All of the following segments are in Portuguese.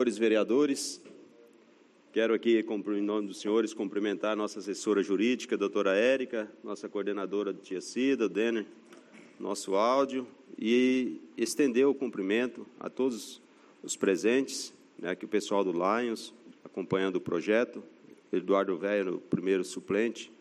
Senhores vereadores, quero aqui, em nome dos senhores, cumprimentar a nossa assessora jurídica, a doutora Érica, nossa coordenadora do Tia Cida, o Denner, nosso áudio, e estender o cumprimento a todos os presentes, aqui o pessoal do Lions, acompanhando o projeto, Eduardo Velho, o primeiro suplente,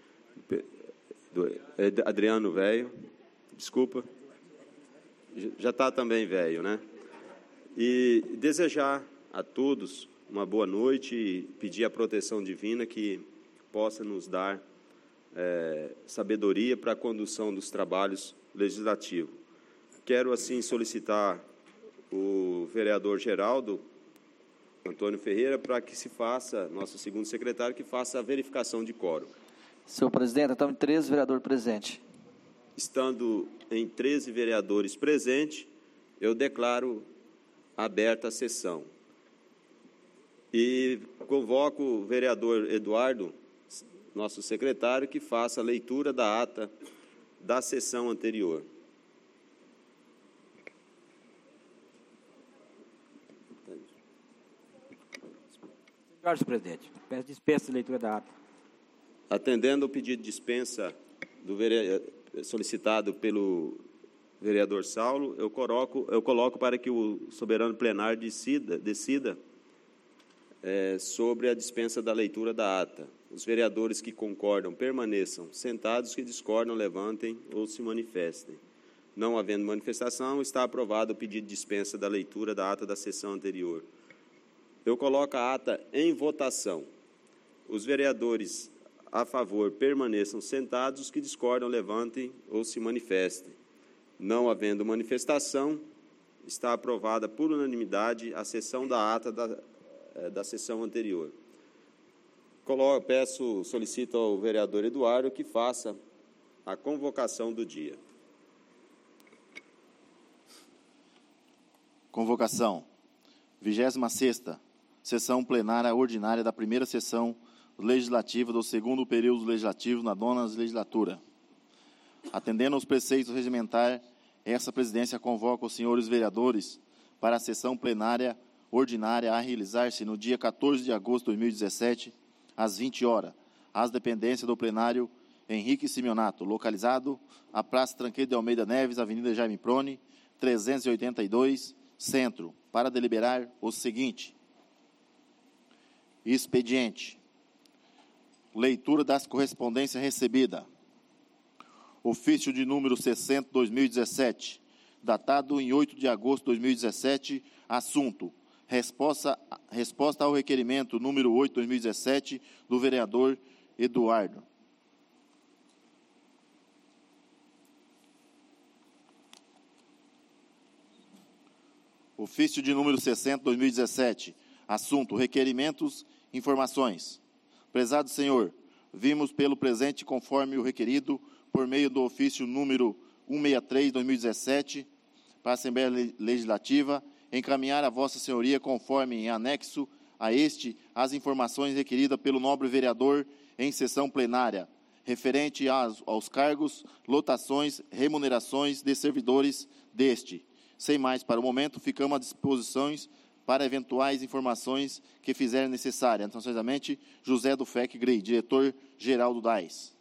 Adriano Velho, desculpa, já está também velho, né? E desejar a todos uma boa noite e pedir a proteção divina que possa nos dar sabedoria para a condução dos trabalhos legislativos. Quero, assim, solicitar o vereador Geraldo Antônio Ferreira para que se faça, nosso segundo secretário, que faça a verificação de quórum. Senhor presidente, estamos em 13 vereadores presentes. Estando em 13 vereadores presentes, eu declaro aberta a sessão. E convoco o vereador Eduardo, nosso secretário, que faça a leitura da ata da sessão anterior. Senhor presidente, peço dispensa de leitura da ata. Atendendo ao pedido de dispensa solicitado pelo vereador Saulo, eu coloco para que o soberano plenário decida sobre a dispensa da leitura da ata. Os vereadores que concordam permaneçam sentados, os que discordam levantem ou se manifestem. Não havendo manifestação, está aprovado o pedido de dispensa da leitura da ata da sessão anterior. Eu coloco a ata em votação. Os vereadores a favor permaneçam sentados, os que discordam levantem ou se manifestem. Não havendo manifestação, está aprovada por unanimidade a sessão da ata da sessão anterior. Solicito ao vereador Eduardo que faça a convocação do dia. Convocação. 26ª Sessão Plenária Ordinária da primeira sessão legislativa do segundo período legislativo na nona legislatura. Atendendo aos preceitos regimentais, essa presidência convoca os senhores vereadores para a sessão plenária ordinária a realizar-se no dia 14 de agosto de 2017, às 20 horas, às dependências do plenário Henrique Simeonato, localizado à Praça Tranqueiro de Almeida Neves, Avenida Jaime Prone, 382, Centro, para deliberar o seguinte: expediente. Leitura das correspondências recebidas. Ofício de número 60/2017, datado em 8 de agosto de 2017, assunto: resposta ao requerimento número 8/2017 do vereador Eduardo. Ofício de número 60/2017, assunto: requerimentos, informações. Prezado senhor, vimos pelo presente conforme o requerido por meio do ofício número 163/2017 para a Assembleia Legislativa, encaminhar a vossa senhoria conforme em anexo a este as informações requeridas pelo nobre vereador em sessão plenária, referente aos cargos, lotações, remunerações de servidores deste. Sem mais, para o momento, ficamos à disposição para eventuais informações que fizerem necessárias. Atenciosamente, José do FEC Grey, diretor-geral do DAES.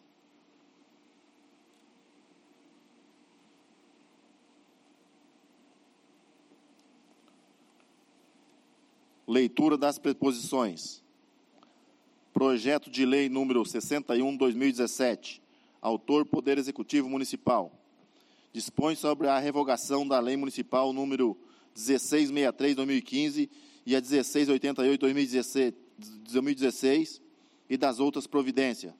Leitura das preposições. Projeto de lei número 61/2017. Autor, Poder Executivo Municipal. Dispõe sobre a revogação da Lei Municipal número 1663/2015 e a 1688/2016 e das outras providências.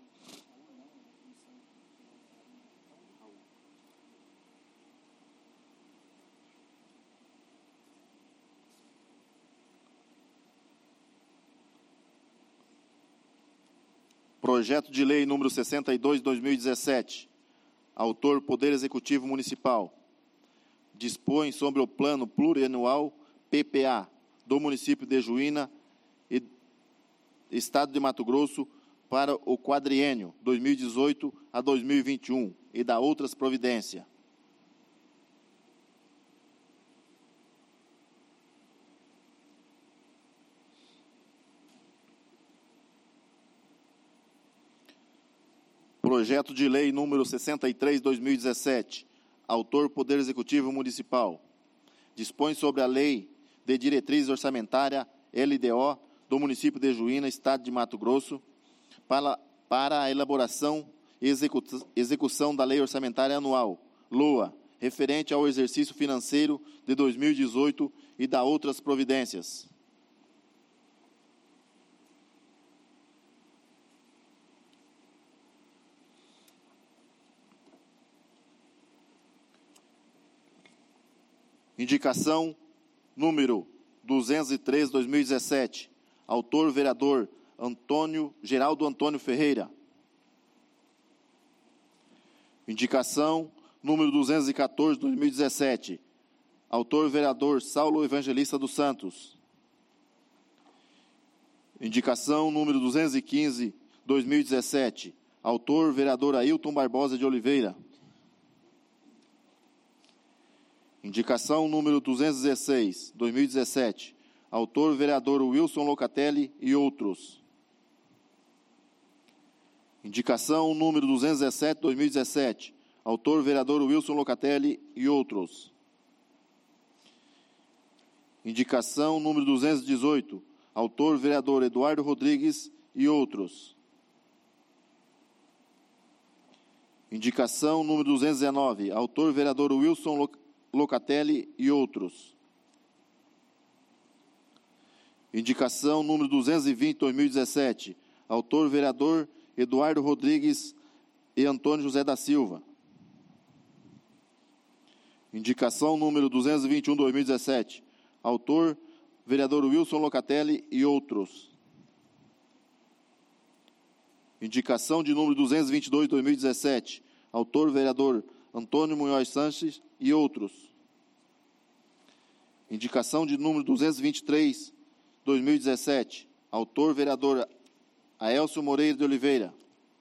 Projeto de lei número 62/2017. Autor, Poder Executivo Municipal. Dispõe sobre o plano plurianual PPA do município de Juína e Estado de Mato Grosso para o quadriênio 2018 a 2021 e da outras providências. Projeto de Lei número 63/2017, autor Poder Executivo Municipal. Dispõe sobre a Lei de Diretriz Orçamentária, LDO, do município de Juína, Estado de Mato Grosso, para a elaboração e execução da Lei Orçamentária Anual, LOA, referente ao exercício financeiro de 2018 e da outras providências. Indicação número 203/2017. Autor, vereador Geraldo Antônio Ferreira. Indicação número 214/2017. Autor, vereador Saulo Evangelista dos Santos. Indicação número 215/2017. Autor, vereador Ailton Barbosa de Oliveira. Indicação número 216/2017. Autor, vereador Wilson Locatelli e outros. Indicação número 217/2017. Autor, vereador Wilson Locatelli e outros. Indicação número 218. Autor, vereador Eduardo Rodrigues e outros. Indicação número 219. Autor, vereador Wilson Locatelli e outros. Indicação número 220/2017. Autor, vereador Eduardo Rodrigues e Antônio José da Silva. Indicação número 221/2017. Autor, vereador Wilson Locatelli e outros. Indicação de número 222/2017. Autor, vereador Antônio Munhoz Sanches e outros. Indicação de número 223/2017. Autor, vereador Aélcio Moreira de Oliveira.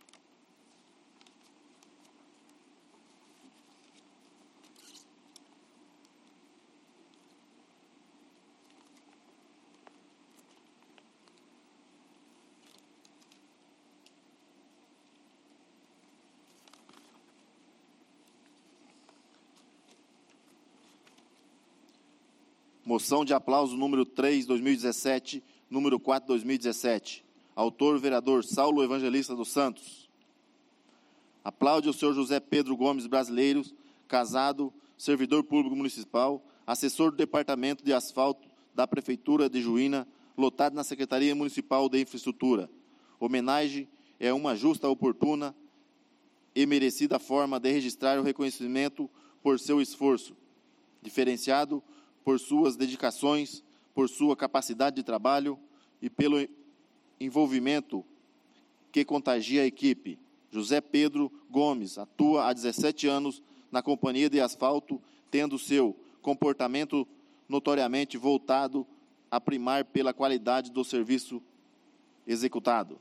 Moção de aplauso número 3/2017, número 4/2017. Autor, vereador Saulo Evangelista dos Santos. Aplaude o senhor José Pedro Gomes Brasileiros, casado, servidor público municipal, assessor do Departamento de Asfalto da Prefeitura de Juína, lotado na Secretaria Municipal de Infraestrutura. Homenagem é uma justa, oportuna e merecida forma de registrar o reconhecimento por seu esforço, diferenciado por suas dedicações, por sua capacidade de trabalho e pelo envolvimento que contagia a equipe. José Pedro Gomes atua há 17 anos na Companhia de Asfalto, tendo seu comportamento notoriamente voltado a primar pela qualidade do serviço executado.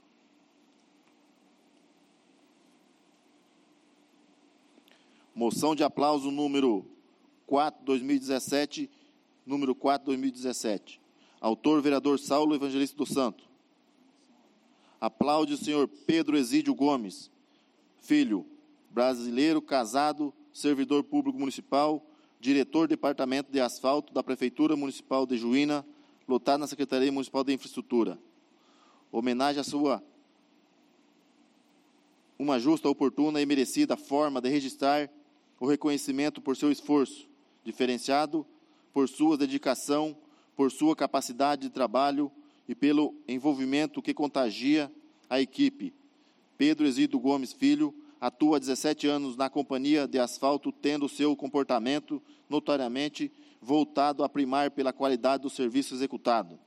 Moção de aplauso número 4/2017, número 4/2017. Autor, vereador Saulo Evangelista dos Santos. Aplaude o senhor Pedro Exídio Gomes, filho, brasileiro, casado, servidor público municipal, diretor do Departamento de Asfalto da Prefeitura Municipal de Juína, lotado na Secretaria Municipal de Infraestrutura. Homenagem à sua uma justa, oportuna e merecida forma de registrar o reconhecimento por seu esforço, diferenciado por sua dedicação, por sua capacidade de trabalho e pelo envolvimento que contagia a equipe. Pedro Exídio Gomes Filho atua há 17 anos na Companhia de Asfalto, tendo seu comportamento notoriamente voltado a primar pela qualidade do serviço executado.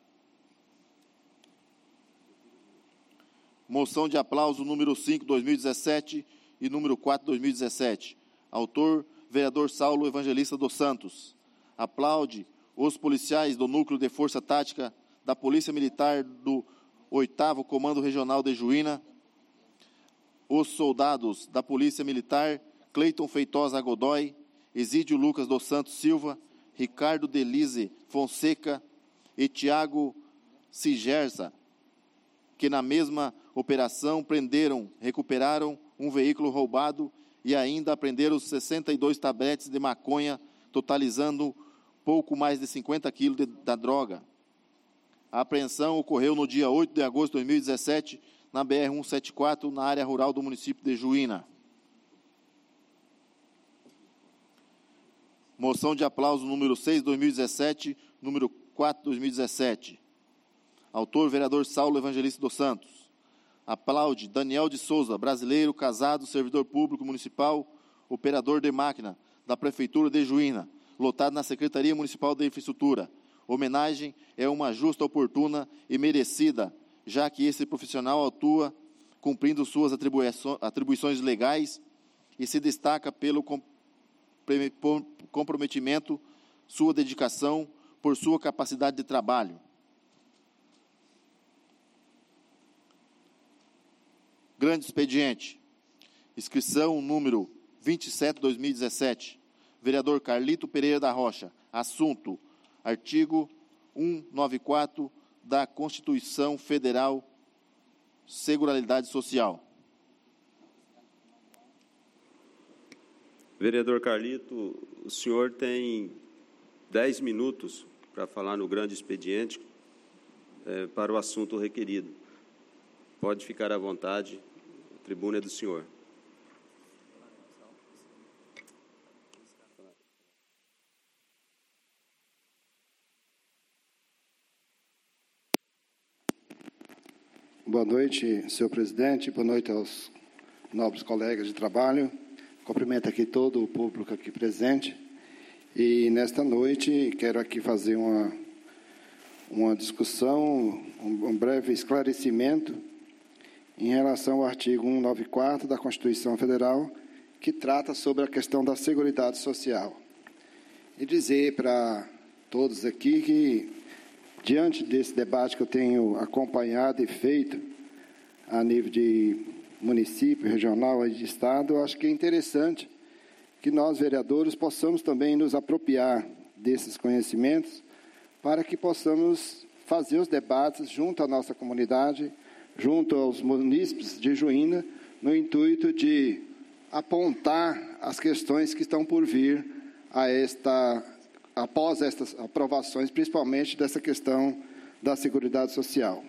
Moção de aplauso número 5/2017 e número 4/2017. Autor, vereador Saulo Evangelista dos Santos. Aplaude os policiais do Núcleo de Força Tática da Polícia Militar do 8º Comando Regional de Juína, os soldados da Polícia Militar Cleiton Feitosa Godoy, Exídio Lucas dos Santos Silva, Ricardo Delize Fonseca e Tiago Sigerza, que na mesma operação prenderam, recuperaram um veículo roubado e ainda apreenderam 62 tabletes de maconha, totalizando pouco mais de 50 quilos da droga. A apreensão ocorreu no dia 8 de agosto de 2017, na BR-174, na área rural do município de Juína. Moção de aplauso número 6, 2017, número 4, 2017. Autor, vereador Saulo Evangelista dos Santos. Aplaude Daniel de Souza, brasileiro, casado, servidor público municipal, operador de máquina da Prefeitura de Juína, lotado na Secretaria Municipal de Infraestrutura. Homenagem é uma justa, oportuna e merecida, já que esse profissional atua cumprindo suas atribuições legais e se destaca pelo comprometimento, sua dedicação, por sua capacidade de trabalho. Grande expediente. Inscrição número 27/2017. Vereador Carlito Pereira da Rocha. Assunto: artigo 194 da Constituição Federal, Seguridade Social. Vereador Carlito, o senhor tem 10 minutos para falar no grande expediente para o assunto requerido. Pode ficar à vontade, a tribuna é do senhor. Boa noite, senhor presidente. Boa noite aos nobres colegas de trabalho. Cumprimento aqui todo o público aqui presente. E, nesta noite, quero aqui fazer uma discussão, um breve esclarecimento em relação ao artigo 194 da Constituição Federal, que trata sobre a questão da Seguridade Social. E dizer para todos aqui que, diante desse debate que eu tenho acompanhado e feito a nível de município, regional e de estado, eu acho que é interessante que nós, vereadores, possamos também nos apropriar desses conhecimentos para que possamos fazer os debates junto à nossa comunidade, junto aos munícipes de Juína, no intuito de apontar as questões que estão por vir após estas aprovações, principalmente dessa questão da Seguridade Social.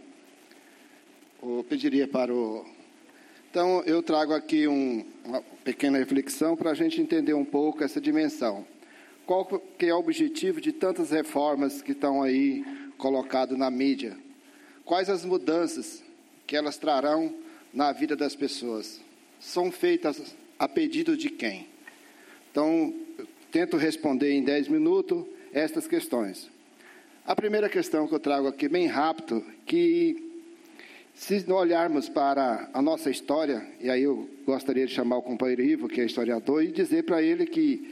Eu pediria para o... Então, eu trago aqui uma pequena reflexão para a gente entender um pouco essa dimensão. Qual que é o objetivo de tantas reformas que estão aí colocadas na mídia? Quais as mudanças que elas trarão na vida das pessoas? São feitas a pedido de quem? Então, eu tento responder em 10 minutos estas questões. A primeira questão que eu trago aqui, bem rápido, que se olharmos para a nossa história, e aí eu gostaria de chamar o companheiro Ivo, que é historiador, e dizer para ele que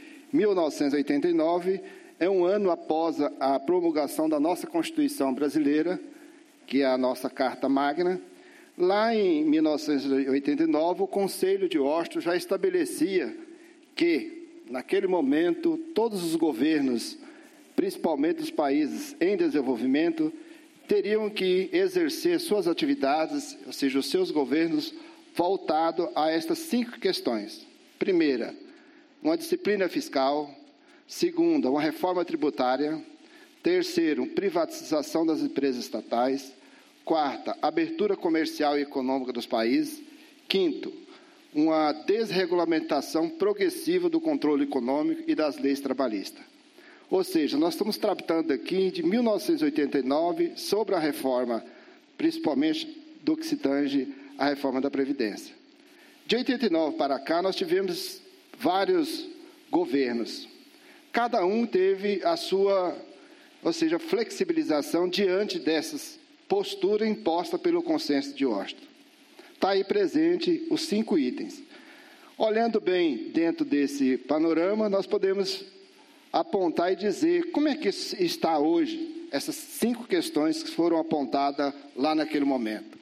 1989 é um ano após a promulgação da nossa Constituição brasileira, que é a nossa Carta Magna. Lá em 1989, o Conselho de Washington já estabelecia que, naquele momento, todos os governos, principalmente os países em desenvolvimento, teriam que exercer suas atividades, ou seja, os seus governos, voltado a estas 5 questões. Primeira, uma disciplina fiscal. Segunda, uma reforma tributária. Terceiro, privatização das empresas estatais. Quarta, abertura comercial e econômica dos países. Quinto, uma desregulamentação progressiva do controle econômico e das leis trabalhistas. Ou seja, nós estamos tratando aqui de 1989 sobre a reforma, principalmente do que se tange à reforma da Previdência. De 89 para cá, nós tivemos vários governos. Cada um teve a sua, ou seja, flexibilização diante dessas posturas impostas pelo Consenso de Washington. Está aí presente os 5 itens. Olhando bem dentro desse panorama, nós podemos apontar e dizer como é que está hoje essas 5 questões que foram apontadas lá naquele momento.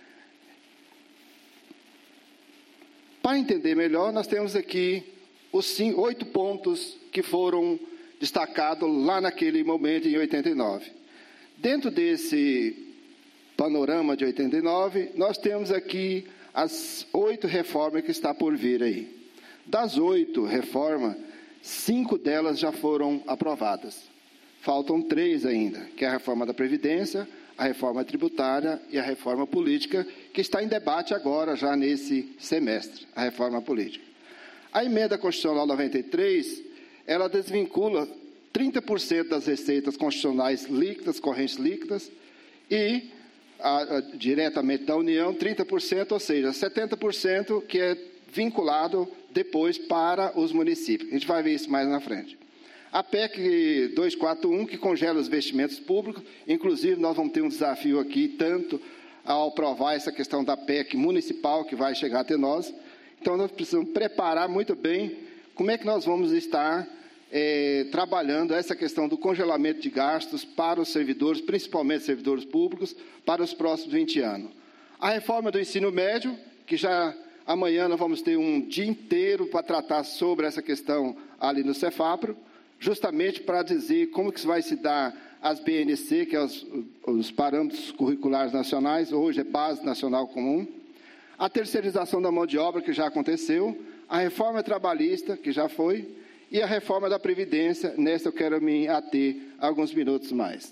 Para entender melhor, nós temos aqui os 8 pontos que foram destacados lá naquele momento, em 89. Dentro desse panorama de 89, nós temos aqui as 8 reformas que está por vir aí. Das 8 reformas, 5 delas já foram aprovadas. Faltam 3 ainda, que é a reforma da Previdência, a reforma tributária e a reforma política, que está em debate agora, já nesse semestre, a reforma política. A emenda constitucional 93, ela desvincula 30% das receitas constitucionais líquidas, correntes líquidas, e diretamente da União, 30%, ou seja, 70% que é vinculado depois para os municípios. A gente vai ver isso mais na frente. A PEC 241, que congela os investimentos públicos, inclusive nós vamos ter um desafio aqui, tanto ao aprovar essa questão da PEC municipal, que vai chegar até nós. Então, nós precisamos preparar muito bem como é que nós vamos estar trabalhando essa questão do congelamento de gastos para os servidores, principalmente servidores públicos, para os próximos 20 anos. A reforma do ensino médio, que já amanhã nós vamos ter um dia inteiro para tratar sobre essa questão ali no Cefapro, justamente para dizer como que vai se dar as BNC, que é os parâmetros curriculares nacionais, hoje é Base Nacional Comum, a terceirização da mão de obra, que já aconteceu, a reforma trabalhista, que já foi, e a reforma da Previdência. Nessa eu quero me ater alguns minutos mais.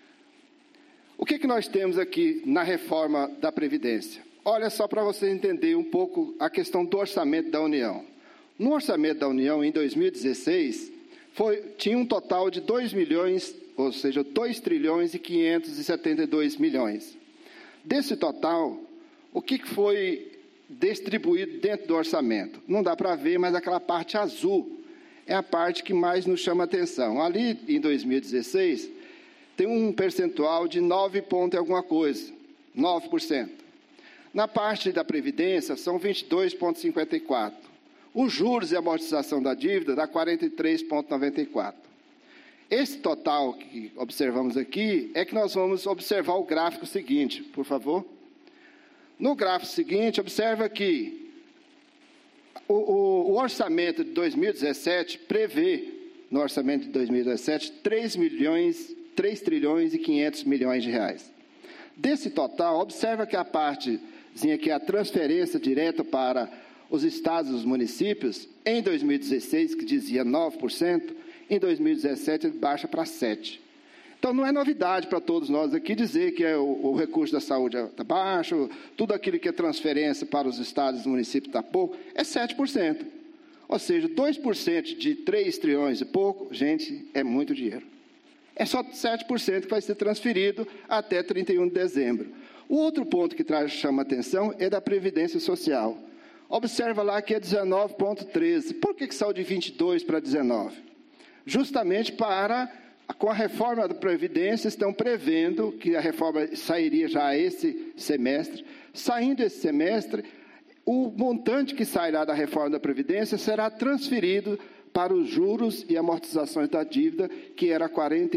O que nós temos aqui na reforma da Previdência? Olha só para você entender um pouco a questão do orçamento da União. No orçamento da União, em 2016, tinha um total de 2 milhões, ou seja, 2 trilhões e 572 milhões. Desse total, o que foi distribuído dentro do orçamento? Não dá para ver, mas aquela parte azul é a parte que mais nos chama a atenção. Ali, em 2016, tem um percentual de 9 ponto alguma coisa, 9%. Na parte da Previdência, são 22,54%. Os juros e amortização da dívida dá 43,94%. Esse total que observamos aqui é que nós vamos observar o gráfico seguinte, por favor. No gráfico seguinte, observa que o orçamento de 2017 prevê, no orçamento de 2017, 3 trilhões e 500 milhões de reais. Desse total, observa que a partezinha que é a transferência direta para os estados e os municípios, em 2016, que dizia 9%, em 2017 ele baixa para 7%. Então, não é novidade para todos nós aqui dizer que o recurso da saúde está baixo, tudo aquilo que é transferência para os estados e municípios está pouco, é 7%. Ou seja, 2% de 3 trilhões e pouco, gente, é muito dinheiro. É só 7% que vai ser transferido até 31 de dezembro. O outro ponto que chama atenção é da Previdência Social. Observa lá que é 19,13%. Por que saiu de 22 para 19? Justamente com a reforma da Previdência, estão prevendo que a reforma sairia já esse semestre. Saindo esse semestre, o montante que sairá da reforma da Previdência será transferido para os juros e amortizações da dívida, que era 48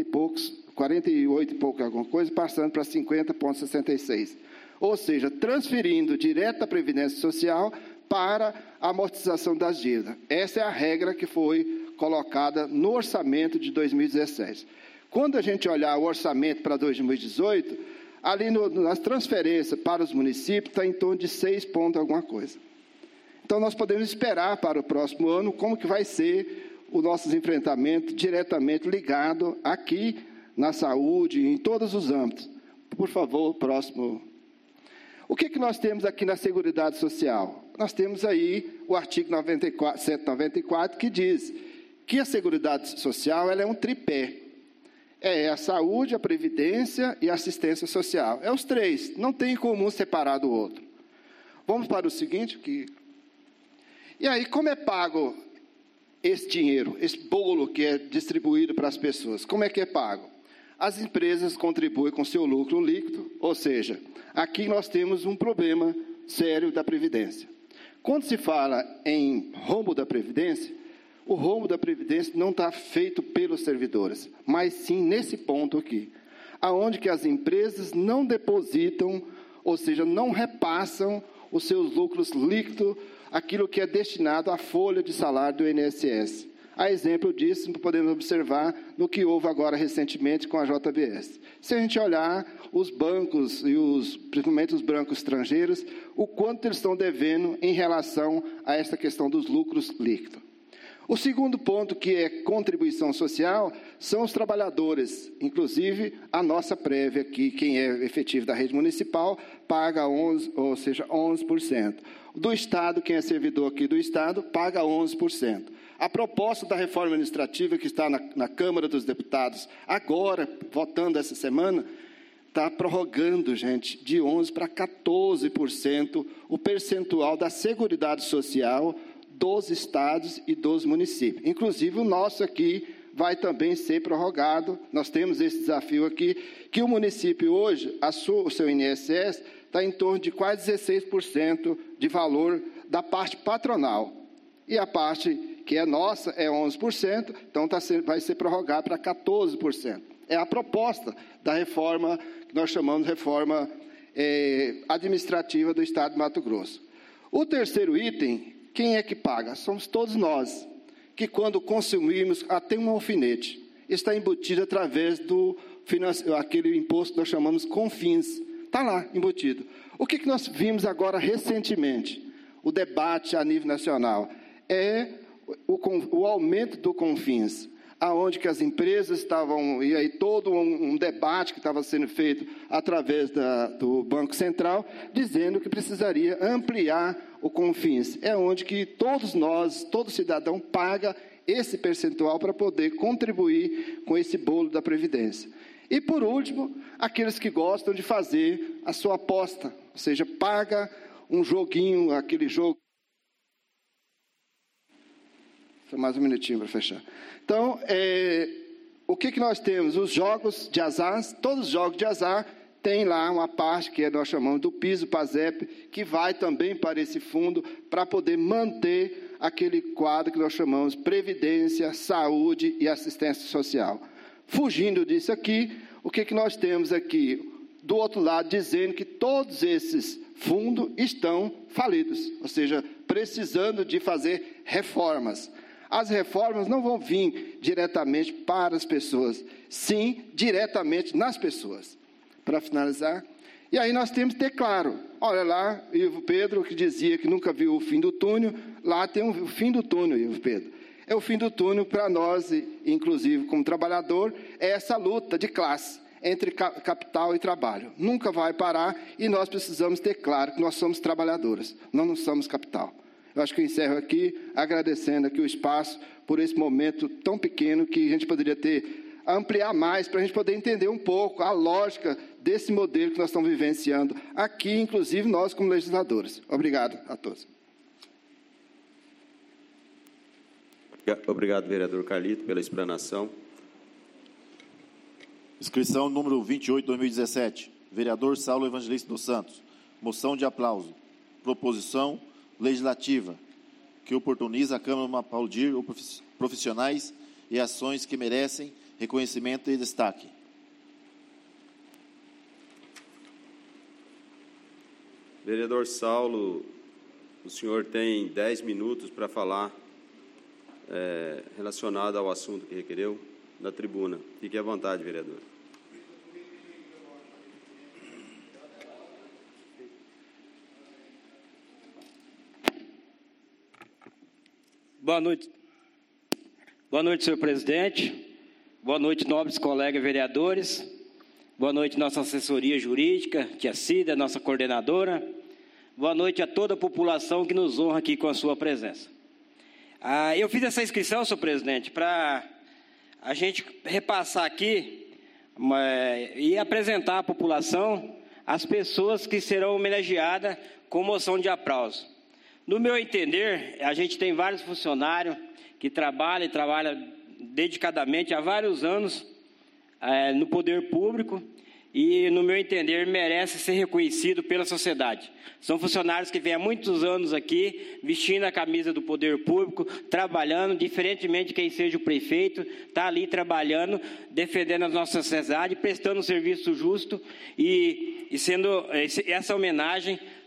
e pouco alguma coisa, passando para 50,66. Ou seja, transferindo direto da Previdência Social para a amortização das dívidas. Essa é a regra que foi colocada no orçamento de 2017. Quando a gente olhar o orçamento para 2018, ali nas transferências para os municípios está em torno de 6 pontos alguma coisa. Então, nós podemos esperar para o próximo ano como que vai ser os nossos enfrentamentos diretamente ligado aqui na saúde, em todos os âmbitos. Por favor, próximo. O que nós temos aqui na Seguridade Social? Nós temos aí o artigo 194, que diz que a Seguridade Social ela é um tripé. É a saúde, a previdência e a assistência social. É os três, não tem como um separar do outro. Vamos para o seguinte. E aí, como é pago esse dinheiro, esse bolo que é distribuído para as pessoas? Como é que é pago? As empresas contribuem com seu lucro líquido, ou seja, aqui nós temos um problema sério da Previdência. Quando se fala em rombo da Previdência, o rombo da Previdência não está feito pelos servidores, mas sim nesse ponto aqui, aonde que as empresas não depositam, ou seja, não repassam os seus lucros líquidos, aquilo que é destinado à folha de salário do INSS. A exemplo disso, podemos observar no que houve agora recentemente com a JBS. Se a gente olhar os bancos, principalmente os bancos estrangeiros, o quanto eles estão devendo em relação a essa questão dos lucros líquidos. O segundo ponto, que é contribuição social, são os trabalhadores. Inclusive, a nossa prévia aqui, quem é efetivo da rede municipal, paga 11%. Do Estado, quem é servidor aqui do Estado, paga 11%. A proposta da reforma administrativa que está na Câmara dos Deputados, agora, votando essa semana, está prorrogando, gente, de 11% para 14% o percentual da Seguridade Social dos estados e dos municípios. Inclusive, o nosso aqui vai também ser prorrogado. Nós temos esse desafio aqui, que o município hoje, o seu INSS, está em torno de quase 16% de valor da parte patronal. E a parte que é nossa é 11%, então vai ser prorrogado para 14%. É a proposta da reforma, que nós chamamos de reforma administrativa do Estado de Mato Grosso. O terceiro item, quem é que paga? Somos todos nós, que quando consumimos, até um alfinete, está embutido através aquele imposto que nós chamamos CONFINS. Está lá, embutido. O que nós vimos agora recentemente? O debate a nível nacional é o aumento do CONFINS, aonde que as empresas estavam, e aí todo um debate que estava sendo feito através do Banco Central, dizendo que precisaria ampliar o CONFINS. É onde que todos nós, todo cidadão paga esse percentual para poder contribuir com esse bolo da Previdência. E, por último, aqueles que gostam de fazer a sua aposta, ou seja, paga um joguinho, aquele jogo. Só mais um minutinho para fechar. Então, o que nós temos? Os jogos de azar, todos os jogos de azar, tem lá uma parte que nós chamamos do piso PASEP, que vai também para esse fundo, para poder manter aquele quadro que nós chamamos Previdência, Saúde e Assistência Social. Fugindo disso aqui, o que nós temos aqui? Do outro lado, dizendo que todos esses fundos estão falidos, ou seja, precisando de fazer reformas. As reformas não vão vir diretamente para as pessoas, sim, diretamente nas pessoas. Para finalizar, e aí nós temos que ter claro, olha lá, Ivo Pedro, que dizia que nunca viu o fim do túnel, lá tem o fim do túnel, Ivo Pedro. É o fim do túnel para nós, inclusive como trabalhador, é essa luta de classe entre capital e trabalho. Nunca vai parar e nós precisamos ter claro que nós somos trabalhadores, nós não somos capital. Eu acho que eu encerro aqui agradecendo aqui o espaço por esse momento tão pequeno que a gente poderia ampliar mais para a gente poder entender um pouco a lógica desse modelo que nós estamos vivenciando aqui, inclusive nós como legisladores. Obrigado a todos. Obrigado, vereador Carlito, pela explanação. Inscrição número 28, 2017. Vereador Saulo Evangelista dos Santos. Moção de aplauso. Proposição legislativa que oportuniza a Câmara aplaudir profissionais e ações que merecem reconhecimento e destaque. Vereador Saulo, o senhor tem 10 minutos para falar relacionado ao assunto que requereu na tribuna. Fique à vontade, vereador. Boa noite. Boa noite, senhor presidente. Boa noite, nobres colegas vereadores. Boa noite, nossa assessoria jurídica, tia Cida, nossa coordenadora. Boa noite a toda a população que nos honra aqui com a sua presença. Eu fiz essa inscrição, senhor presidente, para a gente repassar aqui e apresentar à população as pessoas que serão homenageadas com moção de aplauso. No meu entender, a gente tem vários funcionários que trabalham dedicadamente há vários anos no poder público e, no meu entender, merece ser reconhecido pela sociedade. São funcionários que vêm há muitos anos aqui, vestindo a camisa do poder público, trabalhando, diferentemente de quem seja o prefeito, está ali trabalhando, defendendo a nossa sociedade, prestando um serviço justo e sendo essa homenagem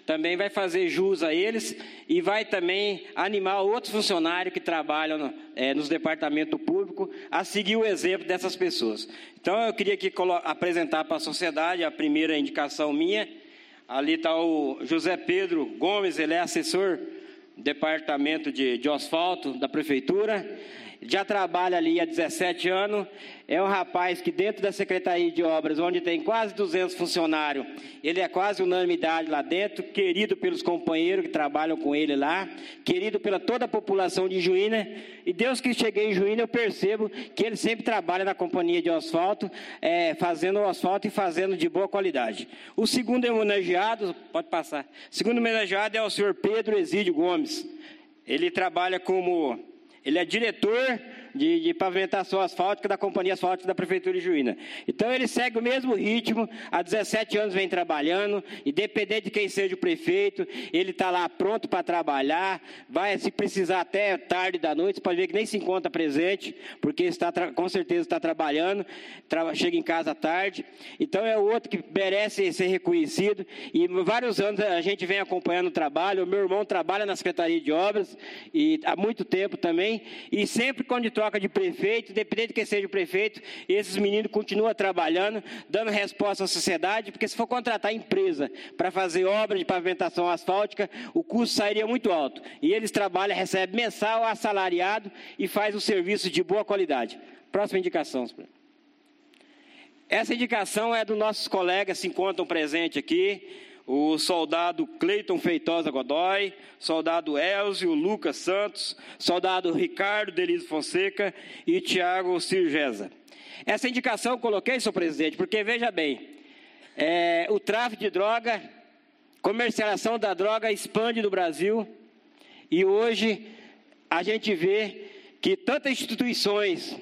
também vai fazer jus a eles e vai também animar outros funcionários que trabalham nos departamentos públicos a seguir o exemplo dessas pessoas. Então, eu queria aqui apresentar para a sociedade a primeira indicação minha. Ali está o José Pedro Gomes, ele é assessor do departamento de asfalto da prefeitura. Já trabalha ali há 17 anos, é um rapaz que dentro da Secretaria de Obras, onde tem quase 200 funcionários, ele é quase unanimidade lá dentro, querido pelos companheiros que trabalham com ele lá, querido pela toda a população de Juína, e Deus que cheguei em Juína, eu percebo que ele sempre trabalha na companhia de asfalto, fazendo o asfalto e fazendo de boa qualidade. O segundo homenageado, pode passar, o segundo homenageado é o senhor Pedro Exídio Gomes. Ele trabalha como... Ele é diretor de pavimentação asfáltica da Companhia Asfáltica da Prefeitura de Juína. Então, ele segue o mesmo ritmo, há 17 anos vem trabalhando, independente de quem seja o prefeito, ele está lá pronto para trabalhar, vai, se precisar, até tarde da noite, você pode ver que nem se encontra presente, porque com certeza está trabalhando, chega em casa tarde. Então, é o outro que merece ser reconhecido, e vários anos a gente vem acompanhando o trabalho. O meu irmão trabalha na Secretaria de Obras, e há muito tempo também, e sempre quando troca de prefeito, independente de quem seja o prefeito, esses meninos continuam trabalhando, dando resposta à sociedade, porque se for contratar empresa para fazer obra de pavimentação asfáltica, o custo sairia muito alto. E eles trabalham, recebem mensal, assalariado e faz o serviço de boa qualidade. Próxima indicação. Essa indicação é dos nossos colegas que se encontram presentes aqui, o soldado Cleiton Feitosa Godoy, soldado Elzio Lucas Santos, soldado Ricardo Deliso Fonseca e Tiago Sirgesa. Essa indicação eu coloquei, senhor presidente, porque, veja bem, o tráfico de droga, comercialização da droga expande no Brasil, e hoje a gente vê que tantas instituições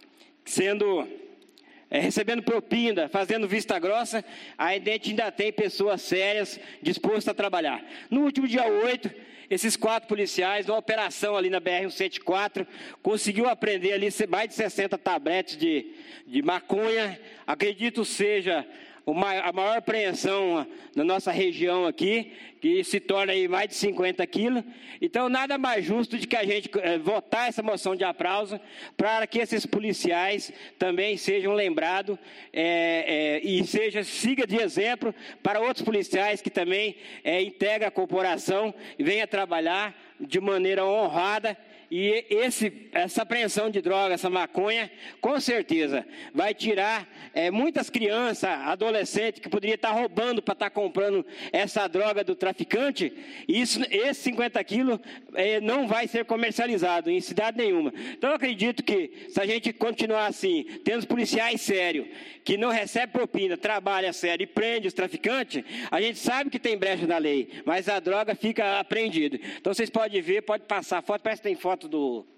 recebendo propina, fazendo vista grossa, a gente ainda tem pessoas sérias dispostas a trabalhar. No último dia 8, esses 4 policiais, numa operação ali na BR-174, conseguiu apreender ali mais de 60 tabletes de maconha, acredito seja a maior apreensão na nossa região aqui, que se torna aí mais de 50 quilos. Então, nada mais justo de que a gente votar essa moção de aplauso para que esses policiais também sejam lembrados e siga de exemplo para outros policiais que também integram a corporação e venham trabalhar de maneira honrada. E essa apreensão de droga, essa maconha, com certeza vai tirar muitas crianças, adolescentes que poderiam estar roubando para estar comprando essa droga do traficante. E esse 50 quilos não vai ser comercializado em cidade nenhuma. Então, eu acredito que se a gente continuar assim, tendo os policiais sérios, que não recebem propina, trabalha sério e prende os traficantes, a gente sabe que tem brecha na lei, mas a droga fica apreendida. Então, vocês podem ver, pode passar a foto, parece que tem foto do...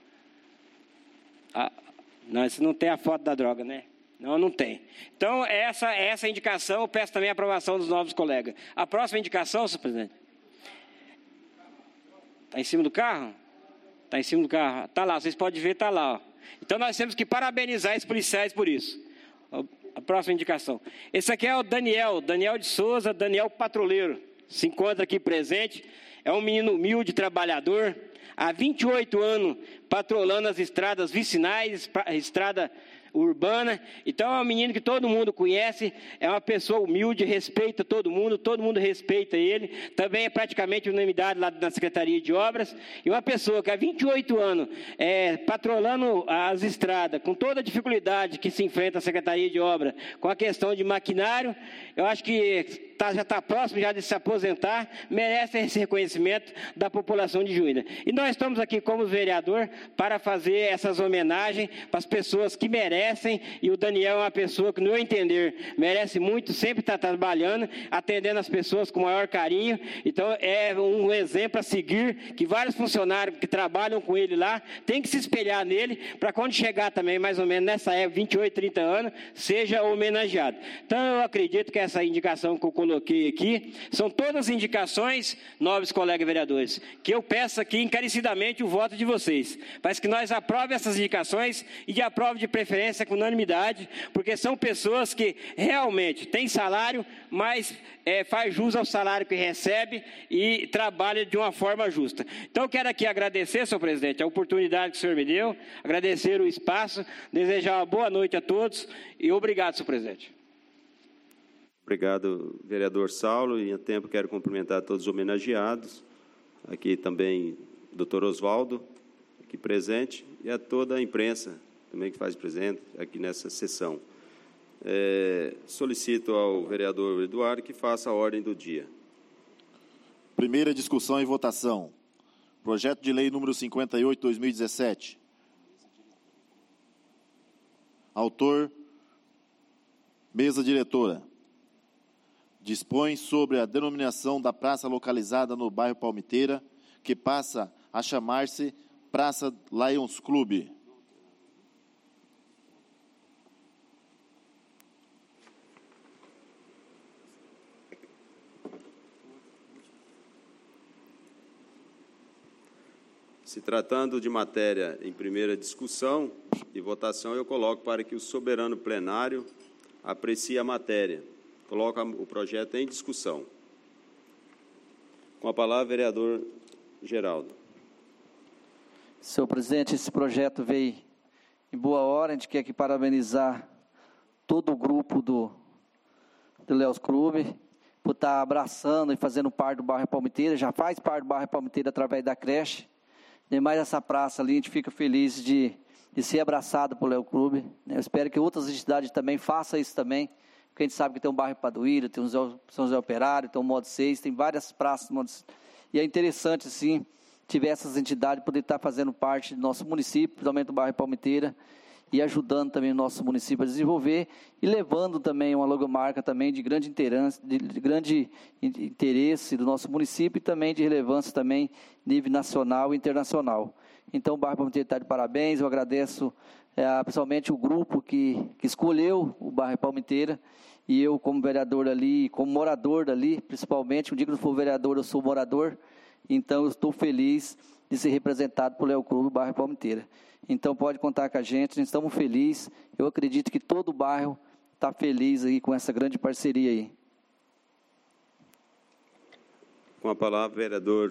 não, isso não tem a foto da droga, né? Não tem. Então, essa indicação, eu peço também a aprovação dos novos colegas. A próxima indicação, senhor presidente? Está em cima do carro? Está em cima do carro. Está lá, vocês podem ver, está lá. Ó. Então, nós temos que parabenizar esses policiais por isso. A próxima indicação. Esse aqui é o Daniel de Souza, Daniel Patroleiro. Se encontra aqui presente. É um menino humilde, trabalhador. Há 28 anos patrolando as estradas vicinais, estrada urbana. Então, é um menino que todo mundo conhece, é uma pessoa humilde, respeita todo mundo respeita ele. Também é praticamente unanimidade lá na Secretaria de Obras. E uma pessoa que há 28 anos patrolando as estradas, com toda a dificuldade que se enfrenta a Secretaria de Obras, com a questão de maquinário, eu acho que já está próximo já de se aposentar, merece esse reconhecimento da população de Juína. E nós estamos aqui como vereador para fazer essas homenagens para as pessoas que merecem, e o Daniel é uma pessoa que, no meu entender, merece muito, sempre está trabalhando, atendendo as pessoas com o maior carinho. Então, é um exemplo a seguir, que vários funcionários que trabalham com ele lá, têm que se espelhar nele, para quando chegar também, mais ou menos nessa época, 28, 30 anos, seja homenageado. Então, eu acredito que essa indicação que eu coloquei coloquei aqui, são todas indicações, nobres colegas vereadores, que eu peço aqui encarecidamente o voto de vocês, para que nós aprovemos essas indicações e aprove de preferência com unanimidade, porque são pessoas que realmente têm salário, mas faz jus ao salário que recebe e trabalha de uma forma justa. Então, eu quero aqui agradecer, senhor presidente, a oportunidade que o senhor me deu, agradecer o espaço, desejar uma boa noite a todos e obrigado, senhor presidente. Obrigado, vereador Saulo, e a tempo quero cumprimentar todos os homenageados, aqui também o doutor Oswaldo, aqui presente, e a toda a imprensa também que faz presente aqui nessa sessão. Solicito ao vereador Eduardo que faça a ordem do dia. Primeira discussão e votação. Projeto de lei número 58/2017. Autor, mesa diretora. Dispõe sobre a denominação da praça localizada no bairro Palmiteira, que passa a chamar-se Praça Lions Clube. Se tratando de matéria em primeira discussão e votação, eu coloco para que o soberano plenário aprecie a matéria. Coloco o projeto em discussão. Com a palavra, vereador Geraldo. Senhor presidente, esse projeto veio em boa hora. A gente quer aqui parabenizar todo o grupo do Lions Clube por estar abraçando e fazendo parte do bairro Palmiteira. Já faz parte do bairro Palmiteira através da creche. Demais essa praça ali, a gente fica feliz de ser abraçado pelo Lions Clube. Eu espero que outras entidades também façam isso também, porque a gente sabe que tem um bairro Paduíra, tem um São José Operário, tem um Modo 6, tem várias praças. E é interessante, sim, tiver essas entidades poder estar fazendo parte do nosso município, principalmente do bairro Palmiteira, e ajudando também o nosso município a desenvolver e levando também uma logomarca também de grande interesse do nosso município e também de relevância também nível nacional e internacional. Então, o bairro Palmiteira está de parabéns. Eu agradeço principalmente o grupo que escolheu o bairro Palmiteira, e eu como vereador ali, como morador dali, principalmente, um dia que eu for vereador, eu sou morador, então eu estou feliz de ser representado pelo Lions Clube do bairro Palmiteira. Então, pode contar com a gente estamos felizes. Eu acredito que todo o bairro está feliz aí com essa grande parceria aí. Com a palavra, vereador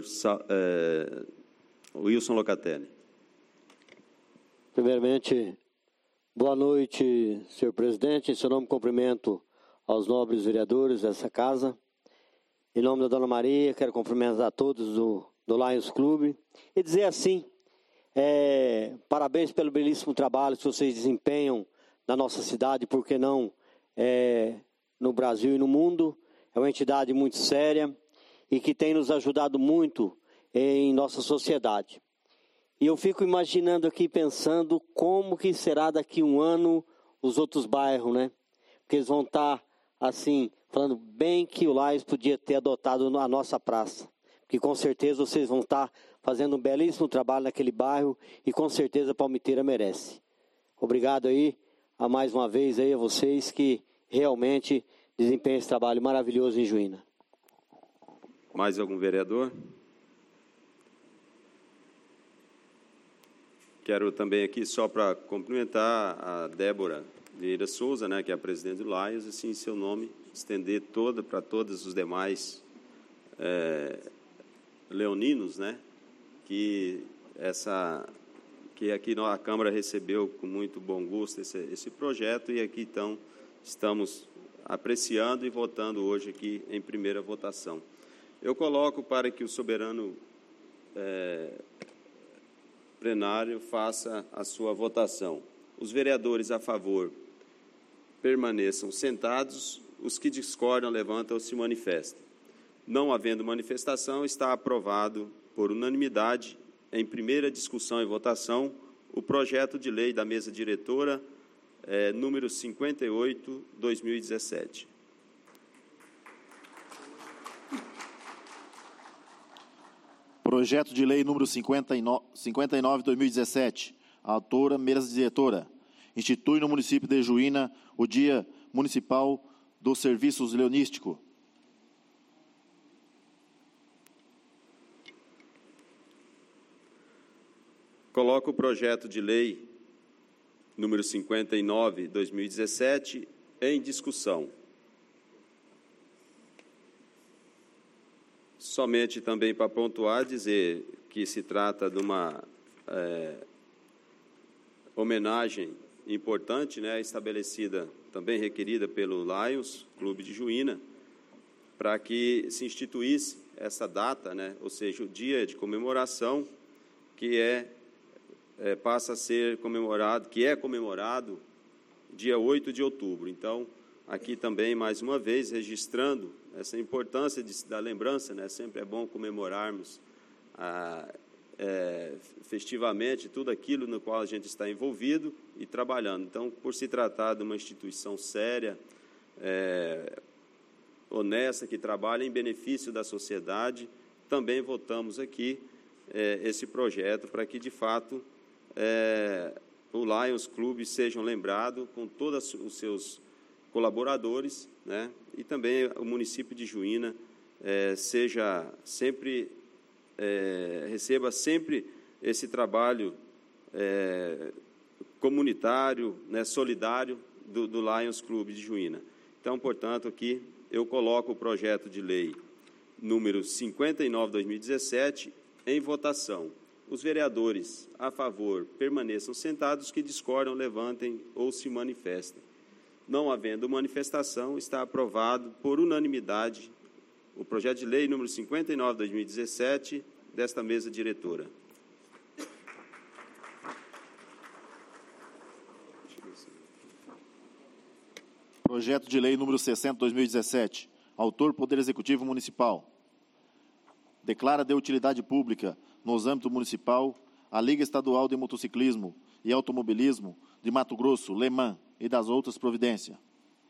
Wilson Locatelli. Primeiramente, boa noite, senhor presidente. Em seu nome, cumprimento aos nobres vereadores dessa casa. Em nome da dona Maria, quero cumprimentar a todos do Lions Clube e dizer assim, parabéns pelo belíssimo trabalho que vocês desempenham na nossa cidade, por que não no Brasil e no mundo. É uma entidade muito séria e que tem nos ajudado muito em nossa sociedade. E eu fico imaginando aqui, pensando como que será daqui um ano os outros bairros, né? Porque eles vão estar, assim, falando bem que o Lions podia ter adotado a nossa praça. Porque com certeza vocês vão estar fazendo um belíssimo trabalho naquele bairro e com certeza a Palmiteira merece. Obrigado aí, mais uma vez aí a vocês que realmente desempenham esse trabalho maravilhoso em Juína. Mais algum vereador? Quero também aqui, só para cumprimentar a Débora Vieira Souza, né, que é a presidente do Lions, assim, em seu nome, estender para todos os demais leoninos, né, que aqui a Câmara recebeu com muito bom gosto esse projeto, e aqui então estamos apreciando e votando hoje aqui em primeira votação. Eu coloco para que o soberano plenário faça a sua votação. Os vereadores a favor permaneçam sentados, os que discordam levantam ou se manifestem. Não havendo manifestação, está aprovado por unanimidade, em primeira discussão e votação, o projeto de lei da mesa diretora número 58/2017. Projeto de lei número 59/2017. Autora, mesa diretora. Institui no município de Juína o Dia Municipal dos Serviços Leonísticos. Coloco o projeto de lei número 59, 2017, em discussão. Somente também para pontuar, dizer que se trata de uma homenagem importante, né, estabelecida, também requerida pelo Lions, Clube de Juína, para que se instituísse essa data, né, ou seja, o dia de comemoração, que passa a ser comemorado, que é comemorado dia 8 de outubro. Então, aqui também, mais uma vez, registrando essa importância da lembrança, né? Sempre é bom comemorarmos festivamente tudo aquilo no qual a gente está envolvido e trabalhando. Então, por se tratar de uma instituição séria, honesta, que trabalha em benefício da sociedade, também votamos aqui esse projeto para que, de fato, o Lions Clube sejam lembrados com todos os seus colaboradores, né? E também o município de Juína receba sempre esse trabalho comunitário, né, solidário do Lions Clube de Juína. Então, portanto, aqui eu coloco o projeto de lei número 59/2017 em votação. Os vereadores a favor permaneçam sentados, que discordam levantem ou se manifestem. Não havendo manifestação, está aprovado por unanimidade o projeto de lei número 59/2017 desta mesa diretora. Projeto de lei número 60/2017. Autor, Poder Executivo Municipal. Declara de utilidade pública, nos âmbitos municipal, a Liga Estadual de Motociclismo e Automobilismo de Mato Grosso, LEMAN, e das outras providências.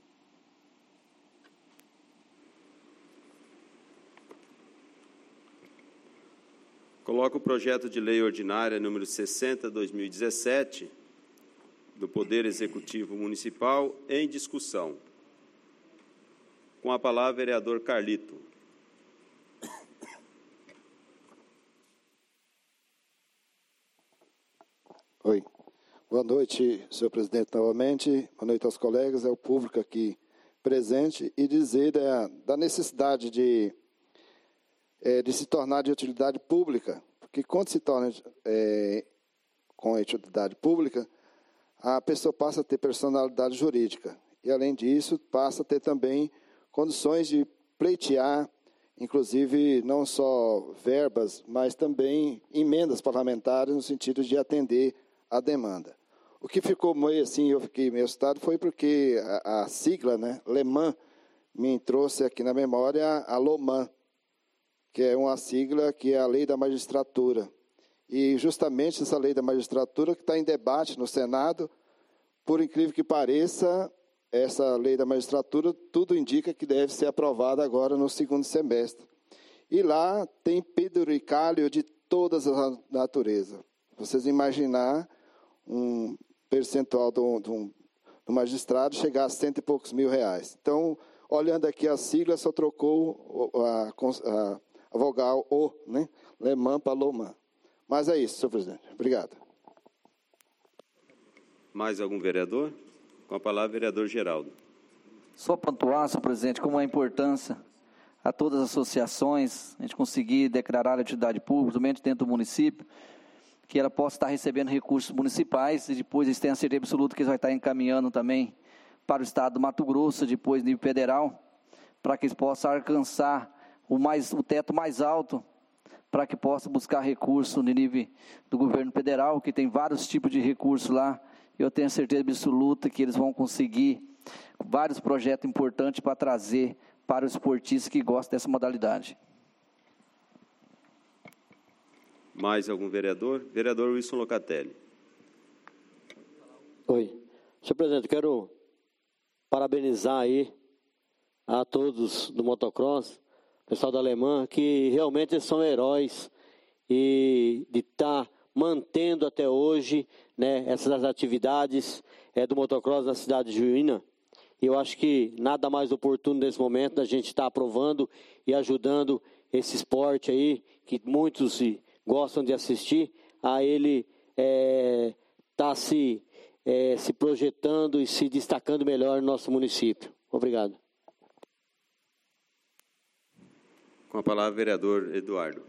Coloco o projeto de lei ordinária número 60/2017 do Poder Executivo Municipal em discussão. Com a palavra, vereador Carlito. Oi. Boa noite, senhor presidente, novamente. Boa noite aos colegas, ao público aqui presente, e dizer da necessidade de se tornar de utilidade pública, porque quando se torna com utilidade pública, a pessoa passa a ter personalidade jurídica e, além disso, passa a ter também condições de pleitear, inclusive não só verbas, mas também emendas parlamentares no sentido de atender a demanda. O que ficou meio assim, eu fiquei meio assustado, foi porque a sigla, né, LEMAN, me trouxe aqui na memória a LOMAN, que é uma sigla que é a Lei da Magistratura. E justamente essa Lei da Magistratura que está em debate no Senado, por incrível que pareça, essa Lei da Magistratura, tudo indica que deve ser aprovada agora no segundo semestre. E lá tem penduricalho de todas as naturezas. Vocês imaginar um percentual do magistrado chegar a R$100 e poucos mil. Então, olhando aqui a sigla, só trocou a vogal O, né? LEMAN para LOMAN. Mas é isso, senhor presidente. Obrigado. Mais algum vereador? Com a palavra, vereador Geraldo. Só pontuar, senhor presidente, como a importância a todas as associações, a gente conseguir declarar a utilidade pública, somente dentro do município, que ela possa estar recebendo recursos municipais, e depois eles têm a certeza absoluta que eles vão estar encaminhando também para o estado do Mato Grosso, depois nível federal, para que eles possam alcançar o teto mais alto, para que possa buscar recurso no nível do governo federal, que tem vários tipos de recursos lá. Eu tenho certeza absoluta que eles vão conseguir vários projetos importantes para trazer para os esportistas que gostam dessa modalidade. Mais algum vereador? Vereador Wilson Locatelli. Oi. Senhor presidente, quero parabenizar aí a todos do motocross, pessoal da LEMAN, que realmente eles são heróis e de estar mantendo até hoje, né, essas atividades do motocross na cidade de Juína. E eu acho que nada mais oportuno nesse momento da gente estar aprovando e ajudando esse esporte aí, que muitos gostam de assistir, a ele está se projetando e se destacando melhor no nosso município. Obrigado. Com a palavra, vereador Eduardo.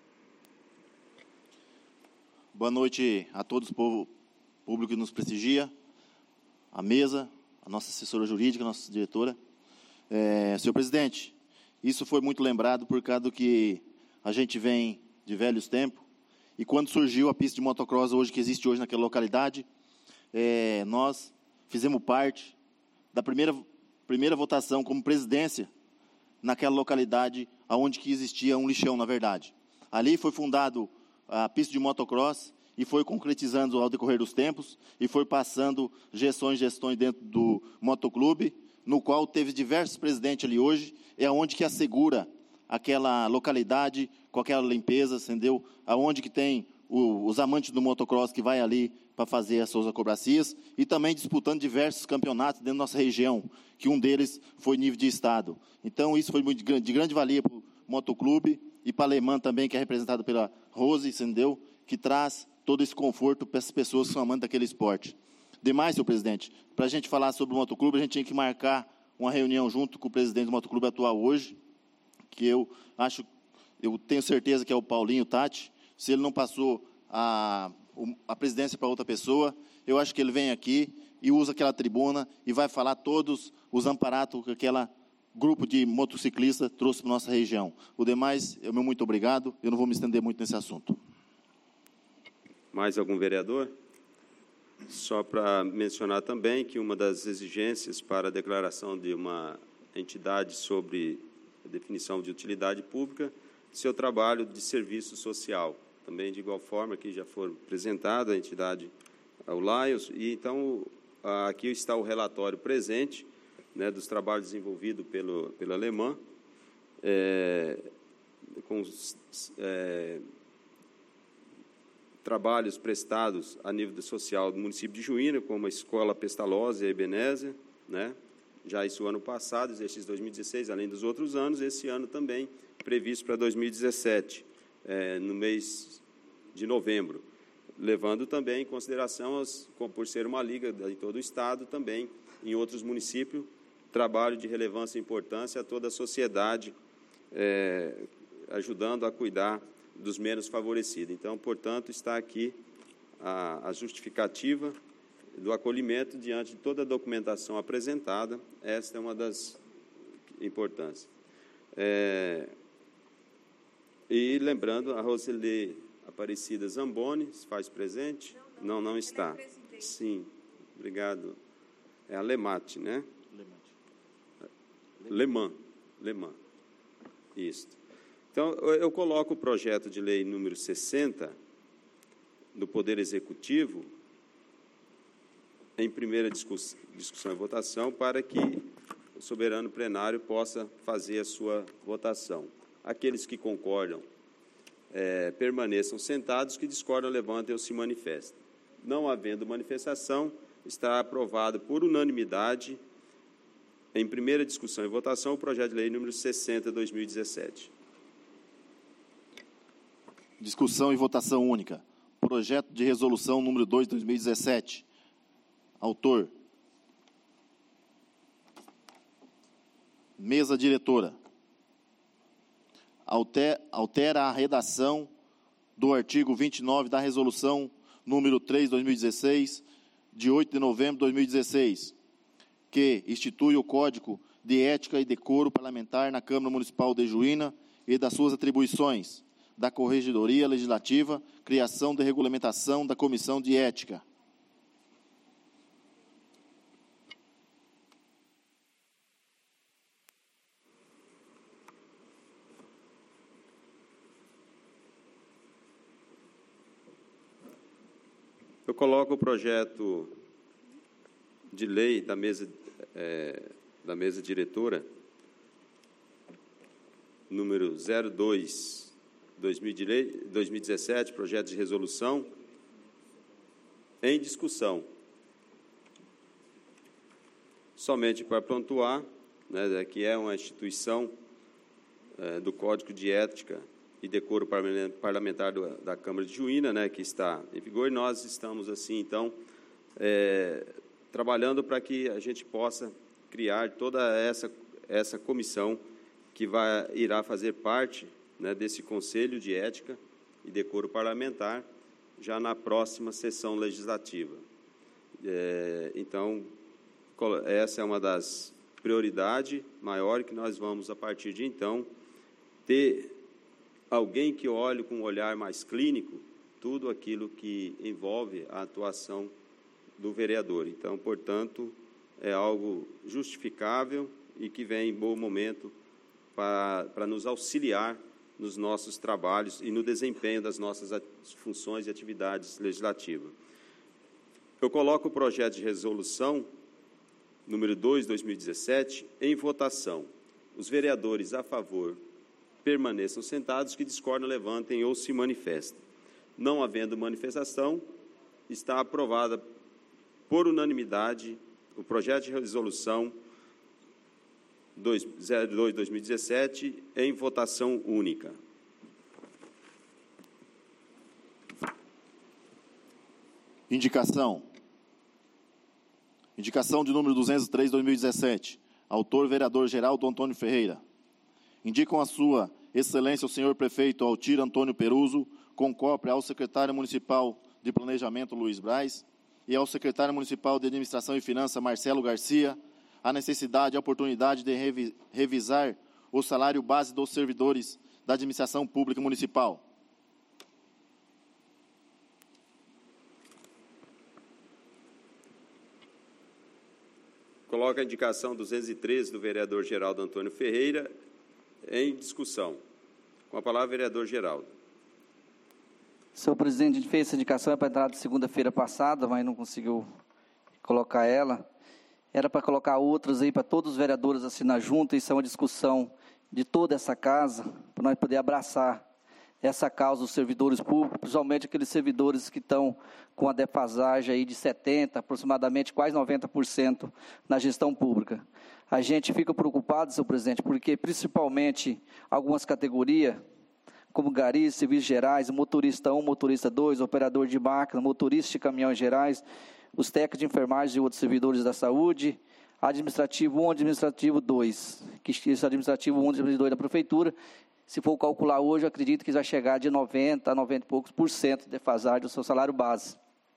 Boa noite a todos, povo público que nos prestigia, a mesa, a nossa assessora jurídica, a nossa diretora. Senhor presidente, isso foi muito lembrado por causa do que a gente vem de velhos tempos, e quando surgiu a pista de motocross hoje, que existe hoje naquela localidade, nós fizemos parte da primeira votação como presidência naquela localidade onde que existia um lixão, na verdade. Ali foi fundado a pista de motocross e foi concretizando ao decorrer dos tempos e foi passando gestões dentro do motoclube, no qual teve diversos presidentes ali hoje, onde que assegura aquela localidade com aquela limpeza, entendeu? Aonde que tem os amantes do motocross que vai ali para fazer as suas acrobacias e também disputando diversos campeonatos dentro da nossa região, que um deles foi nível de estado. Então, isso foi de grande valia para o motoclube e para a Alemã também, que é representada pela Rose, entendeu? Que traz todo esse conforto para essas pessoas que são amantes daquele esporte. Demais, senhor presidente, para a gente falar sobre o motoclube, a gente tinha que marcar uma reunião junto com o presidente do motoclube atual hoje, que eu tenho certeza que é o Paulinho Tati. Se ele não passou a presidência para outra pessoa, eu acho que ele vem aqui e usa aquela tribuna e vai falar todos os amparatos que aquele grupo de motociclistas trouxe para a nossa região. O demais, meu muito obrigado, eu não vou me estender muito nesse assunto. Mais algum vereador? Só para mencionar também que uma das exigências para a declaração de uma entidade sobre a definição de utilidade pública, seu trabalho de serviço social. Também, de igual forma, que já foi apresentada a entidade, o Lions, e então aqui está o relatório presente, né, dos trabalhos desenvolvidos pela Alemã, com trabalhos prestados a nível social do município de Juína, como a Escola Pestalozzi e a Ebenezer, né? Já isso ano passado, exercício 2016, além dos outros anos, esse ano também previsto para 2017, no mês de novembro, levando também em consideração, por ser uma liga em todo o Estado, também em outros municípios, trabalho de relevância e importância a toda a sociedade, ajudando a cuidar dos menos favorecidos. Então, portanto, está aqui a justificativa do acolhimento diante de toda a documentação apresentada. Esta é uma das importâncias. E lembrando, a Roseli Aparecida Zamboni se faz presente? Não está. Sim, obrigado. É a Lemate, né? Lemã. Isso. Então, eu coloco o projeto de lei número 60 do Poder Executivo em primeira discussão e votação para que o soberano plenário possa fazer a sua votação. Aqueles que concordam permaneçam sentados, que discordam levantem ou se manifestem. Não havendo manifestação, está aprovado por unanimidade, em primeira discussão e votação, o projeto de lei número 60, 2017. Discussão e votação única. Projeto de resolução número 2, 2017. Autor. Mesa diretora. Altera a redação do artigo 29 da resolução número 3, 2016, de 8 de novembro de 2016, que institui o Código de Ética e Decoro Parlamentar na Câmara Municipal de Juína e das suas atribuições, da Corregedoria Legislativa, criação de regulamentação da Comissão de Ética. Eu coloco o projeto de lei da mesa diretora, número 02, 2017, projeto de resolução, em discussão. Somente para pontuar, né, que é uma instituição do Código de Ética e decoro parlamentar da Câmara de Juína, né, que está em vigor, e nós estamos, assim, então, trabalhando para que a gente possa criar toda essa comissão que irá fazer parte, né, desse Conselho de Ética e Decoro Parlamentar, já na próxima sessão legislativa. Então, essa é uma das prioridades maiores que nós vamos, a partir de então, ter alguém que olhe com um olhar mais clínico tudo aquilo que envolve a atuação do vereador. Então, portanto, é algo justificável e que vem em bom momento para nos auxiliar nos nossos trabalhos e no desempenho das nossas funções e atividades legislativas. Eu coloco o projeto de resolução número 2, 2017, em votação. Os vereadores a favor permaneçam sentados, que discordam, levantem ou se manifestem. Não havendo manifestação, está aprovada por unanimidade o projeto de resolução 02/2017 em votação única. Indicação de número 203/2017. Autor, vereador Geraldo Antônio Ferreira. Indicam a sua excelência o senhor prefeito Altir Antônio Peruso, com cópia ao secretário municipal de Planejamento Luiz Braz e ao secretário municipal de Administração e Finanças Marcelo Garcia, a necessidade e a oportunidade de revisar o salário base dos servidores da administração pública municipal. Coloca a indicação 213 do vereador Geraldo Antônio Ferreira em discussão. Com a palavra, vereador Geraldo. Senhor presidente, a gente fez essa indicação para entrar de segunda-feira passada, mas não conseguiu colocar ela. Era para colocar outras aí para todos os vereadores assinar junto. Isso é uma discussão de toda essa casa, para nós poder abraçar essa causa dos servidores públicos, principalmente aqueles servidores que estão com a defasagem aí de 70%, aproximadamente quase 90% na gestão pública. A gente fica preocupado, senhor presidente, porque principalmente algumas categorias, como garis, serviços gerais, motorista 1, motorista 2, operador de máquina, motorista de caminhões gerais, os técnicos de enfermagem e outros servidores da saúde, administrativo 1, administrativo 2, que esse administrativo 1, administrativo 2 da prefeitura, se for calcular hoje, eu acredito que vai chegar de 90% a 90 e poucos % de defasagem do seu salário base.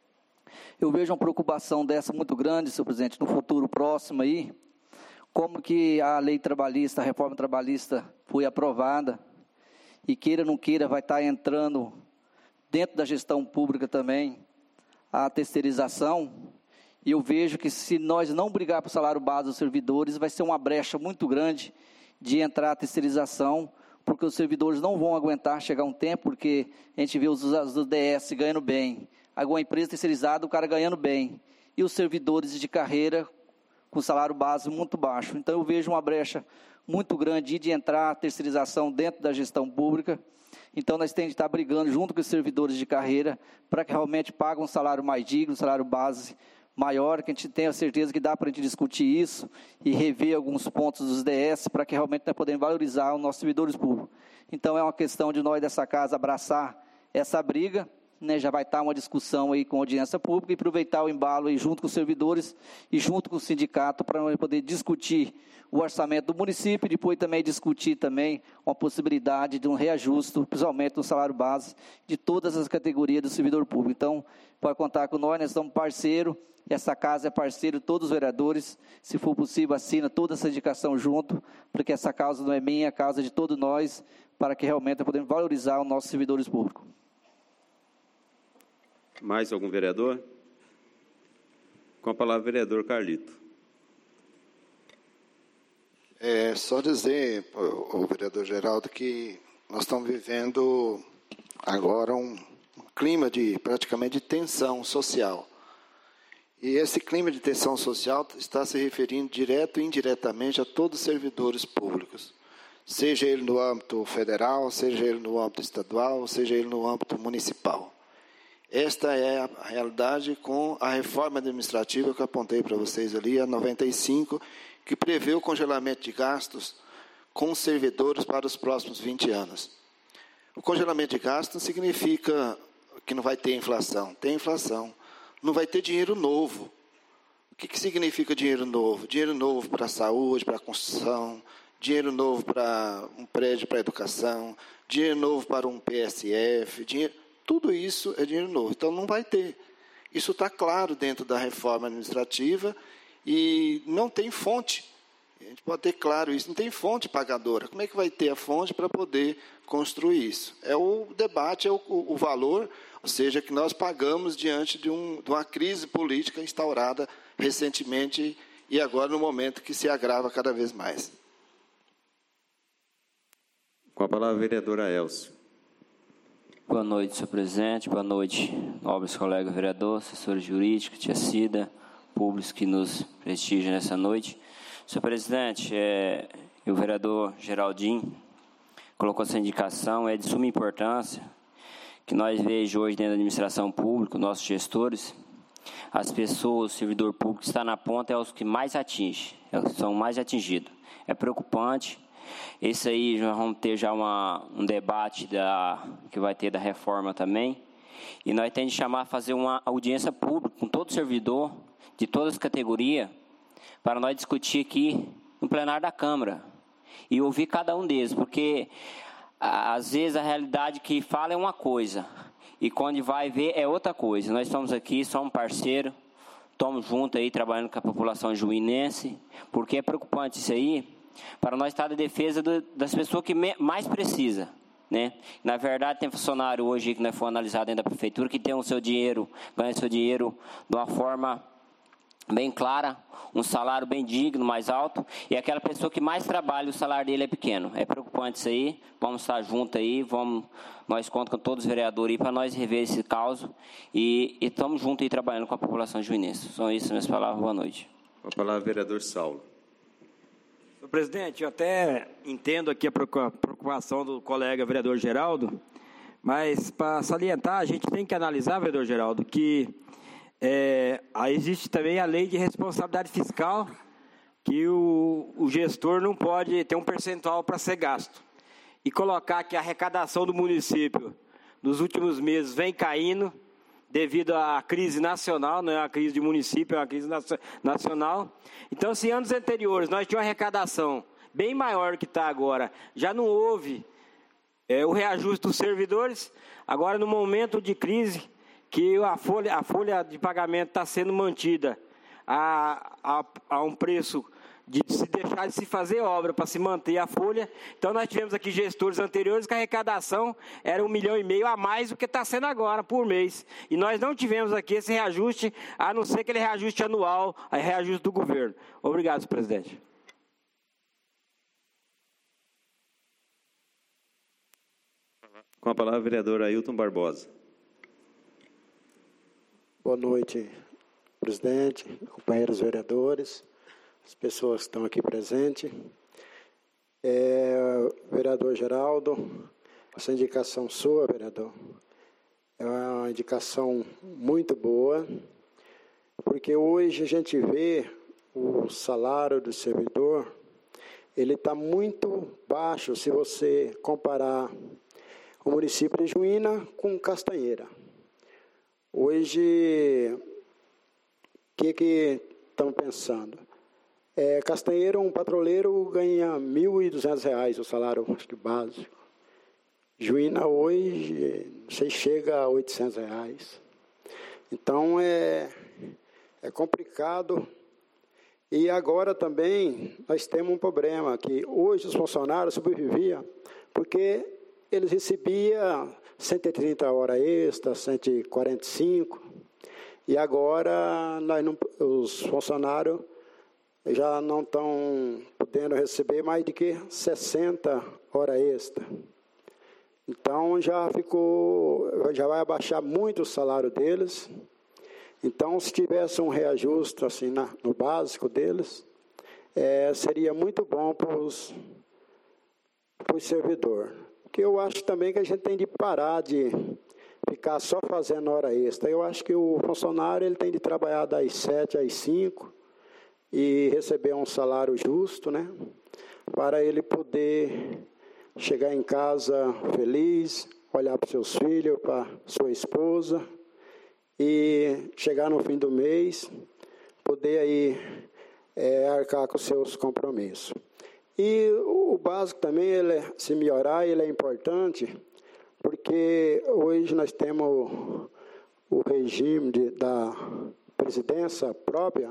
Eu vejo uma preocupação dessa muito grande, senhor presidente, no futuro próximo aí, como que a lei trabalhista, a reforma trabalhista foi aprovada, e queira ou não queira, vai estar entrando dentro da gestão pública também a terceirização, e eu vejo que se nós não brigar para o salário base dos servidores, vai ser uma brecha muito grande de entrar a terceirização, porque os servidores não vão aguentar chegar um tempo, porque a gente vê os DS ganhando bem, alguma empresa terceirizada, o cara ganhando bem, e os servidores de carreira com salário base muito baixo. Então, eu vejo uma brecha muito grande de entrar a terceirização dentro da gestão pública. Então, nós temos que estar brigando junto com os servidores de carreira para que realmente paguem um salário mais digno, um salário base maior, que a gente tenha certeza que dá para a gente discutir isso e rever alguns pontos dos DS para que realmente nós podemos valorizar os nossos servidores públicos. Então, é uma questão de nós dessa casa abraçar essa briga, né, já vai estar uma discussão aí com a audiência pública e aproveitar o embalo aí junto com os servidores e junto com o sindicato para poder discutir o orçamento do município e depois também discutir também uma possibilidade de um reajuste, principalmente no salário base de todas as categorias do servidor público. Então, pode contar com nós somos parceiro, essa casa é parceiro de todos os vereadores, se for possível assina toda essa indicação junto, porque essa causa não é minha, é a causa de todos nós, para que realmente podemos valorizar os nossos servidores públicos. Mais algum vereador? Com a palavra, vereador Carlito. Só dizer, o vereador Geraldo, que nós estamos vivendo agora um clima de praticamente de tensão social. E esse clima de tensão social está se referindo direto e indiretamente a todos os servidores públicos, seja ele no âmbito federal, seja ele no âmbito estadual, seja ele no âmbito municipal. Esta é a realidade com a reforma administrativa que eu apontei para vocês ali, a 95, que prevê o congelamento de gastos com os servidores para os próximos 20 anos. O congelamento de gastos não significa que não vai ter inflação. Tem inflação. Não vai ter dinheiro novo. O que significa dinheiro novo? Dinheiro novo para a saúde, para a construção, dinheiro novo para um prédio para a educação, dinheiro novo para um PSF, tudo isso é dinheiro novo. Então, não vai ter. Isso está claro dentro da reforma administrativa e não tem fonte. A gente pode ter claro isso. Não tem fonte pagadora. Como é que vai ter a fonte para poder construir isso? É o debate, é o valor, ou seja, que nós pagamos diante de uma crise política instaurada recentemente e agora no momento que se agrava cada vez mais. Com a palavra, a vereadora Elcio. Boa noite, senhor presidente. Boa noite, nobres colegas vereadores, assessores jurídicos, tia Cida, públicos que nos prestigiam nessa noite. Senhor presidente, o vereador Geraldinho colocou essa indicação, é de suma importância que nós vejamos hoje dentro da administração pública, nossos gestores, as pessoas, o servidor público que está na ponta é os que mais atingem, são mais atingidos. É preocupante. Isso aí, nós vamos ter já um debate que vai ter da reforma também. E nós temos de chamar, fazer uma audiência pública com todo servidor, de todas as categorias, para nós discutir aqui no plenário da Câmara. E ouvir cada um deles, porque às vezes a realidade que fala é uma coisa, e quando vai ver é outra coisa. Nós estamos aqui, somos parceiros, estamos juntos aí trabalhando com a população juinense, porque é preocupante isso aí, para nós estar na defesa das pessoas que mais precisam, né? Na verdade, tem funcionário hoje que não foi analisado dentro da prefeitura, que tem o seu dinheiro, ganha seu dinheiro de uma forma bem clara, um salário bem digno, mais alto, e aquela pessoa que mais trabalha, o salário dele é pequeno. É preocupante isso aí, vamos estar juntos aí, nós contamos com todos os vereadores aí para nós rever esse caso, e estamos juntos aí trabalhando com a população juinense. São isso minhas palavras, boa noite. Com a palavra, vereador Saulo. Senhor presidente, eu até entendo aqui a preocupação do colega vereador Geraldo, mas para salientar, a gente tem que analisar, vereador Geraldo, que existe também a lei de responsabilidade fiscal, que o gestor não pode ter um percentual para ser gasto. E colocar que a arrecadação do município nos últimos meses vem caindo devido à crise nacional, não é uma crise de município, é uma crise nacional. Então, se anos anteriores nós tínhamos uma arrecadação bem maior do que está agora, já não houve o reajuste dos servidores, agora no momento de crise, que a folha de pagamento está sendo mantida a um preço de se deixar de se fazer obra para se manter a folha. Então, nós tivemos aqui gestores anteriores que a arrecadação era 1,5 milhão a mais do que está sendo agora por mês. E nós não tivemos aqui esse reajuste, a não ser aquele reajuste anual, reajuste do governo. Obrigado, senhor presidente. Com a palavra, vereador Ailton Barbosa. Boa noite, presidente, companheiros vereadores, as pessoas que estão aqui presentes. Vereador Geraldo, essa indicação sua, vereador, é uma indicação muito boa, porque hoje a gente vê o salário do servidor, ele está muito baixo se você comparar o município de Juína com Castanheira. Hoje, o que estão pensando? Castanheira, um patrulheiro ganha R$ 1.200 o salário, acho que básico. Juína hoje, não sei, chega a R$ 800. Então, é complicado. E agora também nós temos um problema, que hoje os funcionários sobreviviam porque eles recebiam 130 horas extras, 145, e agora os funcionários já não estão podendo receber mais do que 60 horas extras. Então, já vai abaixar muito o salário deles. Então, se tivesse um reajuste assim, no básico deles, seria muito bom para os servidores. Que eu acho também que a gente tem de parar de ficar só fazendo hora extra. Eu acho que o funcionário ele tem de trabalhar das 7 às 5 e receber um salário justo, né? Para ele poder chegar em casa feliz, olhar para seus filhos, para sua esposa e chegar no fim do mês, poder aí arcar com seus compromissos. E o básico também, se melhorar, ele é importante, porque hoje nós temos o regime da presidência própria,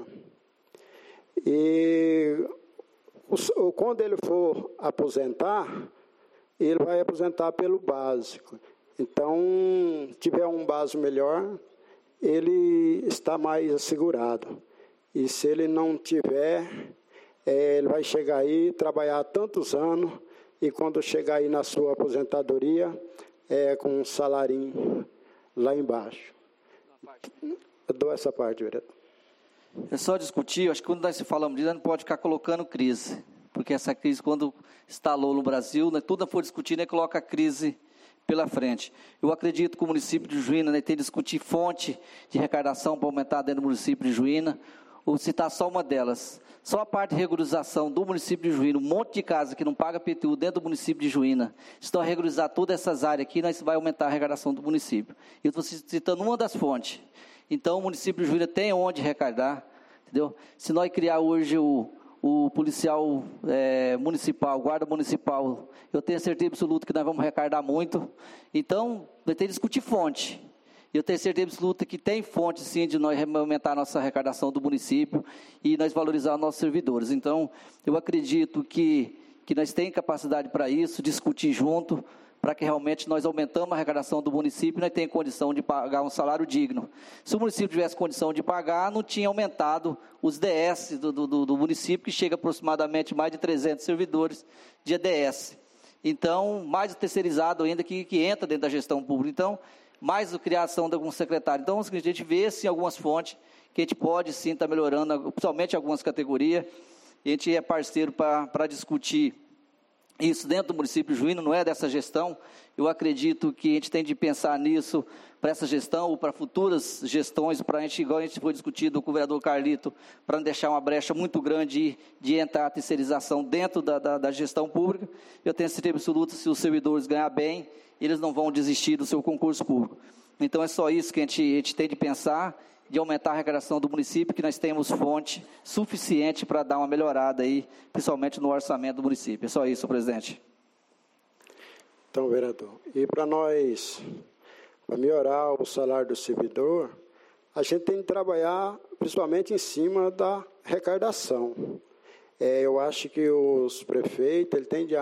e quando ele for aposentar, ele vai aposentar pelo básico. Então, se tiver um básico melhor, ele está mais assegurado. E se ele não tiver, ele vai chegar aí, trabalhar tantos anos, e quando chegar aí na sua aposentadoria, com um salarinho lá embaixo. Eu dou essa parte, vereador. É só discutir, acho que quando nós falamos disso, não pode ficar colocando crise, porque essa crise, quando instalou no Brasil, né, tudo for discutir, né, coloca a crise pela frente. Eu acredito que o município de Juína, né, tem que discutir fonte de arrecadação para aumentar dentro do município de Juína, ou citar só uma delas. Só a parte de regularização do município de Juína, um monte de casa que não paga PTU dentro do município de Juína, se nós regularizar todas essas áreas aqui, nós vai aumentar a arrecadação do município. Eu estou citando uma das fontes. Então, o município de Juína tem onde arrecadar, entendeu? Se nós criar hoje o policial municipal, guarda municipal, eu tenho certeza absoluta que nós vamos arrecadar muito. Então, vai ter que discutir fonte. Eu tenho certeza absoluta que tem fonte, sim, de nós aumentar a nossa arrecadação do município e nós valorizar os nossos servidores. Então, eu acredito que nós temos capacidade para isso, discutir junto, para que realmente nós aumentamos a arrecadação do município e nós tenhamos condição de pagar um salário digno. Se o município tivesse condição de pagar, não tinha aumentado os DS do município, que chega aproximadamente mais de 300 servidores de EDS. Então, mais o terceirizado ainda que entra dentro da gestão pública. Então, mais a criação de algum secretário. Então, a gente vê, sim, algumas fontes que a gente pode, sim, estar melhorando, principalmente algumas categorias, e a gente é parceiro para discutir isso dentro do município de Juína, não é dessa gestão. Eu acredito que a gente tem de pensar nisso para essa gestão ou para futuras gestões, para a gente, igual a gente foi discutido com o vereador Carlito, para não deixar uma brecha muito grande de entrar a terceirização dentro da gestão pública. Eu tenho certeza absoluta, se os servidores ganhar bem, eles não vão desistir do seu concurso público. Então, é só isso que a gente tem de pensar, de aumentar a arrecadação do município, que nós temos fonte suficiente para dar uma melhorada aí, principalmente no orçamento do município. É só isso, presidente. Então, vereador, e para nós, para melhorar o salário do servidor, a gente tem que trabalhar principalmente em cima da arrecadação. Eu acho que os prefeitos ele têm de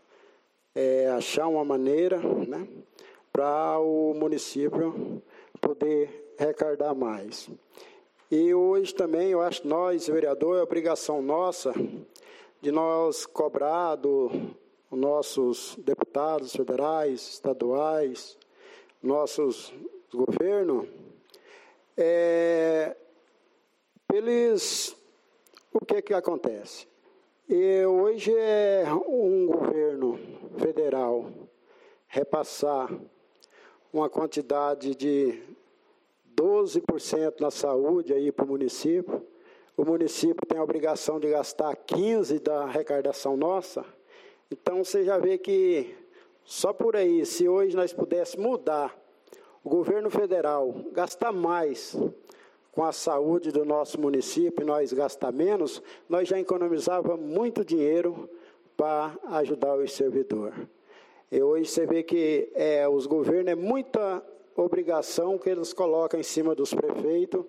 achar uma maneira, né, para o município poder arrecadar mais. E hoje também, eu acho que nós, vereador, é obrigação nossa de nós cobrar dos nossos deputados federais, estaduais, nossos governos, o que acontece? E hoje é um governo federal repassar uma quantidade de 12% na saúde aí para o município tem a obrigação de gastar 15% da arrecadação nossa. Então, você já vê que só por aí, se hoje nós pudéssemos mudar o governo federal, gastar mais com a saúde do nosso município e nós gastar menos, nós já economizava muito dinheiro para ajudar o servidor. E hoje você vê que os governos é muita obrigação que eles colocam em cima dos prefeitos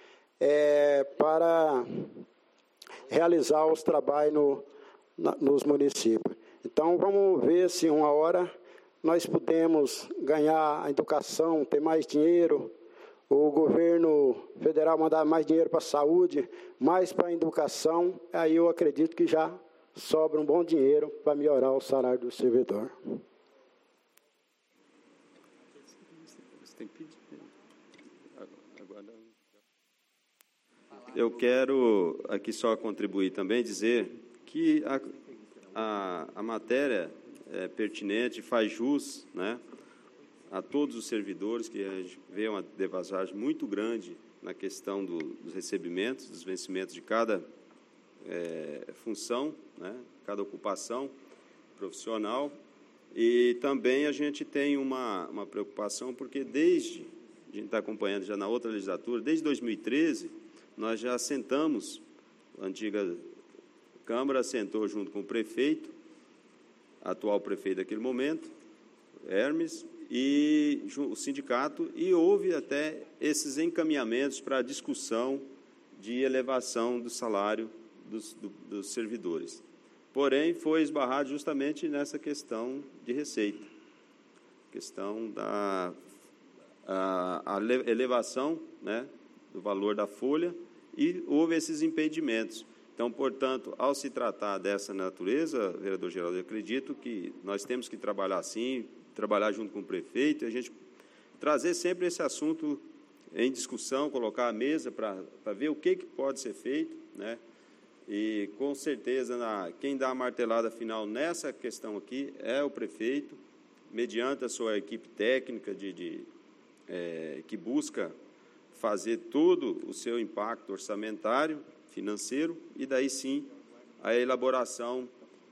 para realizar os trabalhos nos municípios. Então, vamos ver se uma hora nós podemos ganhar a educação, ter mais dinheiro, o governo federal mandar mais dinheiro para a saúde, mais para a educação, aí eu acredito que já sobra um bom dinheiro para melhorar o salário do servidor. Eu quero aqui só contribuir também, dizer que a matéria é pertinente, faz jus, né, a todos os servidores, que a gente vê uma defasagem muito grande na questão dos recebimentos, dos vencimentos de cada função, né, cada ocupação profissional, E também a gente tem uma preocupação, porque a gente está acompanhando já na outra legislatura, desde 2013, nós já sentamos, a antiga Câmara sentou junto com o prefeito, atual prefeito daquele momento, Hermes, e o sindicato, e houve até esses encaminhamentos para a discussão de elevação do salário dos servidores. Porém, foi esbarrado justamente nessa questão de receita, questão da elevação, né, do valor da folha, e houve esses impedimentos. Então, portanto, ao se tratar dessa natureza, vereador Geraldo, eu acredito que nós temos que trabalhar assim, trabalhar junto com o prefeito, e a gente trazer sempre esse assunto em discussão, colocar à mesa para ver o que pode ser feito, né? E, com certeza, quem dá a martelada final nessa questão aqui é o prefeito, mediante a sua equipe técnica que busca fazer todo o seu impacto orçamentário, financeiro, e daí sim a elaboração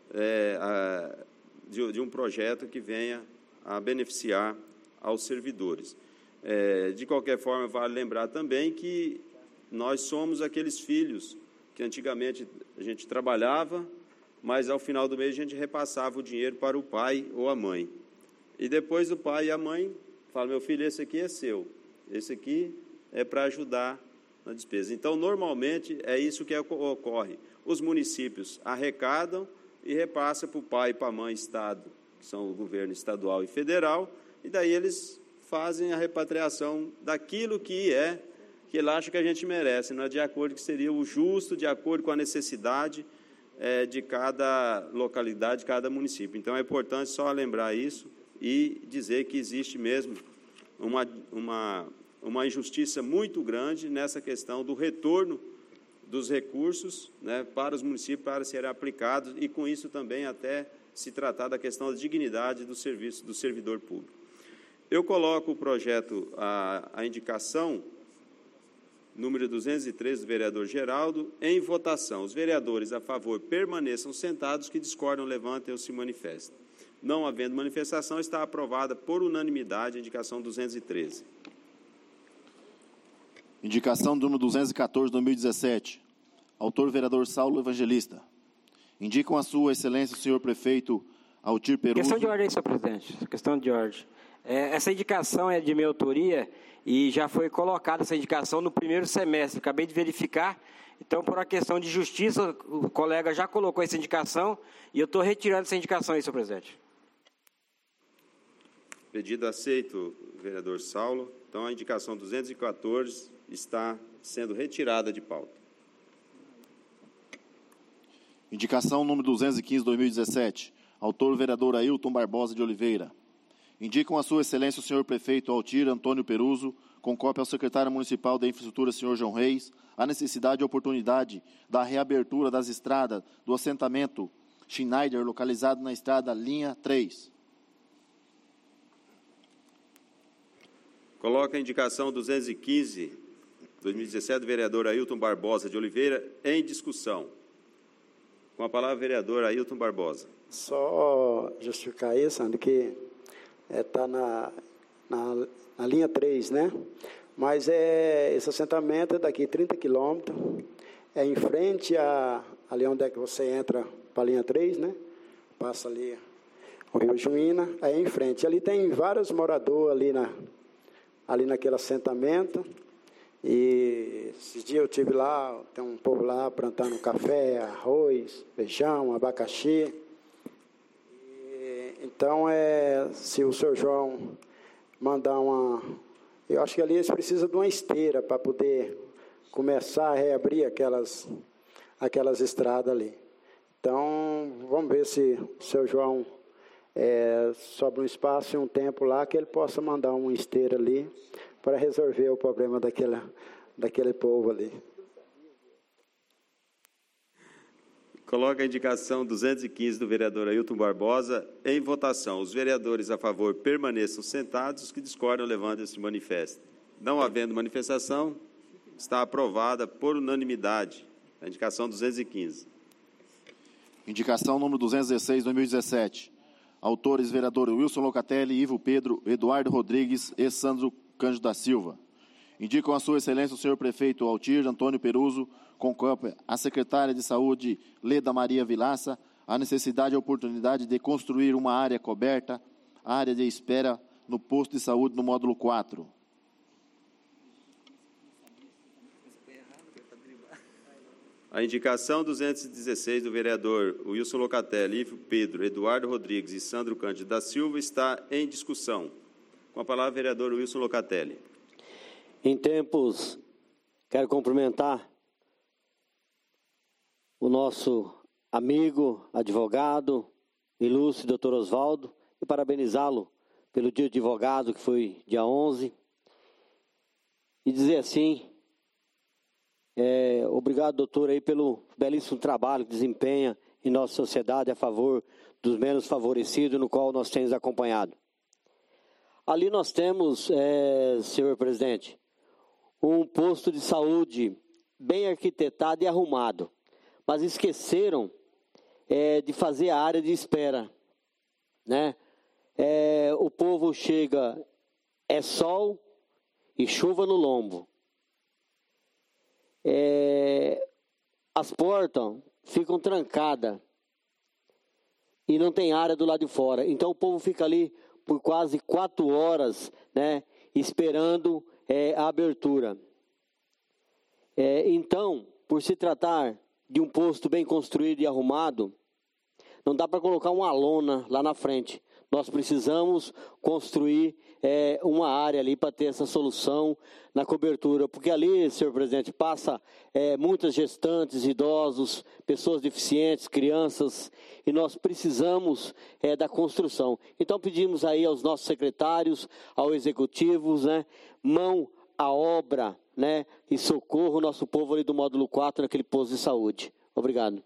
de um projeto que venha a beneficiar aos servidores. De qualquer forma, vale lembrar também que nós somos aqueles filhos que antigamente a gente trabalhava, mas ao final do mês a gente repassava o dinheiro para o pai ou a mãe. E depois o pai e a mãe falam: meu filho, esse aqui é seu, esse aqui é para ajudar na despesa. Então, normalmente, é isso que ocorre. Os municípios arrecadam e repassam para o pai e para a mãe Estado, que são o governo estadual e federal, e daí eles fazem a repatriação daquilo que ele acha que a gente merece, não é de acordo com o que seria o justo, de acordo com a necessidade de cada localidade, de cada município. Então, é importante só lembrar isso e dizer que existe mesmo uma injustiça muito grande nessa questão do retorno dos recursos, né, para os municípios para serem aplicados, e com isso também até se tratar da questão da dignidade do serviço do servidor público. Eu coloco o projeto, a indicação número 203 do vereador Geraldo, em votação. Os vereadores a favor permaneçam sentados, que discordam levantem ou se manifestem. Não havendo manifestação, está aprovada por unanimidade a indicação 213. Indicação número 214, 2017. Autor, vereador Saulo Evangelista. Indicam a sua excelência o senhor prefeito Altir Peruso. Questão de ordem, senhor presidente. Questão de ordem. Essa indicação é de minha autoria e já foi colocada essa indicação no primeiro semestre. Acabei de verificar. Então, por uma questão de justiça, o colega já colocou essa indicação e eu estou retirando essa indicação aí, senhor presidente. Pedido aceito, vereador Saulo. Então, a indicação 214 está sendo retirada de pauta. Indicação número 215, 2017. Autor, vereador Ailton Barbosa de Oliveira. Indicam a sua excelência o senhor prefeito Altir Antônio Peruso, com cópia ao secretário municipal da Infraestrutura, senhor João Reis, a necessidade e oportunidade da reabertura das estradas do assentamento Schneider, localizado na estrada linha 3. Coloca a indicação 215, 2017, do vereador Ailton Barbosa de Oliveira, em discussão. Com a palavra, vereador Ailton Barbosa. Só justificar isso, Sandro, que está na linha 3, né? Mas esse assentamento é daqui 30 quilômetros, é em frente ali onde é que você entra para a linha 3, né? Passa ali o Rio Juína, é em frente. Ali tem vários moradores ali naquele assentamento. E esses dias eu estive lá, tem um povo lá plantando café, arroz, feijão, abacaxi. Então, se o senhor João mandar eu acho que ali eles precisam de uma esteira para poder começar a reabrir aquelas estradas ali. Então, vamos ver se o senhor João sobra um espaço e um tempo lá que ele possa mandar uma esteira ali para resolver o problema daquele povo ali. Coloca a indicação 215 do vereador Ailton Barbosa em votação. Os vereadores a favor permaneçam sentados, os que discordam levantem e se manifestem. Não havendo manifestação, está aprovada por unanimidade a indicação 215. Indicação número 216, 2017. Autores, vereador Wilson Locatelli, Ivo Pedro, Eduardo Rodrigues e Sandro Cândido da Silva. Indicam a sua excelência o senhor prefeito Altir Antônio Peruso, com cópia a secretária de Saúde Leda Maria Vilaça, a necessidade e a oportunidade de construir uma área coberta, área de espera no posto de saúde no módulo 4. A indicação 216 do vereador Wilson Locatelli, Ivo Pedro, Eduardo Rodrigues e Sandro Cândido da Silva está em discussão. Com a palavra, o vereador Wilson Locatelli. Em tempos, quero cumprimentar o nosso amigo, advogado, ilustre doutor Oswaldo, e parabenizá-lo pelo dia de advogado, que foi dia 11, e dizer assim, obrigado, doutor, aí pelo belíssimo trabalho que desempenha em nossa sociedade a favor dos menos favorecidos, no qual nós temos acompanhado. Ali nós temos, senhor presidente, um posto de saúde bem arquitetado e arrumado, mas esqueceram de fazer a área de espera, né? O povo chega, sol e chuva no lombo. As portas ficam trancadas e não tem área do lado de fora. Então o povo fica ali por quase 4 horas, né, esperando a abertura. Então, por se tratar de um posto bem construído e arrumado, não dá para colocar uma lona lá na frente. Nós precisamos construir uma área ali para ter essa solução na cobertura. Porque ali, senhor presidente, passa muitas gestantes, idosos, pessoas deficientes, crianças, e nós precisamos da construção. Então pedimos aí aos nossos secretários, aos executivos, né, mão à obra, né, e socorro o nosso povo ali do módulo 4 naquele posto de saúde. Obrigado.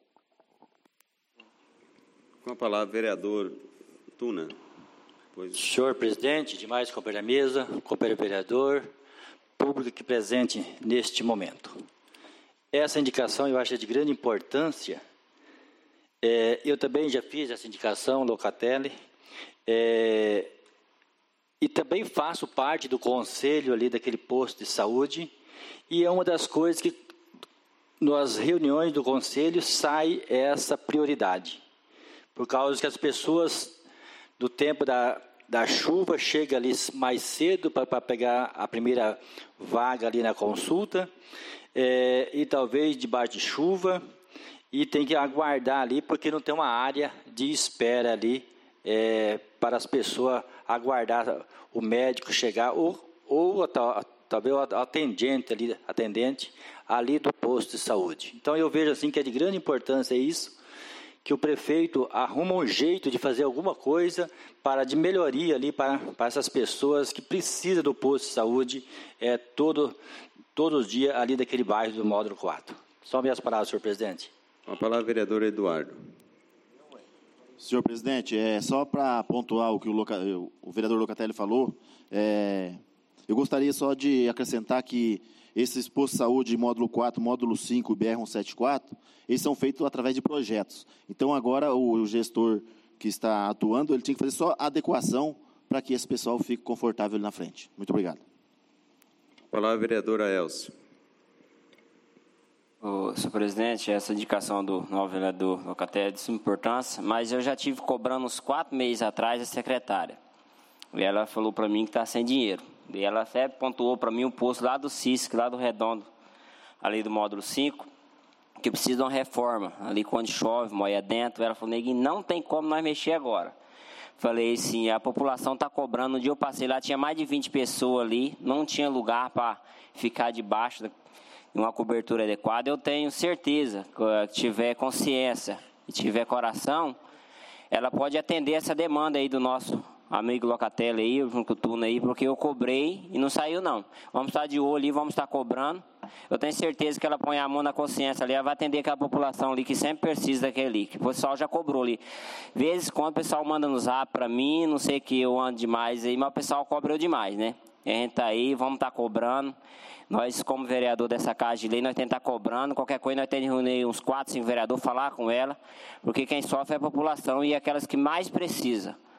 Com a palavra, vereador Tuna. Senhor presidente, demais companheiros da mesa, companheiro vereador, público aqui presente neste momento. Essa indicação eu acho de grande importância. Eu também já fiz essa indicação, Locatelli, e também faço parte do conselho ali daquele posto de saúde, e é uma das coisas que nas reuniões do conselho sai essa prioridade, por causa que as pessoas do tempo da chuva chegam ali mais cedo para pegar a primeira vaga ali na consulta, e talvez debaixo de chuva, e tem que aguardar ali, porque não tem uma área de espera ali para as pessoas aguardar o médico chegar, ou talvez o atendente ali do posto de saúde. Então eu vejo assim que é de grande importância isso, que o prefeito arruma um jeito de fazer alguma coisa de melhoria ali para essas pessoas que precisam do posto de saúde todos os dias ali daquele bairro do módulo 4. Só minhas palavras, senhor presidente. Com a palavra, vereador Eduardo. Senhor presidente, só para pontuar o que o vereador Locatelli falou, eu gostaria só de acrescentar que esses postos de saúde módulo 4, módulo 5 e BR-174, eles são feitos através de projetos. Então, agora, o gestor que está atuando, ele tinha que fazer só adequação para que esse pessoal fique confortável ali na frente. Muito obrigado. Palavra, vereadora Elcio. Senhor presidente, essa indicação do novo vereador Locatelli é de suma importância, mas eu já tive cobrando uns 4 meses atrás a secretária. E ela falou para mim que está sem dinheiro. E ela até pontuou para mim um posto lá do CISC, lá do Redondo, ali do módulo 5, que precisa de uma reforma. Ali quando chove, moia dentro, ela falou, neguinho, não tem como nós mexer agora. Falei, sim, a população está cobrando. Um dia eu passei lá, tinha mais de 20 pessoas ali, não tinha lugar para ficar debaixo de uma cobertura adequada. Eu tenho certeza que tiver consciência e tiver coração, ela pode atender essa demanda aí do nosso amigo Locatelli aí, junto com o Tuna aí, porque eu cobrei e não saiu não. Vamos estar de olho ali, vamos estar cobrando. Eu tenho certeza que ela põe a mão na consciência ali, ela vai atender aquela população ali que sempre precisa daquele ali, que o pessoal já cobrou ali. Vezes quando o pessoal manda no zap para mim, não sei que eu ando demais aí, mas o pessoal cobrou demais, né? A gente tá aí, vamos estar cobrando. Nós, como vereador dessa casa de lei, nós temos que estar cobrando. Qualquer coisa, nós temos que reunir uns 4, 5 vereadores, falar com ela, porque quem sofre é a população e aquelas que mais precisam.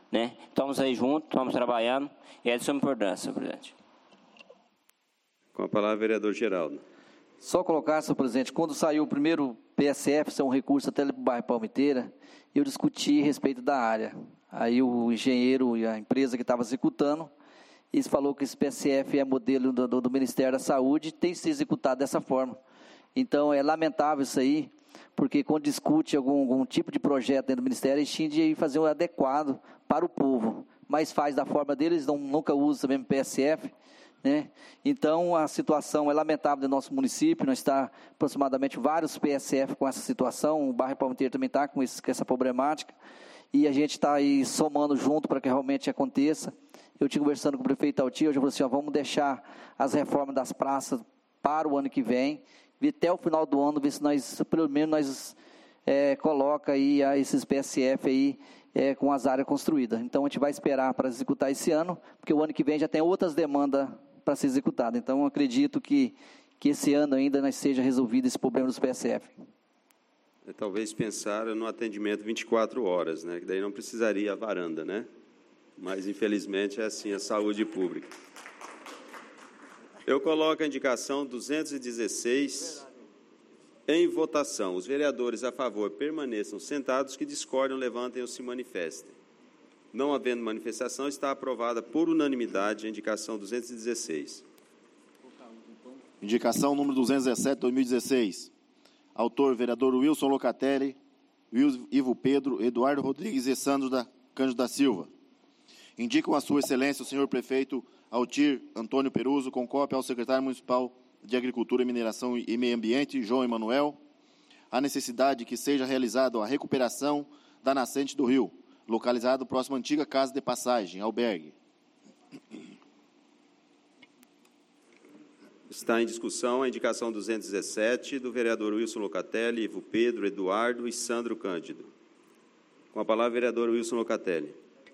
né? Estamos aí juntos, estamos trabalhando, e é de suma importância, senhor presidente. Com a palavra, vereador Geraldo. Só colocar, senhor presidente, quando saiu o primeiro PSF, isso é um recurso até para o bairro Palmiteira, eu discuti a respeito da área. Aí o engenheiro e a empresa que estava executando, eles falou que esse PSF é modelo do Ministério da Saúde, tem se executado dessa forma. Então, é lamentável isso aí, porque quando discute algum tipo de projeto dentro do Ministério, eles tinham de fazer o adequado para o povo, mas faz da forma deles, nunca usa também o PSF, né? Então, a situação é lamentável do nosso município, nós está aproximadamente vários PSF com essa situação, o bairro Palmiteira também está com essa problemática, e a gente está aí somando junto para que realmente aconteça. Eu estive conversando com o prefeito Altir, hoje eu falei assim, vamos deixar as reformas das praças para o ano que vem, ver até o final do ano, ver se nós, pelo menos, nós coloca aí esses PSF aí com as áreas construídas. Então, a gente vai esperar para executar esse ano, porque o ano que vem já tem outras demandas para ser executada. Então, eu acredito que esse ano ainda nós seja resolvido esse problema dos PSF. Talvez pensar no atendimento 24 horas, né? Que daí não precisaria a varanda, né? Mas, infelizmente, é assim a saúde pública. Eu coloco a indicação 216 em votação. Os vereadores a favor permaneçam sentados, que discordam, levantem ou se manifestem. Não havendo manifestação, está aprovada por unanimidade a indicação 216. Indicação número 217, 2016. Autor, vereador Wilson Locatelli, Ivo Pedro, Eduardo Rodrigues e Sandro Cândido da Silva. Indicam a sua excelência o senhor prefeito Altir Antônio Peruso, com cópia ao secretário municipal de Agricultura, Mineração e Meio Ambiente, João Emanuel, a necessidade que seja realizada a recuperação da nascente do rio, localizado próximo à antiga Casa de Passagem, albergue. Está em discussão a indicação 217 do vereador Wilson Locatelli, Ivo Pedro, Eduardo e Sandro Cândido. Com a palavra, vereador Wilson Locatelli.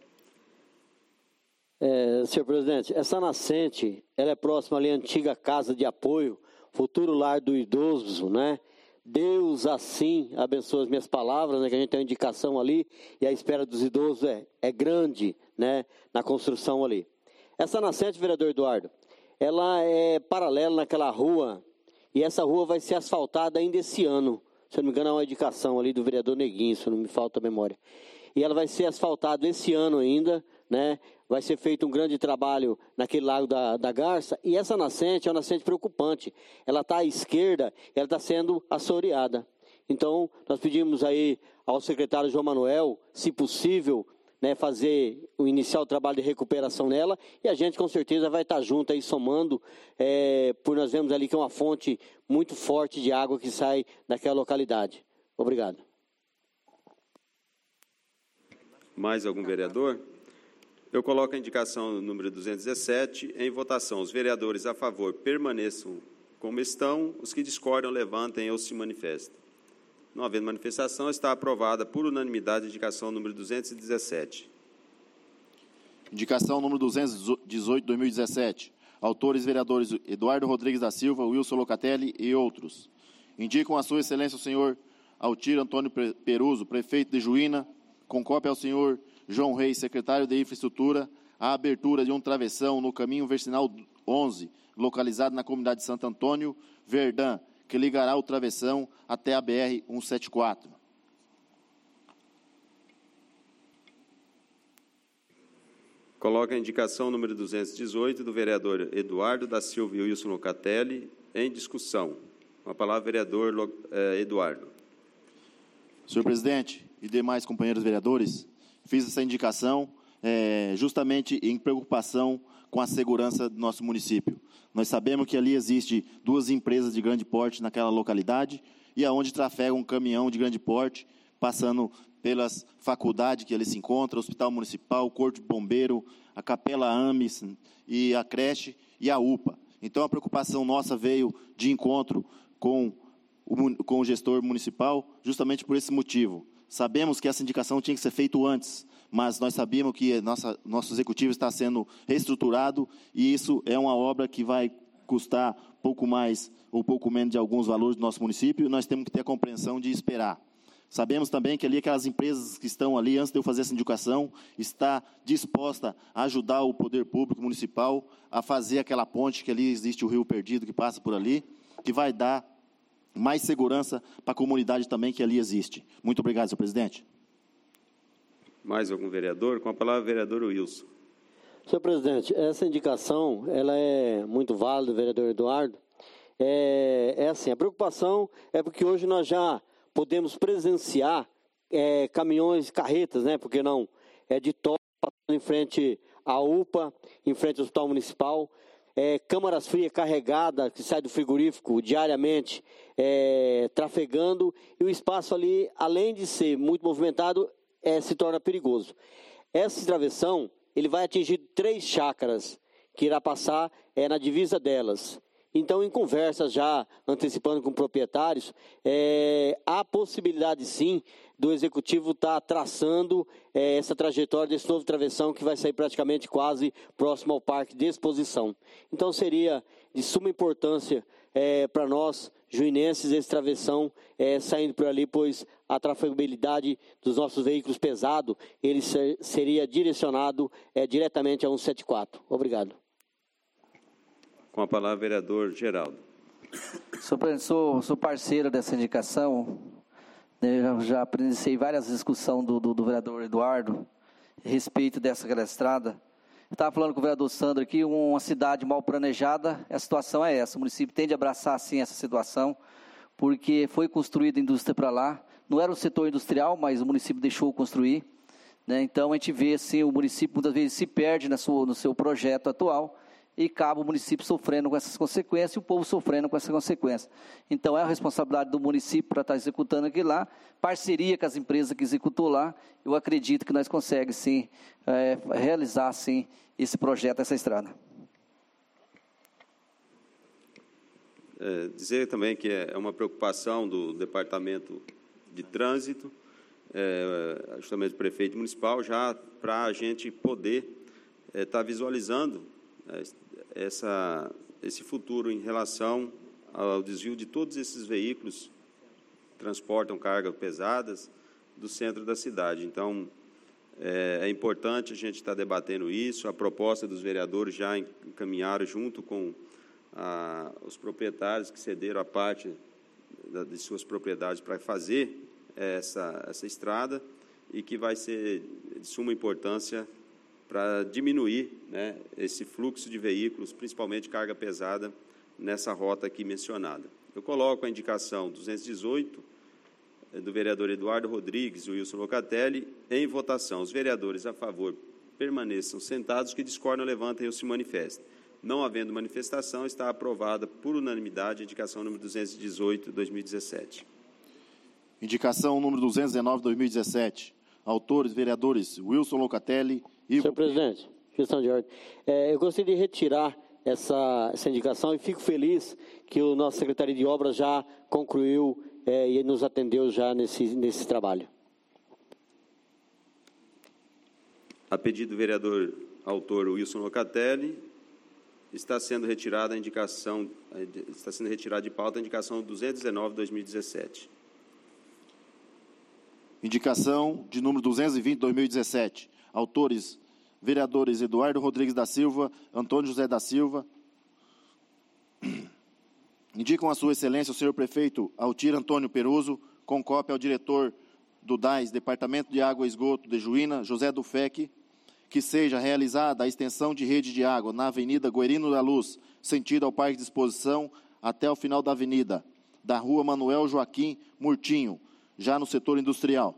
Senhor presidente, essa nascente, ela é próxima ali à antiga Casa de Apoio, futuro lar do idoso, né? Deus assim abençoe as minhas palavras, né? Que a gente tem uma indicação ali e a espera dos idosos é grande, né? Na construção ali. Essa nascente, vereador Eduardo, ela é paralela naquela rua e essa rua vai ser asfaltada ainda esse ano. Se eu não me engano, é uma indicação ali do vereador Neguinho, se não me falta a memória. E ela vai ser asfaltada esse ano ainda, né? Vai ser feito um grande trabalho naquele lago da Garça, e essa nascente é uma nascente preocupante. Ela está à esquerda, ela está sendo assoreada. Então, nós pedimos aí ao secretário João Manuel, se possível, né, iniciar o trabalho de recuperação nela, e a gente com certeza vai estar junto aí somando, por nós vemos ali que é uma fonte muito forte de água que sai daquela localidade. Obrigado. Mais algum vereador? Eu coloco a indicação número 217 em votação. Os vereadores a favor permaneçam como estão, os que discordam levantem ou se manifestem. Não havendo manifestação, está aprovada por unanimidade a indicação número 217. Indicação número 218, 2017. Autores, vereadores Eduardo Rodrigues da Silva, Wilson Locatelli e outros. Indicam a sua excelência o senhor Altir Antônio Peruso, prefeito de Juína, com cópia ao senhor João Reis, secretário de Infraestrutura, a abertura de um travessão no caminho vicinal 11, localizado na comunidade de Santo Antônio, Verdã, que ligará o travessão até a BR-174. Coloca a indicação número 218 do vereador Eduardo da Silva e Wilson Locatelli em discussão. Com a palavra, vereador Eduardo. Senhor presidente e demais companheiros vereadores, fiz essa indicação justamente em preocupação com a segurança do nosso município. Nós sabemos que ali existe 2 empresas de grande porte naquela localidade e aonde trafega um caminhão de grande porte, passando pelas faculdades que ali se encontra, Hospital Municipal, Corpo de Bombeiro, a Capela Ames e a creche e a UPA. Então, a preocupação nossa veio de encontro com o gestor municipal justamente por esse motivo. Sabemos que essa indicação tinha que ser feita antes, mas nós sabíamos que nosso executivo está sendo reestruturado e isso é uma obra que vai custar pouco mais ou pouco menos de alguns valores do nosso município e nós temos que ter a compreensão de esperar. Sabemos também que ali aquelas empresas que estão ali, antes de eu fazer essa indicação, está disposta a ajudar o poder público municipal a fazer aquela ponte que ali existe o Rio Perdido, que passa por ali, que vai dar mais segurança para a comunidade também que ali existe. Muito obrigado, senhor presidente. Mais algum vereador? Com a palavra, o vereador Wilson. Senhor presidente, essa indicação ela é muito válida, vereador Eduardo. É assim, a preocupação é porque hoje nós já podemos presenciar caminhões, carretas, né? Porque não? De top passando em frente à UPA, em frente ao Hospital Municipal, câmaras frias carregadas que saem do frigorífico diariamente, trafegando, e o espaço ali, além de ser muito movimentado, se torna perigoso. Essa travessão, ele vai atingir 3 chácaras, que irá passar na divisa delas. Então, em conversas já antecipando com proprietários, há possibilidade sim do executivo estar traçando essa trajetória desse novo travessão que vai sair praticamente quase próximo ao parque de exposição. Então, seria de suma importância para nós, juinenses, esse travessão saindo por ali, pois a trafegabilidade dos nossos veículos pesados, ele seria direcionado diretamente a 174. Obrigado. Com a palavra, vereador Geraldo. Sou parceiro dessa indicação. Eu já presenciei várias discussões do vereador Eduardo a respeito dessa estrada. Eu estava falando com o vereador Sandro aqui, uma cidade mal planejada, a situação é essa. O município tem de abraçar, sim, essa situação, porque foi construída indústria para lá. Não era um setor industrial, mas o município deixou construir, né? Então, a gente vê, assim, o município muitas vezes se perde no seu projeto atual, e acaba o município sofrendo com essas consequências e o povo sofrendo com essas consequências. Então, é a responsabilidade do município para estar executando aquilo lá, parceria com as empresas que executou lá, eu acredito que nós conseguimos, sim, realizar, sim, esse projeto, essa estrada. Dizer também que é uma preocupação do Departamento de Trânsito, justamente do prefeito municipal, já para a gente poder estar visualizando esse futuro em relação ao desvio de todos esses veículos que transportam cargas pesadas do centro da cidade. Então, é importante a gente estar debatendo isso. A proposta dos vereadores já encaminharam junto com os proprietários que cederam a parte de suas propriedades para fazer essa estrada e que vai ser de suma importância para diminuir, né, esse fluxo de veículos, principalmente carga pesada, nessa rota aqui mencionada. Eu coloco a indicação 218 do vereador Eduardo Rodrigues e Wilson Locatelli em votação. Os vereadores a favor permaneçam sentados, que discordam, levantem ou se manifestem. Não havendo manifestação, está aprovada por unanimidade a indicação número 218, 2017. Indicação número 219, 2017. Autores, vereadores Wilson Locatelli e... Senhor presidente, questão de ordem. Eu gostaria de retirar essa indicação e fico feliz que o nosso secretário de Obras já concluiu e nos atendeu já nesse trabalho. A pedido do vereador autor Wilson Locatelli, está sendo retirada a indicação, está sendo retirada de pauta a indicação 219, 2017. Indicação de número 220, 2017. Autores, vereadores Eduardo Rodrigues da Silva, Antônio José da Silva. Indicam a sua excelência o senhor prefeito Altir Antônio Peruso, com cópia ao diretor do DAES, Departamento de Água e Esgoto de Juína, José do FEC, que seja realizada a extensão de rede de água na Avenida Guerino da Luz, sentido ao Parque de Exposição, até o final da avenida, da Rua Manuel Joaquim Murtinho, já no setor industrial.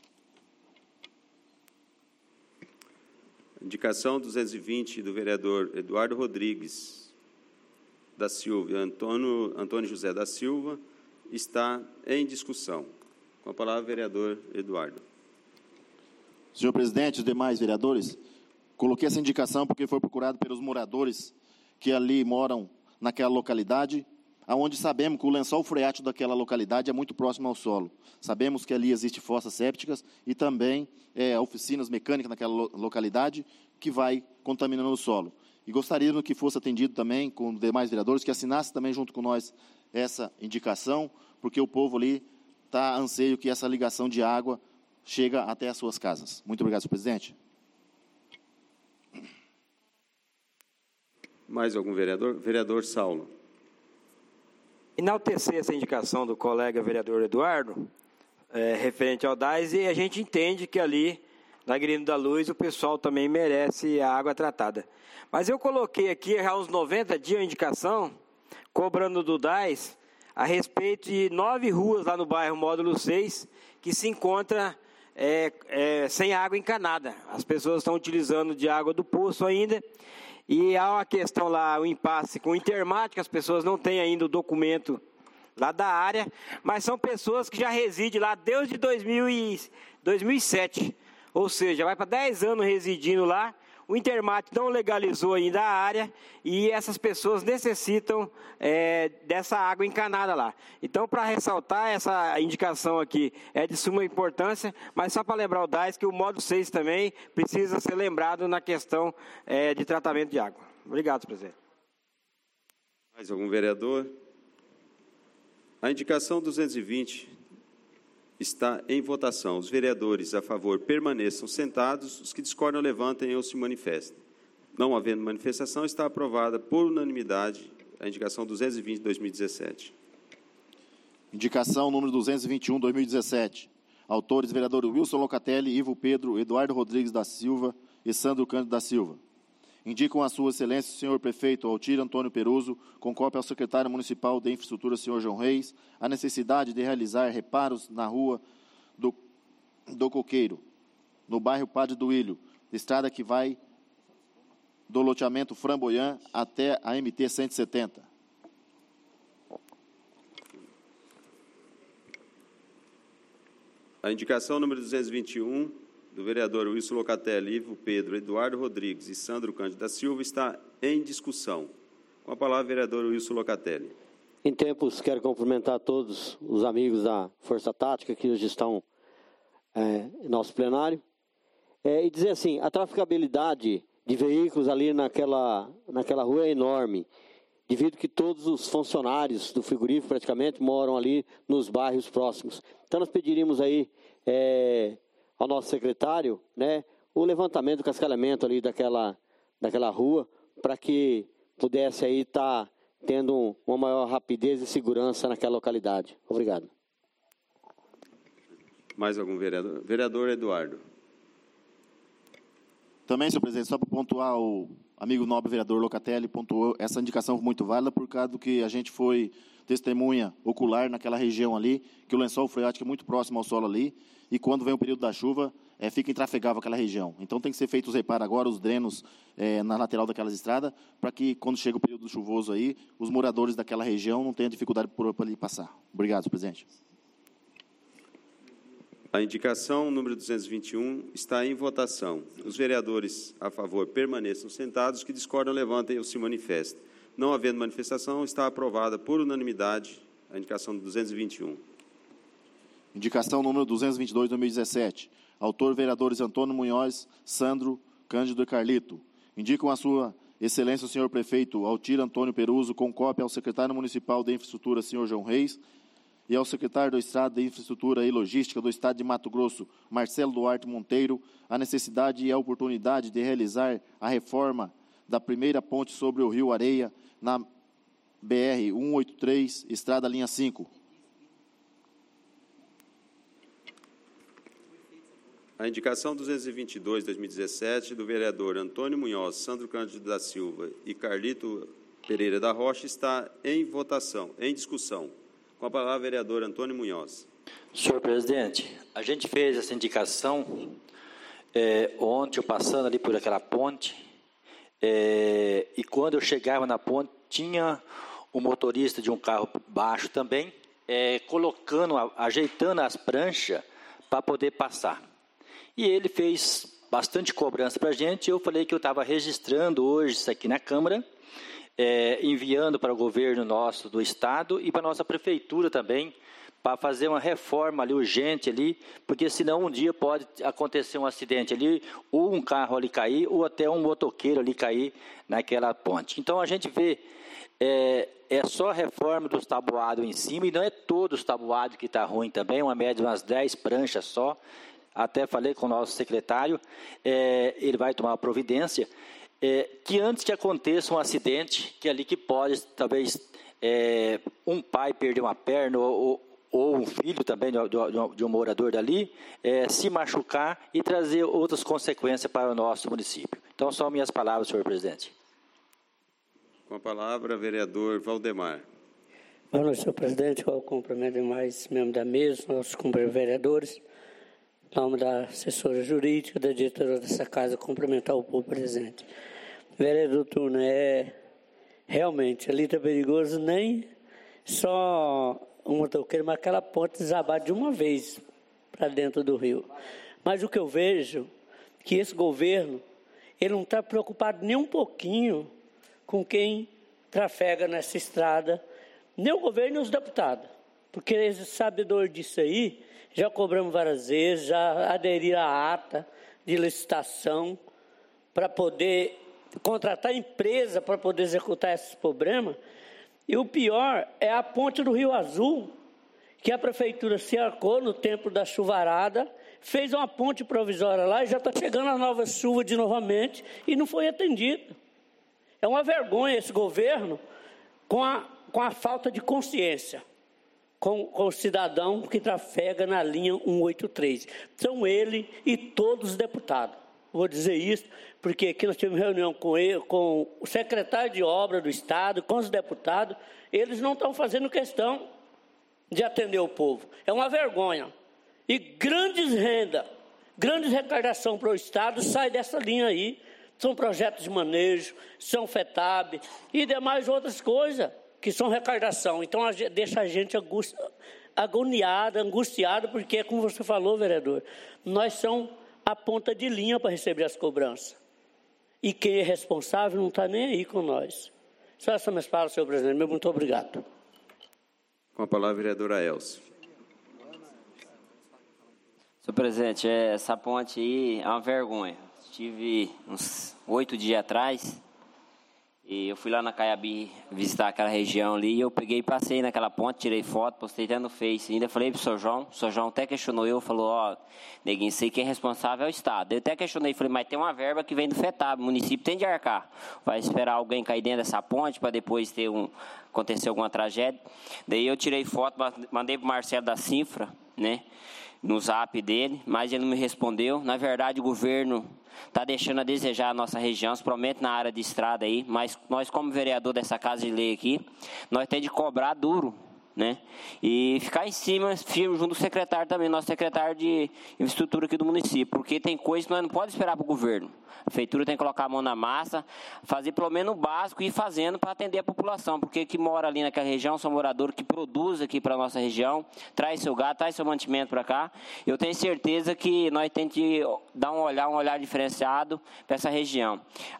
Indicação 220 do vereador Eduardo Rodrigues da Silva e Antônio José da Silva está em discussão. Com a palavra, vereador Eduardo. Senhor presidente, os demais vereadores, coloquei essa indicação porque foi procurado pelos moradores que ali moram naquela localidade, aonde sabemos que o lençol freático daquela localidade é muito próximo ao solo. Sabemos que ali existem fossas sépticas e também oficinas mecânicas naquela localidade que vai contaminando o solo. E gostaríamos que fosse atendido também com os demais vereadores, que assinasse também junto com nós essa indicação, porque o povo ali está anseio que essa ligação de água chegue até as suas casas. Muito obrigado, senhor presidente. Mais algum vereador? Vereador Saulo. Enaltecer essa indicação do colega vereador Eduardo, referente ao DAS, e a gente entende que ali, na Grilo da Luz, o pessoal também merece a água tratada. Mas eu coloquei aqui, há uns 90 dias, a indicação, cobrando do DAS, a respeito de 9 ruas lá no bairro Módulo 6, que se encontra sem água encanada. As pessoas estão utilizando de água do poço ainda, e há uma questão lá, o impasse com o Intermate, que as pessoas não têm ainda o documento lá da área, mas são pessoas que já residem lá desde 2007, ou seja, vai para 10 anos residindo lá. O Intermate não legalizou ainda a área e essas pessoas necessitam dessa água encanada lá. Então, para ressaltar, essa indicação aqui é de suma importância, mas só para lembrar o DAS que o módulo 6 também precisa ser lembrado na questão de tratamento de água. Obrigado, senhor presidente. Mais algum vereador? A indicação 220 está em votação. Os vereadores a favor permaneçam sentados, os que discordam levantem ou se manifestem. Não havendo manifestação, está aprovada por unanimidade a indicação 220 de 2017. Indicação número 221, 2017. Autores, vereadores Wilson Locatelli, Ivo Pedro, Eduardo Rodrigues da Silva e Sandro Cândido da Silva. Indicam a sua excelência o senhor prefeito Altir Antônio Peruso, com cópia ao secretário municipal de infraestrutura, senhor João Reis, a necessidade de realizar reparos na rua do Coqueiro, no bairro Padre do Ilho, estrada que vai do loteamento Framboyant até a MT 170. A indicação número 221 do vereador Wilson Locatelli, Ivo Pedro, Eduardo Rodrigues e Sandro Cândido da Silva está em discussão. Com a palavra, vereador Wilson Locatelli. Em tempos, quero cumprimentar todos os amigos da Força Tática que hoje estão em nosso plenário. E dizer assim, a traficabilidade de veículos ali naquela rua é enorme, devido que todos os funcionários do frigorífico praticamente moram ali nos bairros próximos. Então, nós pediríamos aí ao nosso secretário, o levantamento, o cascalhamento ali daquela rua, para que pudesse aí estar tendo uma maior rapidez e segurança naquela localidade. Obrigado. Mais algum vereador? Vereador Eduardo. Também, senhor presidente, só para pontuar, o amigo nobre vereador Locatelli pontuou essa indicação muito válida por causa do que a gente foi testemunha ocular naquela região ali, que o lençol freático é muito próximo ao solo ali, e quando vem o período da chuva, fica intrafegável aquela região. Então, tem que ser feitos os reparos agora, os drenos na lateral daquelas estradas, para que, quando chega o período chuvoso aí, os moradores daquela região não tenham dificuldade para ali passar. Obrigado, senhor presidente. A indicação número 221 está em votação. Os vereadores a favor permaneçam sentados, os que discordam levantem ou se manifestem. Não havendo manifestação, está aprovada por unanimidade a indicação 221. Indicação número 222, 2017. Autor, vereadores Antônio Munhoz, Sandro, Cândido e Carlito. Indicam a sua excelência o senhor prefeito Altir Antônio Peruso, com cópia ao secretário municipal de infraestrutura, senhor João Reis, e ao secretário do Estado de Infraestrutura e Logística do Estado de Mato Grosso, Marcelo Duarte Monteiro, a necessidade e a oportunidade de realizar a reforma da primeira ponte sobre o Rio Areia, na BR-183, Estrada Linha 5. A indicação 222/2017 do vereador Antônio Munhoz, Sandro Cândido da Silva e Carlito Pereira da Rocha está em votação, em discussão. Com a palavra, vereador Antônio Munhoz. Senhor presidente, a gente fez essa indicação ontem, eu passando ali por aquela ponte, e quando eu chegava na ponte, tinha o motorista de um carro baixo também, ajeitando as pranchas para poder passar. E ele fez bastante cobrança para a gente, eu falei que eu estava registrando hoje isso aqui na Câmara, enviando para o governo nosso do Estado e para a nossa prefeitura também, para fazer uma reforma ali urgente ali, porque senão um dia pode acontecer um acidente ali, ou um carro ali cair, ou até um motoqueiro ali cair naquela ponte. Então a gente vê é só a reforma dos tabuados em cima, e não é todo os tabuados que está ruim também, uma média de umas 10 pranchas só. Até falei com o nosso secretário, ele vai tomar uma providência, que antes que aconteça um acidente, que ali que pode, talvez, um pai perder uma perna, ou um filho também de um morador dali, se machucar e trazer outras consequências para o nosso município. Então, são minhas palavras, senhor presidente. Com a palavra, vereador Valdemar. Boa noite, senhor presidente. Eu cumprimento demais membros da mesa, nossos companheiros vereadores. Em nome da assessora jurídica, da diretora dessa casa, cumprimentar o povo presente. Vereador Turno, realmente, ali está perigoso, nem só um motoqueiro, mas aquela ponte desabar de uma vez para dentro do rio. Mas o que eu vejo, que esse governo, ele não está preocupado nem um pouquinho com quem trafega nessa estrada, nem o governo nem os deputados, porque eles sabedor disso aí, já cobramos várias vezes, já aderiram à ata de licitação para poder contratar empresa para poder executar esses problemas. E o pior é a ponte do Rio Azul, que a prefeitura se arcou no tempo da chuvarada, fez uma ponte provisória lá e já está chegando a nova chuva de novamente e não foi atendido. É uma vergonha esse governo com a falta de consciência com o cidadão que trafega na linha 183. São ele e todos os deputados. Vou dizer isso porque aqui nós tivemos reunião com ele, com o secretário de obra do Estado, com os deputados. Eles não estão fazendo questão de atender o povo. É uma vergonha. E grandes rendas, grandes arrecadação para o Estado sai dessa linha aí. São projetos de manejo, são FETAB e demais outras coisas que são arrecadação. Então, deixa a gente agoniada, angustiada, porque, como você falou, vereador, nós somos a ponta de linha para receber as cobranças. E quem é responsável não está nem aí com nós. Só essas minhas palavras, senhor presidente. Muito obrigado. Com a palavra, a vereadora Elcio. Senhor presidente, essa ponte aí é uma vergonha. Estive uns 8 dias atrás e eu fui lá na Caiabi visitar aquela região ali e eu passei naquela ponte, tirei foto, postei até no Face. Ainda falei pro o Sr. João até questionou falou, neguinho, sei quem é responsável é o Estado. Eu até questionei, falei, mas tem uma verba que vem do FETAB, o município tem de arcar. Vai esperar alguém cair dentro dessa ponte para depois acontecer alguma tragédia. Daí eu tirei foto, mandei pro Marcelo da Cifra, né, no zap dele, mas ele não me respondeu. Na verdade, o governo está deixando a desejar a nossa região, se promete na área de estrada aí, mas nós, como vereador dessa casa de lei aqui, nós temos de cobrar duro, né? E ficar em cima, firme, junto do secretário também, nosso secretário de infraestrutura aqui do município, porque tem coisas que nós não podemos esperar para o governo. A prefeitura tem que colocar a mão na massa, fazer pelo menos o básico e ir fazendo para atender a população, porque que mora ali naquela região são moradores que produzem aqui para a nossa região, traz seu gado, traz seu mantimento para cá. Eu tenho certeza que nós temos que dar um olhar diferenciado para essa região.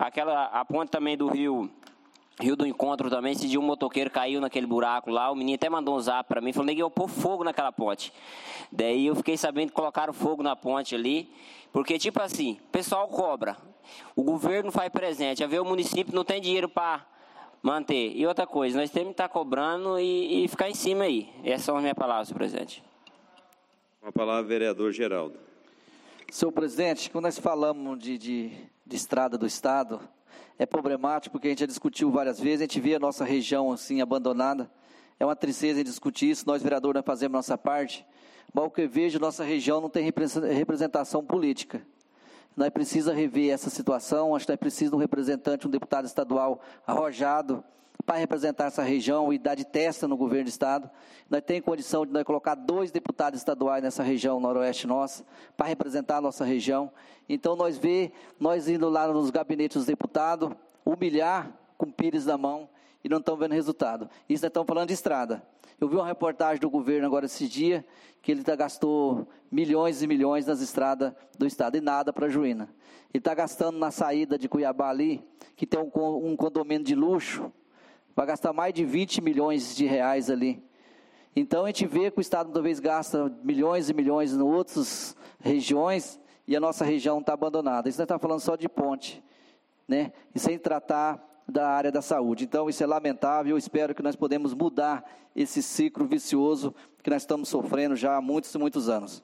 A ponte também do Rio do Encontro também, esse dia um motoqueiro caiu naquele buraco lá, o menino até mandou um zap para mim, falou, neguinho, eu pôr fogo naquela ponte. Daí eu fiquei sabendo que colocaram fogo na ponte ali, porque tipo assim, o pessoal cobra, o governo faz presente, a ver o município não tem dinheiro para manter. E outra coisa, nós temos que estar cobrando e ficar em cima aí. Essas são as minhas palavras, senhor presidente. Com a palavra, vereador Geraldo. Senhor presidente, quando nós falamos de estrada do Estado, é problemático porque a gente já discutiu várias vezes, a gente vê a nossa região assim abandonada, é uma tristeza em discutir isso, nós vereadores nós fazemos nossa parte, mas o que eu vejo, nossa região não tem representação política. Nós precisamos rever essa situação, acho que nós precisamos de um representante, um deputado estadual arrojado, para representar essa região e dar de testa no governo do Estado. Nós temos condição de nós colocar 2 deputados estaduais nessa região noroeste nossa, para representar a nossa região. Então, nós indo lá nos gabinetes dos deputados, humilhar com pires na mão e não estamos vendo resultado. Isso nós estamos falando de estrada. Eu vi uma reportagem do governo agora esse dia, que ele gastou milhões e milhões nas estradas do Estado e nada para Juína. Ele está gastando na saída de Cuiabá ali, que tem um condomínio de luxo, vai gastar mais de 20 milhões de reais ali. Então, a gente vê que o Estado, talvez, gasta milhões e milhões em outras regiões e a nossa região está abandonada. Isso nós estamos falando só de ponte, né? E sem tratar da área da saúde. Então, isso é lamentável. Eu espero que nós podemos mudar esse ciclo vicioso que nós estamos sofrendo já há muitos e muitos anos.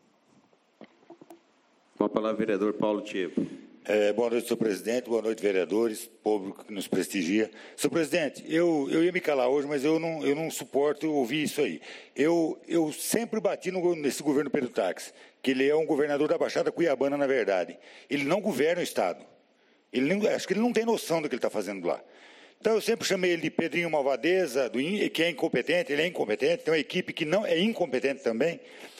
Com a palavra, vereador Paulo Tiepo. Boa noite, senhor presidente. Boa noite, vereadores, público que nos prestigia. Senhor presidente, eu ia me calar hoje, mas eu não suporto ouvir isso aí. Eu sempre bati nesse governo Pedro Táxi, que ele é um governador da Baixada Cuiabana, na verdade. Ele não governa o Estado. Acho que ele não tem noção do que ele está fazendo lá. Então, eu sempre chamei ele de Pedrinho Malvadeza, que é incompetente, ele é incompetente, tem uma equipe que não é incompetente também.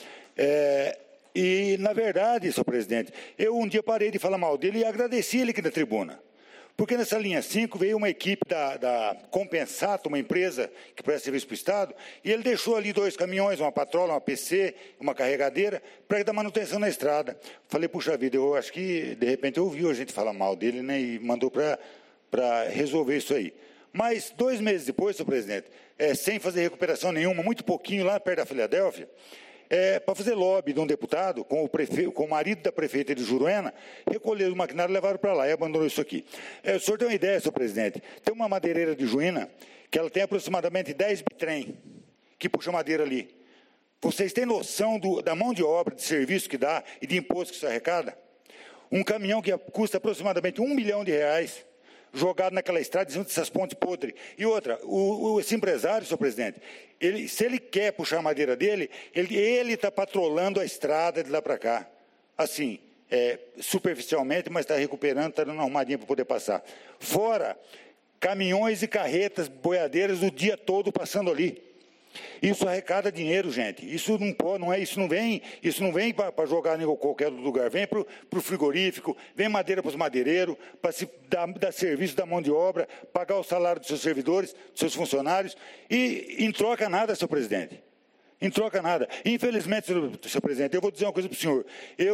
E, na verdade, senhor presidente, eu um dia parei de falar mal dele e agradeci ele aqui na tribuna. Porque nessa linha 5 veio uma equipe da Compensato, uma empresa que presta serviço para o Estado, e ele deixou ali 2 caminhões, uma patrola, uma PC, uma carregadeira, para dar manutenção na estrada. Falei, puxa vida, eu acho que, de repente, ouviu a gente falar mal dele, né, e mandou para resolver isso aí. Mas 2 meses depois, senhor presidente, sem fazer recuperação nenhuma, muito pouquinho, lá perto da Filadélfia, para fazer lobby de um deputado, com o marido da prefeita de Juruena, recolheram o maquinário e levaram para lá e abandonou isso aqui. O senhor tem uma ideia, senhor presidente? Tem uma madeireira de Juína, que ela tem aproximadamente 10 bitrem, que puxa madeira ali. Vocês têm noção da mão de obra, de serviço que dá e de imposto que isso arrecada? Um caminhão que custa aproximadamente R$1 milhão, jogado naquela estrada, junto dessas pontes podres. E outra, esse empresário, senhor presidente, se ele quer puxar a madeira dele, ele está patrolando a estrada de lá para cá. Assim, superficialmente, mas está recuperando, está dando uma arrumadinha para poder passar. Fora, caminhões e carretas, boiadeiras o dia todo passando ali. Isso arrecada dinheiro, gente. Isso não pode, isso não vem para jogar em qualquer lugar. Vem para o frigorífico, vem madeira para os madeireiros, para se dar serviço da mão de obra, pagar o salário dos seus servidores, dos seus funcionários, e em troca nada, senhor presidente. Em troca nada. Infelizmente, senhor presidente, eu vou dizer uma coisa para o senhor.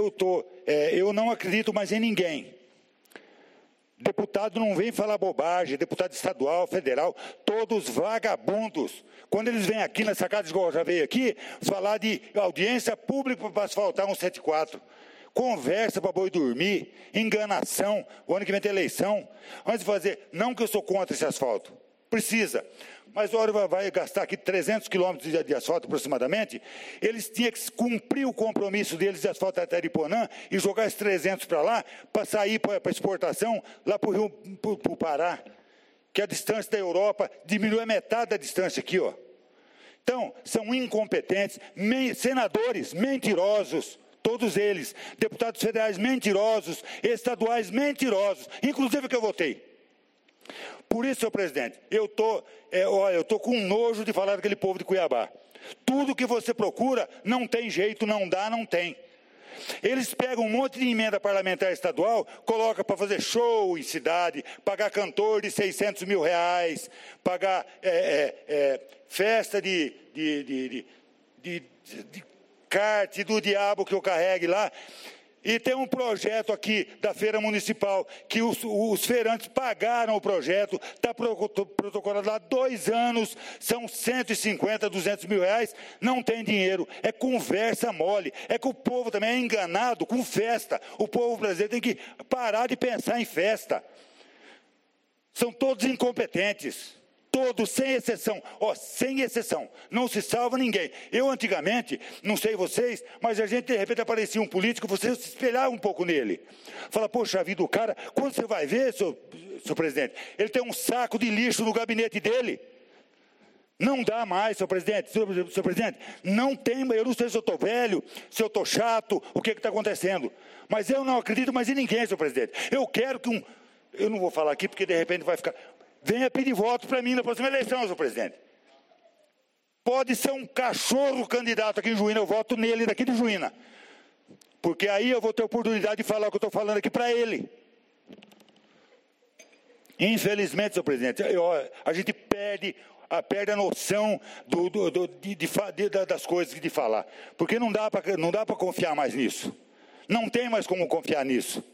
Eu não acredito mais em ninguém. Deputado não vem falar bobagem, deputado estadual, federal, todos vagabundos. Quando eles vêm aqui nessa casa, igual já veio aqui, falar de audiência pública para asfaltar um 74. Conversa para boi dormir, enganação, o ano que vem tem eleição. Antes de fazer, não que eu sou contra esse asfalto, precisa. Mas a hora vai gastar aqui 300 quilômetros de asfalto aproximadamente, eles tinham que cumprir o compromisso deles de asfalto até Ariponã e jogar esses 300 para lá, para sair para exportação lá para o Rio, para o Pará, que a distância da Europa diminui a metade da distância aqui, ó. Então, são incompetentes, senadores mentirosos, todos eles, deputados federais mentirosos, estaduais mentirosos, inclusive que eu votei. Por isso, senhor presidente, eu tô com nojo de falar daquele povo de Cuiabá. Tudo que você procura, não tem jeito, não dá, não tem. Eles pegam um monte de emenda parlamentar estadual, colocam para fazer show em cidade, pagar cantor de R$600 mil, pagar festa de kart do diabo que eu carregue lá. E tem um projeto aqui da Feira Municipal, que os feirantes pagaram o projeto, está protocolado lá 2 anos, são 150, 200 mil reais, não tem dinheiro, é conversa mole, é que o povo também é enganado com festa, o povo brasileiro tem que parar de pensar em festa. São todos incompetentes. Todos, sem exceção, sem exceção, não se salva ninguém. Eu antigamente, não sei vocês, mas a gente de repente aparecia um político, você se espelhava um pouco nele. Fala, poxa vida, o cara, quando você vai ver, senhor presidente, ele tem um saco de lixo no gabinete dele. Não dá mais, senhor presidente, não tem, eu não sei se eu estou velho, se eu estou chato, o que está acontecendo. Mas eu não acredito mais em ninguém, senhor presidente. Eu quero que eu não vou falar aqui porque de repente vai ficar... Venha pedir voto para mim na próxima eleição, senhor presidente. Pode ser um cachorro candidato aqui em Juína, eu voto nele daqui de Juína. Porque aí eu vou ter oportunidade de falar o que eu estou falando aqui para ele. Infelizmente, senhor presidente, a gente perde a noção das coisas de falar. Porque não dá para confiar mais nisso. Não tem mais como confiar nisso.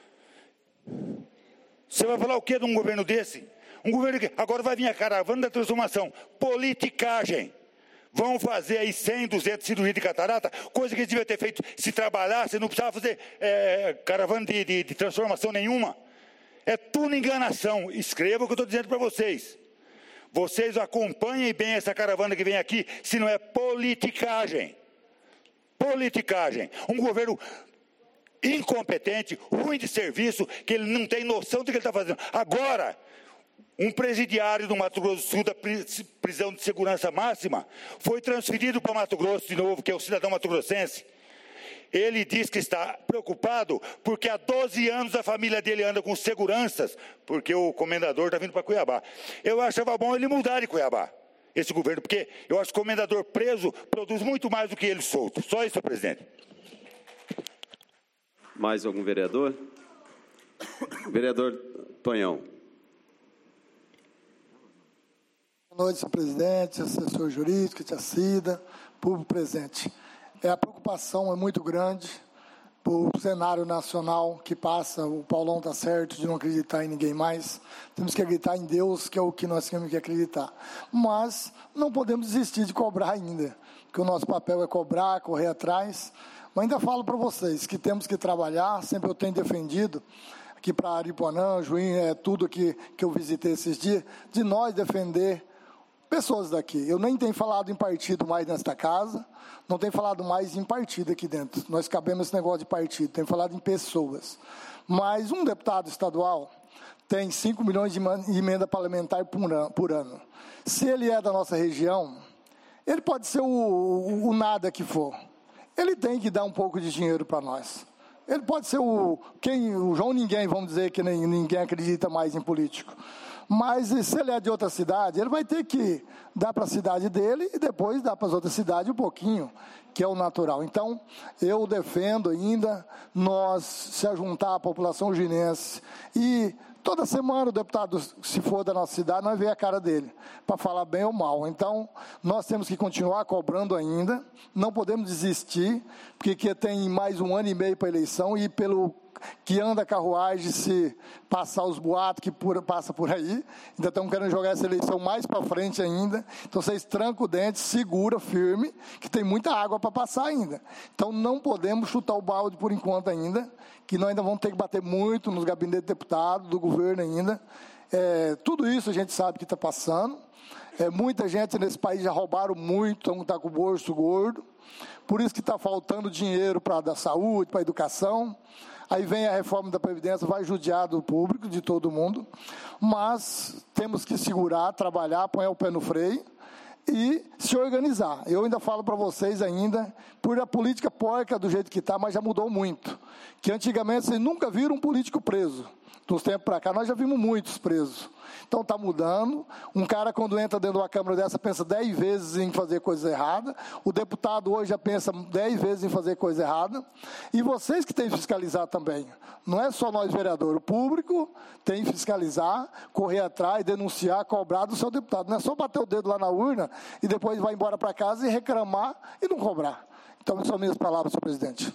Você vai falar o que de um governo desse? Um governo que agora vai vir a caravana da transformação, politicagem. Vão fazer aí 100, 200 cirurgias de catarata, coisa que eles deviam ter feito se trabalhasse, não precisava fazer caravana de transformação nenhuma. É tudo enganação. Escreva o que eu estou dizendo para vocês. Vocês acompanhem bem essa caravana que vem aqui, se não é politicagem. Politicagem. Um governo incompetente, ruim de serviço, que ele não tem noção do que ele está fazendo. Agora, um presidiário do Mato Grosso do Sul, da prisão de segurança máxima, foi transferido para Mato Grosso de novo, que é o cidadão mato-grossense. Ele diz que está preocupado porque há 12 anos a família dele anda com seguranças, porque o comendador está vindo para Cuiabá. Eu achava bom ele mudar de Cuiabá, esse governo, porque eu acho que o comendador preso produz muito mais do que ele solto. Só isso, senhor presidente. Mais algum vereador? Vereador Tonhão. Boa noite, senhor presidente, assessor jurídico, tia Cida, público presente. A preocupação é muito grande para o cenário nacional que passa. O Paulão está certo de não acreditar em ninguém mais. Temos que acreditar em Deus, que é o que nós temos que acreditar. Mas não podemos desistir de cobrar ainda, porque o nosso papel é cobrar, correr atrás. Mas ainda falo para vocês que temos que trabalhar, sempre eu tenho defendido, aqui para Aripuanã, Juim, tudo que eu visitei esses dias, de nós defender pessoas daqui. Eu nem tenho falado em partido mais nesta casa, não tenho falado mais em partido aqui dentro. Nós cabemos esse negócio de partido, tenho falado em pessoas. Mas um deputado estadual tem 5 milhões de emenda parlamentar por ano. Se ele é da nossa região, ele pode ser o nada que for. Ele tem que dar um pouco de dinheiro para nós. Ele pode ser o João Ninguém, vamos dizer que ninguém acredita mais em político. Mas se ele é de outra cidade, ele vai ter que dar para a cidade dele e depois dar para as outras cidades um pouquinho, que é o natural. Então, eu defendo ainda nós se ajuntar à população ginense e toda semana o deputado, se for da nossa cidade, nós vemos a cara dele, para falar bem ou mal. Então, nós temos que continuar cobrando ainda, não podemos desistir, porque tem mais 1 ano e meio para a eleição e pelo que anda a carruagem, se passar os boatos que passa por aí, ainda estamos querendo jogar essa eleição mais para frente ainda. Então, vocês trancam o dente, segura, firme, que tem muita água para passar ainda. Então, não podemos chutar o balde por enquanto ainda, que nós ainda vamos ter que bater muito nos gabinetes de deputados, do governo ainda. Tudo isso a gente sabe que está passando. Muita gente nesse país já roubaram muito, então está com o bolso gordo. Por isso que está faltando dinheiro para a saúde, para a educação. Aí vem a reforma da Previdência, vai judiar do público, de todo mundo. Mas temos que segurar, trabalhar, pôr o pé no freio e se organizar. Eu ainda falo para vocês ainda, por a política porca do jeito que está, mas já mudou muito. Que antigamente vocês nunca viram um político preso. Dos tempos para cá, nós já vimos muitos presos. Então, está mudando. Um cara, quando entra dentro de uma Câmara dessa, pensa 10 vezes em fazer coisa errada. O deputado hoje já pensa 10 vezes em fazer coisa errada. E vocês que têm que fiscalizar também. Não é só nós, vereador. O público tem que fiscalizar, correr atrás, denunciar, cobrar do seu deputado. Não é só bater o dedo lá na urna e depois vai embora para casa e reclamar e não cobrar. Então, são minhas palavras, senhor presidente.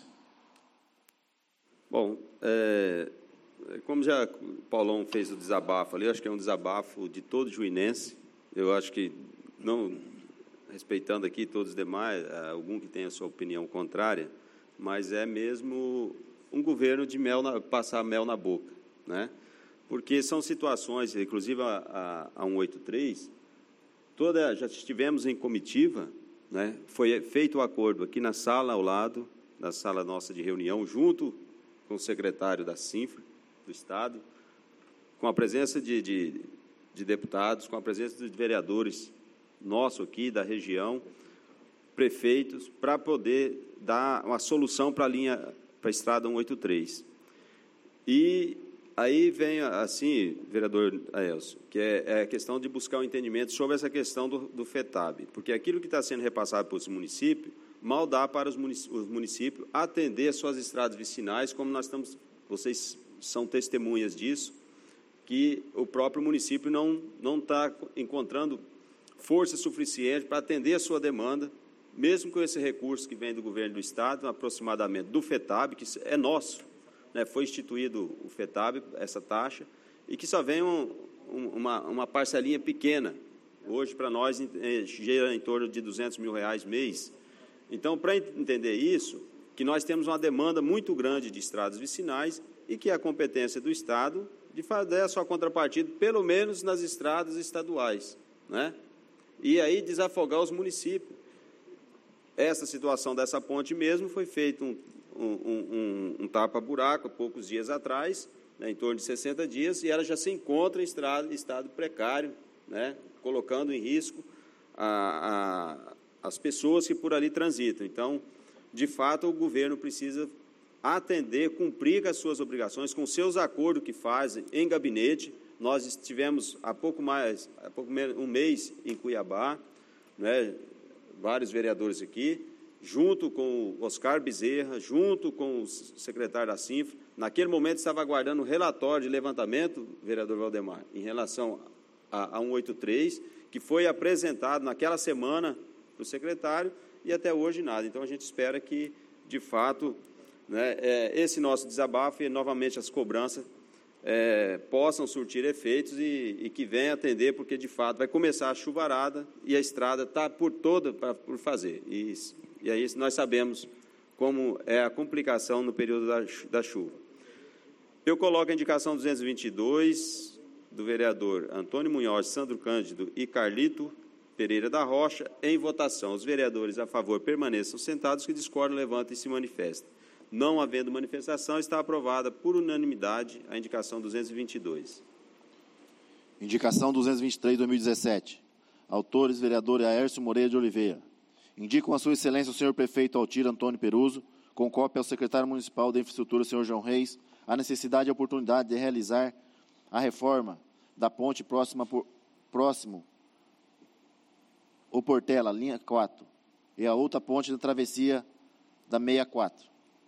Bom, como já o Paulão fez o desabafo ali, eu acho que é um desabafo de todo juinense. Eu acho que, não respeitando aqui todos os demais, algum que tenha a sua opinião contrária, mas é mesmo um governo de passar mel na boca, né? Porque são situações, inclusive a 183, já estivemos em comitiva, né? Foi feito o acordo aqui na sala ao lado, na sala nossa de reunião, junto com o secretário da Sinfra, do Estado, com a presença de deputados, com a presença de vereadores nossos aqui, da região, prefeitos, para poder dar uma solução para a estrada 183. E aí vem, assim, vereador Aelcio, que é a questão de buscar um entendimento sobre essa questão do FETAB, porque aquilo que está sendo repassado para os municípios, mal dá para os municípios atender suas estradas vicinais, como nós estamos, vocês são testemunhas disso, que o próprio município não está encontrando força suficiente para atender a sua demanda, mesmo com esse recurso que vem do governo do Estado, aproximadamente do FETAB, que é nosso, né? Foi instituído o FETAB, essa taxa, e que só vem uma parcelinha pequena. Hoje, para nós, gera em torno de R$200 mil mês. Então, para entender isso, que nós temos uma demanda muito grande de estradas vicinais e que é a competência do Estado de fazer a sua contrapartida, pelo menos nas estradas estaduais, né? E aí desafogar os municípios. Essa situação dessa ponte mesmo foi feito um tapa-buraco há poucos dias atrás, né, em torno de 60 dias, e ela já se encontra em estado precário, né, colocando em risco as pessoas que por ali transitam. Então, de fato, o governo precisa atender, cumprir com as suas obrigações, com os seus acordos que fazem em gabinete. Nós estivemos há pouco menos um mês em Cuiabá, né, vários vereadores aqui, junto com o Oscar Bezerra, junto com o secretário da Sinfra. Naquele momento estava aguardando o relatório de levantamento, vereador Valdemar, em relação a 183, que foi apresentado naquela semana para o secretário, e até hoje nada. Então, a gente espera que, de fato, né, esse nosso desabafo e, novamente, as cobranças possam surtir efeitos e que venha atender, porque, de fato, vai começar a chuvarada e a estrada está por fazer. E aí nós sabemos como é a complicação no período da chuva. Eu coloco a indicação 222 do vereador Antônio Munhoz, Sandro Cândido e Carlito Pereira da Rocha em votação. Os vereadores a favor permaneçam sentados, que discordam levantem e se manifestem. Não havendo manifestação, está aprovada por unanimidade a indicação 222. Indicação 223, 2017. Autores, vereador Aércio Moreira de Oliveira. Indicam a sua excelência o senhor prefeito Altir Antônio Peruso, com cópia ao secretário municipal da Infraestrutura, senhor João Reis, a necessidade e a oportunidade de realizar a reforma da ponte próximo o Portela, linha 4, e a outra ponte da travessia da 64.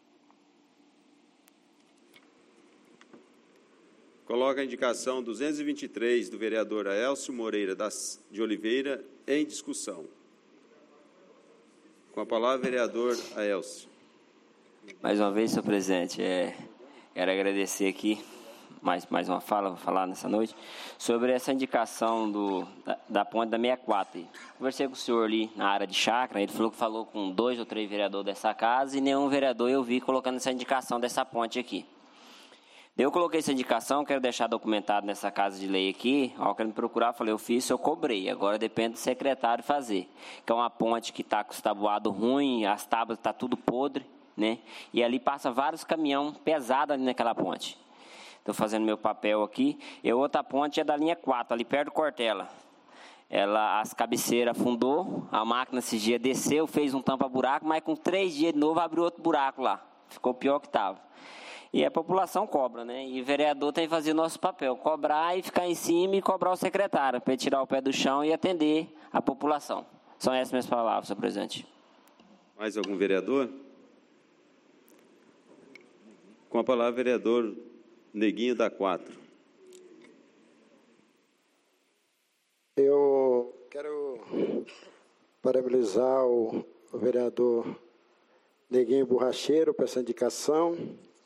Coloca a indicação 223 do vereador Aélcio Moreira de Oliveira em discussão. Com a palavra, vereador Aélcio. Mais uma vez, senhor presidente, quero agradecer aqui, mais uma fala, vou falar nessa noite, sobre essa indicação da ponte da 64. Conversei com o senhor ali na área de chácara, ele falou com 2 ou 3 vereadores dessa casa e nenhum vereador eu vi colocando essa indicação dessa ponte aqui. Eu coloquei essa indicação, quero deixar documentado nessa casa de lei aqui, ao que ele me procurar, falei, eu fiz, eu cobrei, agora depende do secretário fazer, que é uma ponte que está com os tabuados ruins, as tábuas estão tudo podre, né? E ali passa vários caminhões pesados ali naquela ponte. Estou fazendo meu papel aqui, e a outra ponte é da linha 4, ali perto do Cortella. As cabeceiras afundou, a máquina esse dia desceu, fez um tampa-buraco, mas com 3 dias de novo abriu outro buraco lá, ficou pior que estava. E a população cobra, né? E o vereador tem que fazer o nosso papel, cobrar e ficar em cima e cobrar o secretário, para ele tirar o pé do chão e atender a população. São essas minhas palavras, senhor presidente. Mais algum vereador? Com a palavra, vereador Neguinho da 4. Eu quero parabenizar o vereador Neguinho Borracheiro por essa indicação.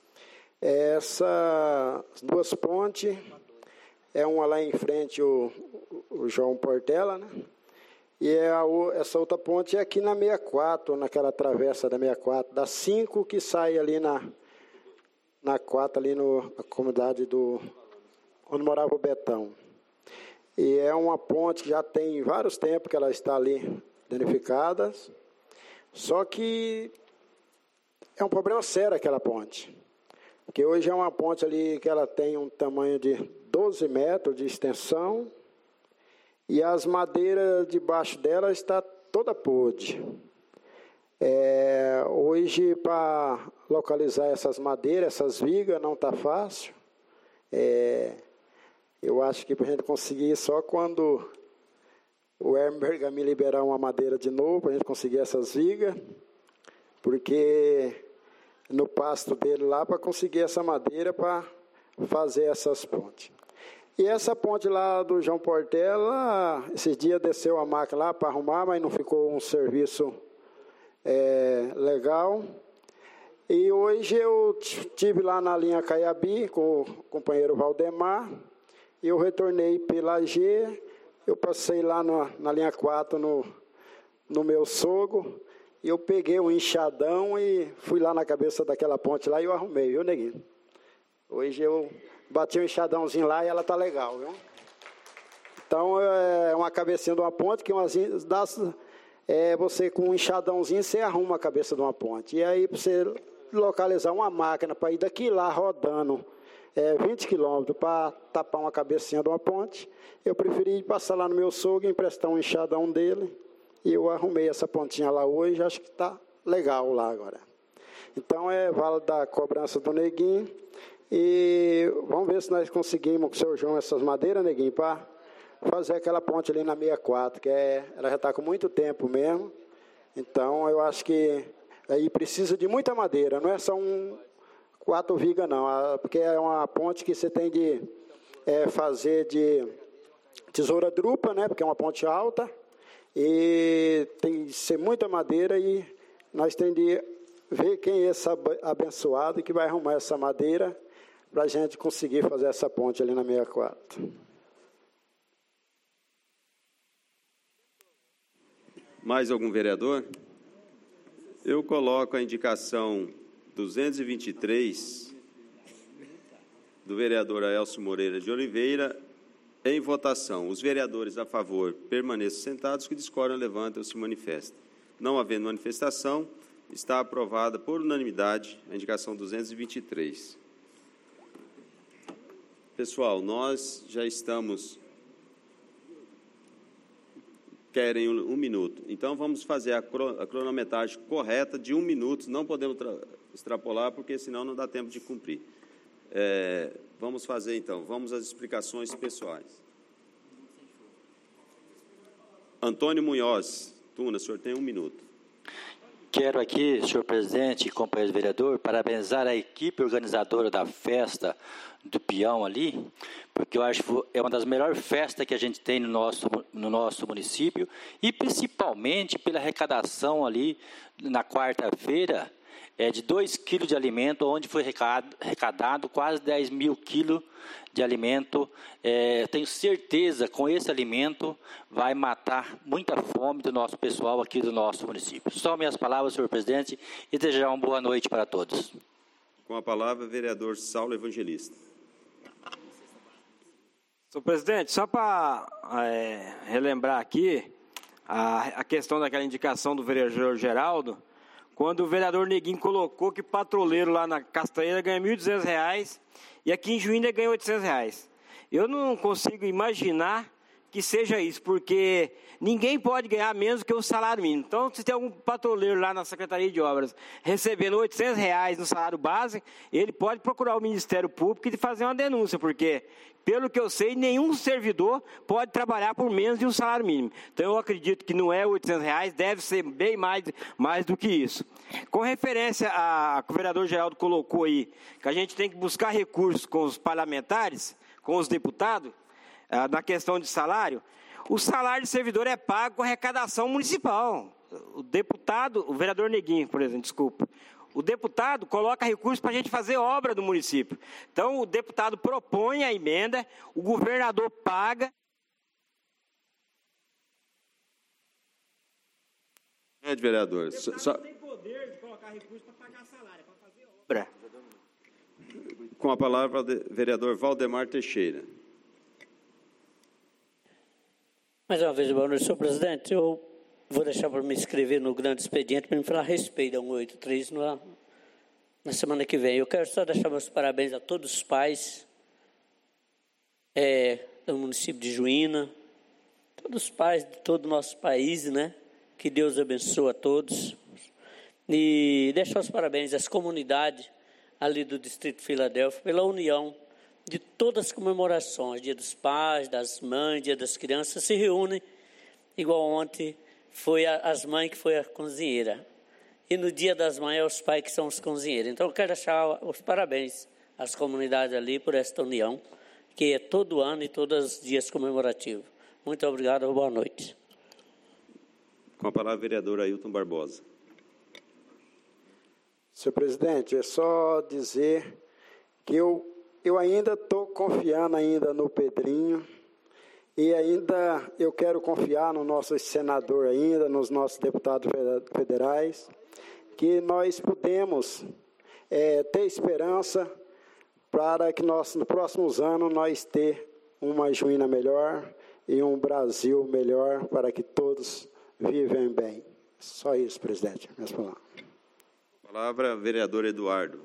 Essas 2 pontes, uma lá em frente o João Portela, né? E essa outra ponte é aqui na 64, naquela travessa da 64, da 5 que sai ali na 4, ali na comunidade onde morava o Betão. E é uma ponte que já tem vários tempos que ela está ali danificada, só que é um problema sério aquela ponte. Porque hoje é uma ponte ali que ela tem um tamanho de 12 metros de extensão e as madeiras debaixo dela está toda podre. Hoje, para localizar essas madeiras, essas vigas, não está fácil. Eu acho que para a gente conseguir só quando o Hermberg me liberar uma madeira de novo, para a gente conseguir essas vigas, porque no pasto dele lá, para conseguir essa madeira para fazer essas pontes. E essa ponte lá do João Portela, esses dias desceu a máquina lá para arrumar, mas não ficou um serviço legal. E hoje eu estive lá na linha Caiabi com o companheiro Valdemar, e eu retornei pela G, eu passei lá na linha 4 no meu sogro, e eu peguei um enxadão e fui lá na cabeça daquela ponte lá e eu arrumei, viu, Neguinho? Hoje eu bati um enxadãozinho lá e ela está legal, viu? Então, é uma cabecinha de uma ponte, que você com um enxadãozinho, você arruma a cabeça de uma ponte. E aí, para você localizar uma máquina para ir daqui lá rodando 20 quilômetros para tapar uma cabecinha de uma ponte, eu preferi passar lá no meu sogro, emprestar um enxadão dele, e eu arrumei essa pontinha lá hoje, acho que está legal lá agora. Então, vale da cobrança do Neguinho, e vamos ver se nós conseguimos com o seu João essas madeiras, Neguinho, para fazer aquela ponte ali na 64, que ela já está com muito tempo mesmo. Então, eu acho que aí precisa de muita madeira, não é só 4 vigas, não, porque é uma ponte que você tem de fazer de tesoura drupa, né, porque é uma ponte alta, e tem de ser muita madeira, e nós temos de ver quem é esse abençoado que vai arrumar essa madeira para a gente conseguir fazer essa ponte ali na 64. Mais algum vereador? Eu coloco a indicação 223 do vereador Aelcio Moreira de Oliveira em votação. Os vereadores a favor permaneçam sentados, que discordam levantem ou se manifestem. Não havendo manifestação, está aprovada por unanimidade a indicação 223. Pessoal, nós já estamos... Querem 1 minuto. Então, vamos fazer a cronometragem correta de 1 minuto. Não podemos extrapolar, porque senão não dá tempo de cumprir. Vamos fazer, então. Vamos às explicações pessoais. Antônio Munhoz Tuna, o senhor tem 1 minuto. Quero aqui, senhor presidente e companheiro vereador, parabenizar a equipe organizadora da festa do peão ali, porque eu acho que é uma das melhores festas que a gente tem no nosso município, e principalmente pela arrecadação ali na quarta-feira, de 2 quilos de alimento, onde foi arrecadado quase 10 mil quilos de alimento. Tenho certeza, com esse alimento, vai matar muita fome do nosso pessoal aqui do nosso município. Só minhas palavras, senhor presidente, e desejar uma boa noite para todos. Com a palavra, vereador Saulo Evangelista. Senhor presidente, só para relembrar aqui a questão daquela indicação do vereador Geraldo, quando o vereador Neguinho colocou que patrulheiro lá na Castanheira ganha R$ 1.200 e aqui em Juína ganha R$ 800. Eu não consigo imaginar que seja isso, porque ninguém pode ganhar menos que o salário mínimo. Então, se tem algum patrulheiro lá na Secretaria de Obras recebendo R$ 800 no salário base, ele pode procurar o Ministério Público e fazer uma denúncia, porque, pelo que eu sei, nenhum servidor pode trabalhar por menos de um salário mínimo. Então, eu acredito que não é R$ 800, deve ser bem mais do que isso. Com referência a que o vereador Geraldo colocou aí, que a gente tem que buscar recursos com os parlamentares, com os deputados, na questão de salário, o salário de servidor é pago com arrecadação municipal. O deputado, o vereador Neguinho, por exemplo, desculpa, o deputado coloca recursos para a gente fazer obra do município. Então, o deputado propõe a emenda, o governador paga. Vereador, não tem poder de colocar recursos para pagar salário, para fazer obra. Com a palavra, vereador Valdemar Teixeira. Mais uma vez, boa noite, senhor presidente. Eu vou deixar para me inscrever no grande expediente para me falar a respeito da 183 na semana que vem. Eu quero só deixar meus parabéns a todos os pais do município de Juína, todos os pais de todo o nosso país, né? Que Deus abençoe a todos. E deixar os parabéns às comunidades ali do Distrito Filadélfia pela união de todas as comemorações, Dia dos Pais, das Mães, Dia das Crianças, se reúnem, igual ontem foi as mães que foi a cozinheira. E no Dia das Mães é os pais que são os cozinheiros. Então eu quero deixar os parabéns às comunidades ali por esta união, que é todo ano e todos os dias comemorativos. Muito obrigado, boa noite. Com a palavra, vereador Ailton Barbosa. Senhor presidente, é só dizer que eu ainda estou confiando ainda no Pedrinho e ainda eu quero confiar no nosso senador ainda, nos nossos deputados federais, que nós podemos ter esperança para que nós, nos próximos anos, nós ter uma Juína melhor e um Brasil melhor para que todos vivem bem. Só isso, presidente. Minhas palavras. Palavra, vereador Eduardo.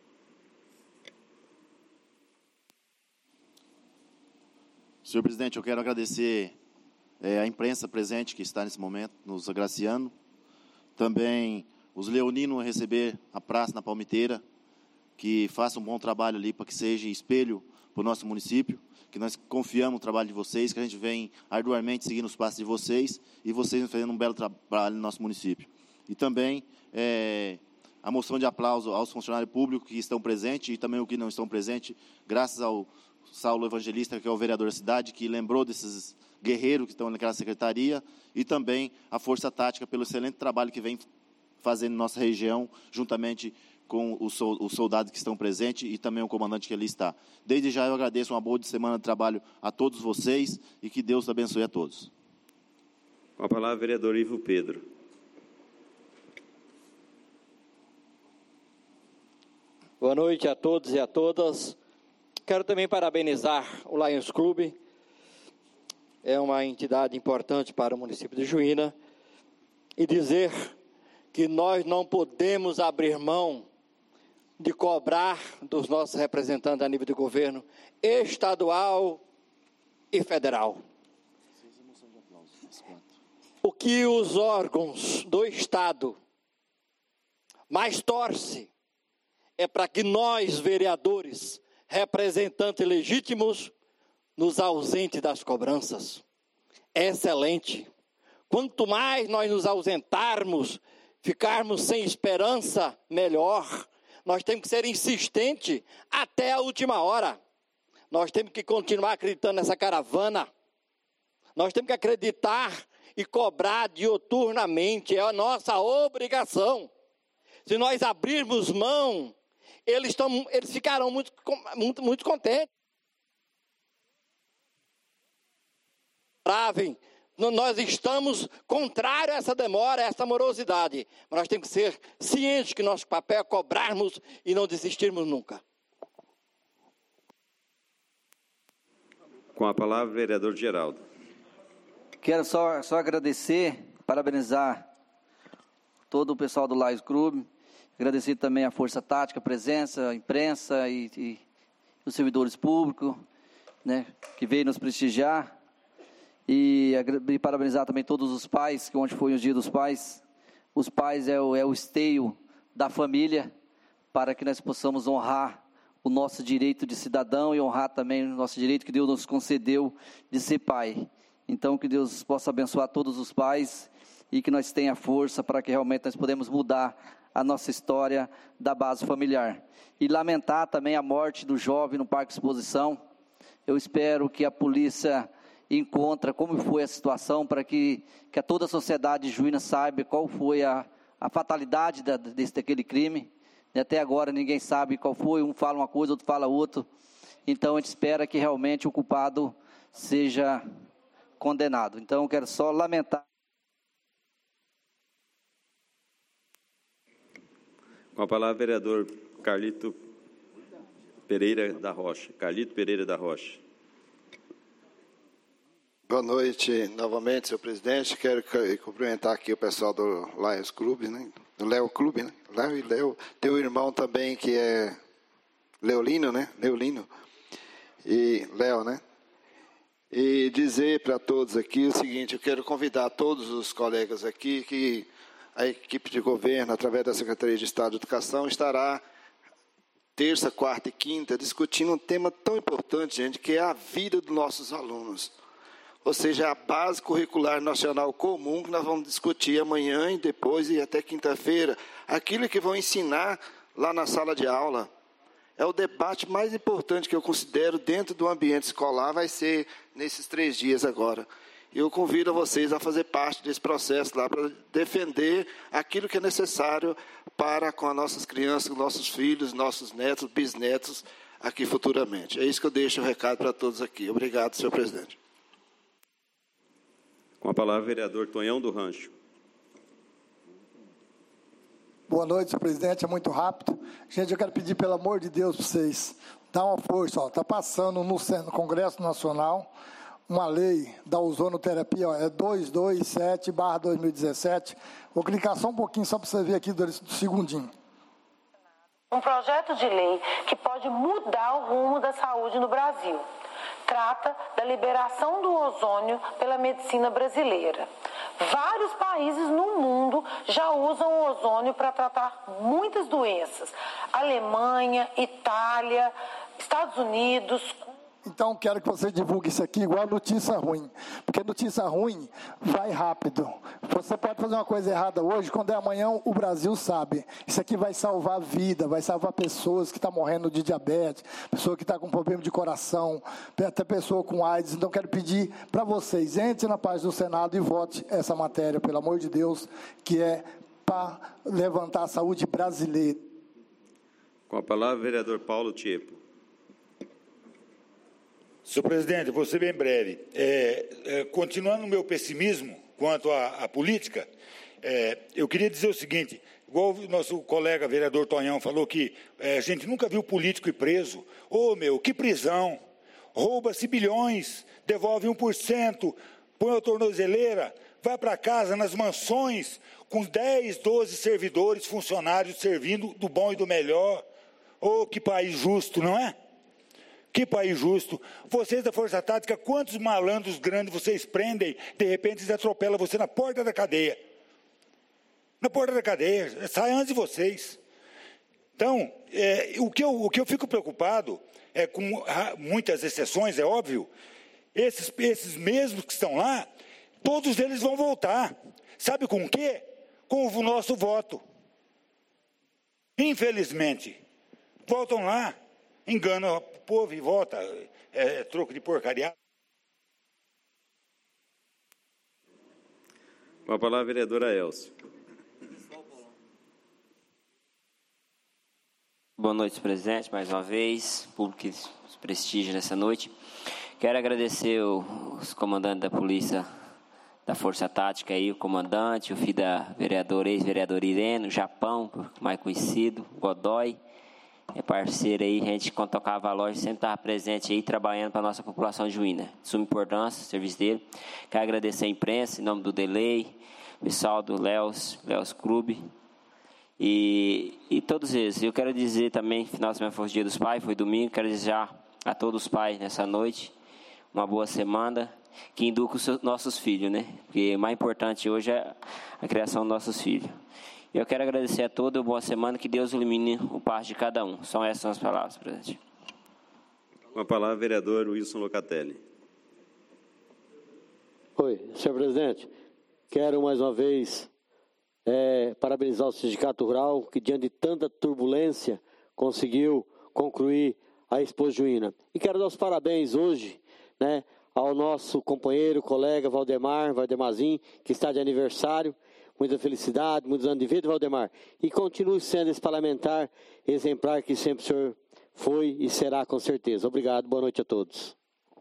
Senhor presidente, eu quero agradecer a imprensa presente que está nesse momento nos agraciando. Também os leoninos a receber a praça na Palmiteira, que façam um bom trabalho ali para que seja espelho para o nosso município, que nós confiamos no trabalho de vocês, que a gente vem arduamente seguindo os passos de vocês e vocês fazendo um belo trabalho no nosso município. E também a moção de aplauso aos funcionários públicos que estão presentes e também os que não estão presentes, graças ao Saulo Evangelista, que é o vereador da cidade, que lembrou desses guerreiros que estão naquela secretaria, e também a Força Tática pelo excelente trabalho que vem fazendo em nossa região, juntamente com os soldados que estão presentes e também o comandante que ali está. Desde já eu agradeço uma boa semana de trabalho a todos vocês e que Deus abençoe a todos. Com a palavra, vereador Ivo Pedro. Boa noite a todos e a todas. Quero também parabenizar o Lions Club. É uma entidade importante para o município de Juína. E dizer que nós não podemos abrir mão de cobrar dos nossos representantes a nível de governo estadual e federal. O que os órgãos do Estado mais torcem é para que nós, vereadores, representantes legítimos, nos ausente das cobranças. É excelente. Quanto mais nós nos ausentarmos, ficarmos sem esperança, melhor. Nós temos que ser insistentes até a última hora. Nós temos que continuar acreditando nessa caravana. Nós temos que acreditar e cobrar diuturnamente. É a nossa obrigação. Se nós abrirmos mão, eles ficarão muito contentes. Nós estamos contrários a essa demora, a essa morosidade. Mas nós temos que ser cientes que nosso papel é cobrarmos e não desistirmos nunca. Com a palavra, vereador Geraldo. Quero só agradecer, parabenizar todo o pessoal do Lions Club, agradecer também a Força Tática, a presença, a imprensa e os servidores públicos, né, que veio nos prestigiar. E parabenizar também todos os pais, que ontem foi o Dia dos Pais. Os pais é o esteio da família, para que nós possamos honrar o nosso direito de cidadão e honrar também o nosso direito que Deus nos concedeu de ser pai. Então, que Deus possa abençoar todos os pais e que nós tenha força para que realmente nós podemos mudar a nossa história da base familiar. E lamentar também a morte do jovem no Parque Exposição. Eu espero que a polícia encontra como foi a situação para que toda a sociedade de Juína saiba qual foi a fatalidade daquele crime. E até agora ninguém sabe qual foi, um fala uma coisa, outro fala outra. Então a gente espera que realmente o culpado seja condenado. Então eu quero só lamentar. Com a palavra, vereador Carlito Pereira da Rocha. Carlito Pereira da Rocha. Boa noite novamente, senhor presidente. Quero cumprimentar aqui o pessoal do Lions Club, né? Do Léo Clube, né? Léo e Léo. Tem o irmão também que é Leolino, né? Leolino. E Léo, né? E dizer para todos aqui o seguinte: eu quero convidar todos os colegas aqui que a equipe de governo, através da Secretaria de Estado de Educação, estará terça, quarta e quinta discutindo um tema tão importante, gente, que é a vida dos nossos alunos. Ou seja, a base curricular nacional comum que nós vamos discutir amanhã e depois e até quinta-feira. Aquilo que vão ensinar lá na sala de aula. É o debate mais importante que eu considero dentro do ambiente escolar, vai ser nesses 3 dias agora. Eu convido vocês a fazer parte desse processo lá para defender aquilo que é necessário para com as nossas crianças, nossos filhos, nossos netos, bisnetos aqui futuramente. É isso que eu deixo o recado para todos aqui. Obrigado, senhor presidente. Com a palavra, vereador Tonhão do Rancho. Boa noite, senhor presidente. É muito rápido. Gente, eu quero pedir, pelo amor de Deus, para vocês, dá uma força. Está passando no Congresso Nacional uma lei da ozonoterapia, é 227/2017. Vou clicar só um pouquinho, só para você ver aqui do segundinho. Um projeto de lei que pode mudar o rumo da saúde no Brasil. Trata da liberação do ozônio pela medicina brasileira. Vários países no mundo já usam o ozônio para tratar muitas doenças. Alemanha, Itália, Estados Unidos. Então, quero que você divulgue isso aqui igual notícia ruim, porque notícia ruim vai rápido. Você pode fazer uma coisa errada hoje, quando é amanhã o Brasil sabe. Isso aqui vai salvar vida, vai salvar pessoas que estão morrendo de diabetes, pessoa que está com problema de coração, até pessoa com AIDS. Então, quero pedir para vocês, entre na página do Senado e vote essa matéria, pelo amor de Deus, que é para levantar a saúde brasileira. Com a palavra, o vereador Paulo Tiepo. Senhor presidente, vou ser bem breve. Continuando o meu pessimismo quanto à política, eu queria dizer o seguinte, igual o nosso colega vereador Tonhão falou que a gente nunca viu político ir preso. Que prisão! Rouba-se bilhões, devolve 1%, põe a tornozeleira, vai para casa nas mansões com 10, 12 servidores, funcionários servindo do bom e do melhor. Que país justo, não é? Que país justo. Vocês da Força Tática, quantos malandros grandes vocês prendem, de repente eles atropelam você na porta da cadeia. Na porta da cadeia, sai antes de vocês. Então, o que eu fico preocupado, com muitas exceções, é óbvio, esses mesmos que estão lá, todos eles vão voltar. Sabe com o quê? Com o nosso voto. Infelizmente. Voltam lá, enganam o povo e vota, troco de porcaria. Com a palavra, a vereadora Elcio. Boa noite, presidente, mais uma vez, público que nos prestigia nessa noite. Quero agradecer os comandantes da Polícia da Força Tática, aí, o comandante, o filho da vereadora, ex-vereadora Irene, o Japão, mais conhecido, Godoy. É parceiro aí, a gente, quando tocava a loja, sempre estava presente aí, trabalhando para a nossa população juína. De suma importância, o serviço dele. Quero agradecer a imprensa, em nome do Delay, o pessoal do Leos Clube, e todos eles. Eu quero dizer também, final de semana foi o Dia dos Pais, foi domingo, quero desejar a todos os pais nessa noite uma boa semana, que eduque os nossos filhos, né? Porque o mais importante hoje é a criação dos nossos filhos. Eu quero agradecer a todos, boa semana, que Deus ilumine o passo de cada um. São essas as palavras, presidente. Com a palavra, vereador Wilson Locatelli. Oi, senhor presidente. Quero mais uma vez parabenizar o Sindicato Rural, que diante de tanta turbulência conseguiu concluir a Expo Juína. E quero dar os parabéns hoje, né, ao nosso companheiro, colega Valdemarzinho, que está de aniversário. Muita felicidade, muitos anos de vida, Valdemar. E continue sendo esse parlamentar exemplar que sempre o senhor foi e será, com certeza. Obrigado, boa noite a todos.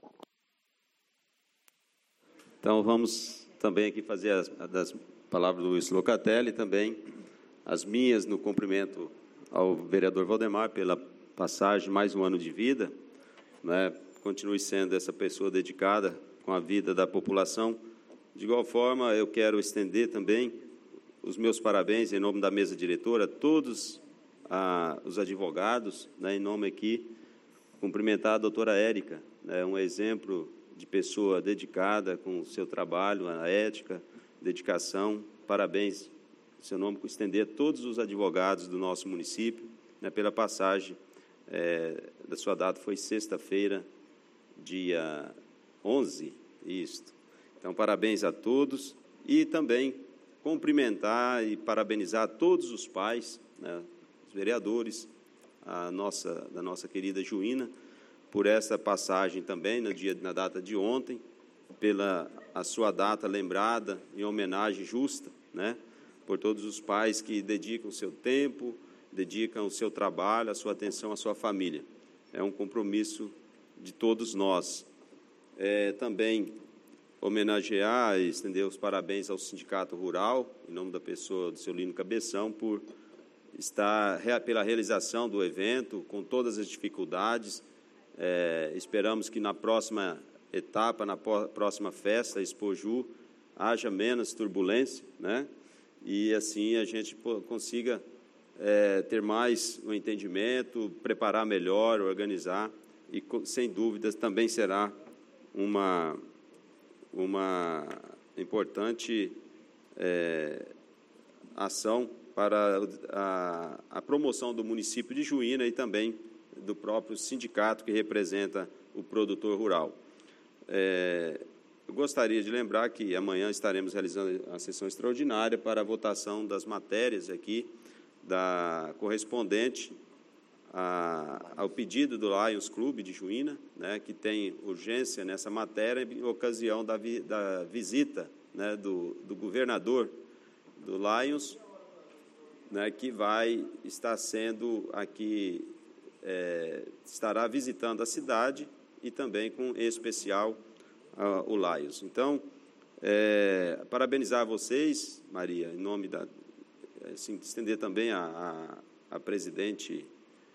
Então, vamos também aqui fazer das palavras do Luiz Locatelli, também as minhas no cumprimento ao vereador Valdemar pela passagem, mais um ano de vida, né? Continue sendo essa pessoa dedicada com a vida da população. De igual forma, eu quero estender também os meus parabéns em nome da mesa diretora a todos os advogados, né, em nome aqui, cumprimentar a doutora Érica, né, um exemplo de pessoa dedicada com o seu trabalho, a ética, dedicação. Parabéns, em seu nome, estender a todos os advogados do nosso município, né, pela passagem da sua data, foi sexta-feira, dia 11, isto. Então, parabéns a todos e também cumprimentar e parabenizar todos os pais, né, os vereadores, da nossa querida Juína, por essa passagem também, na data de ontem, pela a sua data lembrada, em homenagem justa, né, por todos os pais que dedicam o seu tempo, dedicam o seu trabalho, a sua atenção à sua família. É um compromisso de todos nós. Também homenagear e estender os parabéns ao Sindicato Rural, em nome da pessoa do seu Lino Cabeção, por pela realização do evento, com todas as dificuldades. Esperamos que na próxima etapa, na próxima festa, Expoju, haja menos turbulência, né? E assim a gente consiga ter mais um entendimento, preparar melhor, organizar, e sem dúvidas também será uma importante ação para a promoção do município de Juína e também do próprio sindicato que representa o produtor rural. Eu gostaria de lembrar que amanhã estaremos realizando a sessão extraordinária para a votação das matérias aqui, correspondente ao pedido do Lions Clube de Juína, né, que tem urgência nessa matéria em ocasião da visita, né, do governador do Lions, né, que vai estar sendo aqui, estará visitando a cidade e também com em especial o Lions. Então, parabenizar vocês, Maria, em nome da, assim, estender também a presidente,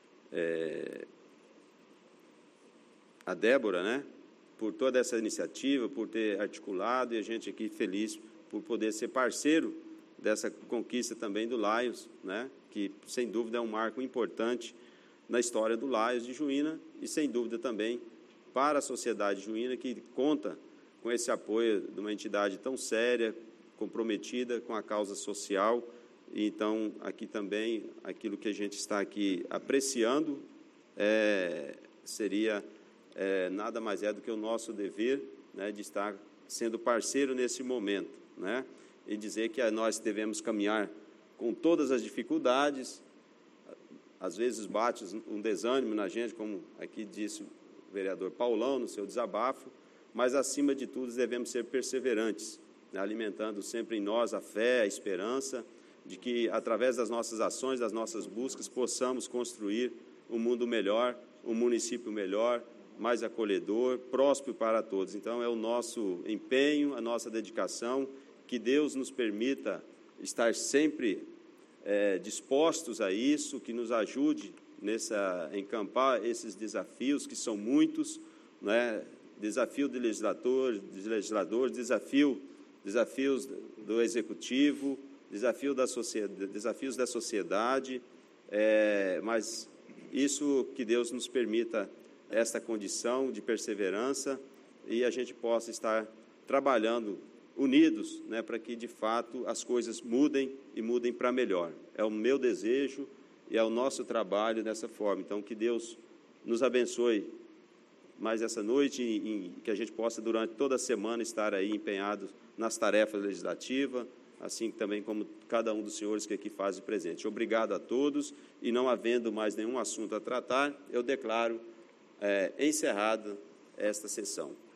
a Débora, né, por toda essa iniciativa, por ter articulado, e a gente aqui feliz por poder ser parceiro dessa conquista também do Lions, né, que sem dúvida é um marco importante na história do Lions de Juína e sem dúvida também para a sociedade juína, que conta com esse apoio de uma entidade tão séria, comprometida com a causa social. E então, aqui também, aquilo que a gente está aqui apreciando seria nada mais do que o nosso dever, né, de estar sendo parceiro nesse momento, né, e dizer que nós devemos caminhar com todas as dificuldades. Às vezes bate um desânimo na gente, como aqui disse o vereador Paulão no seu desabafo, mas, acima de tudo, devemos ser perseverantes, né, alimentando sempre em nós a fé, a esperança, de que, através das nossas ações, das nossas buscas, possamos construir um mundo melhor, um município melhor, mais acolhedor, próspero para todos. Então, é o nosso empenho, a nossa dedicação, que Deus nos permita estar sempre dispostos a isso, que nos ajude encampar esses desafios, que são muitos, né? Desafio do legislador, desafios do executivo, desafios da sociedade, mas isso, que Deus nos permita esta condição de perseverança e a gente possa estar trabalhando unidos, né, para que, de fato, as coisas mudem e mudem para melhor. É o meu desejo e é o nosso trabalho dessa forma. Então, que Deus nos abençoe mais essa noite e que a gente possa, durante toda a semana, estar aí empenhados nas tarefas legislativas, assim também como cada um dos senhores que aqui fazem presente. Obrigado a todos, e não havendo mais nenhum assunto a tratar, eu declaro encerrada esta sessão.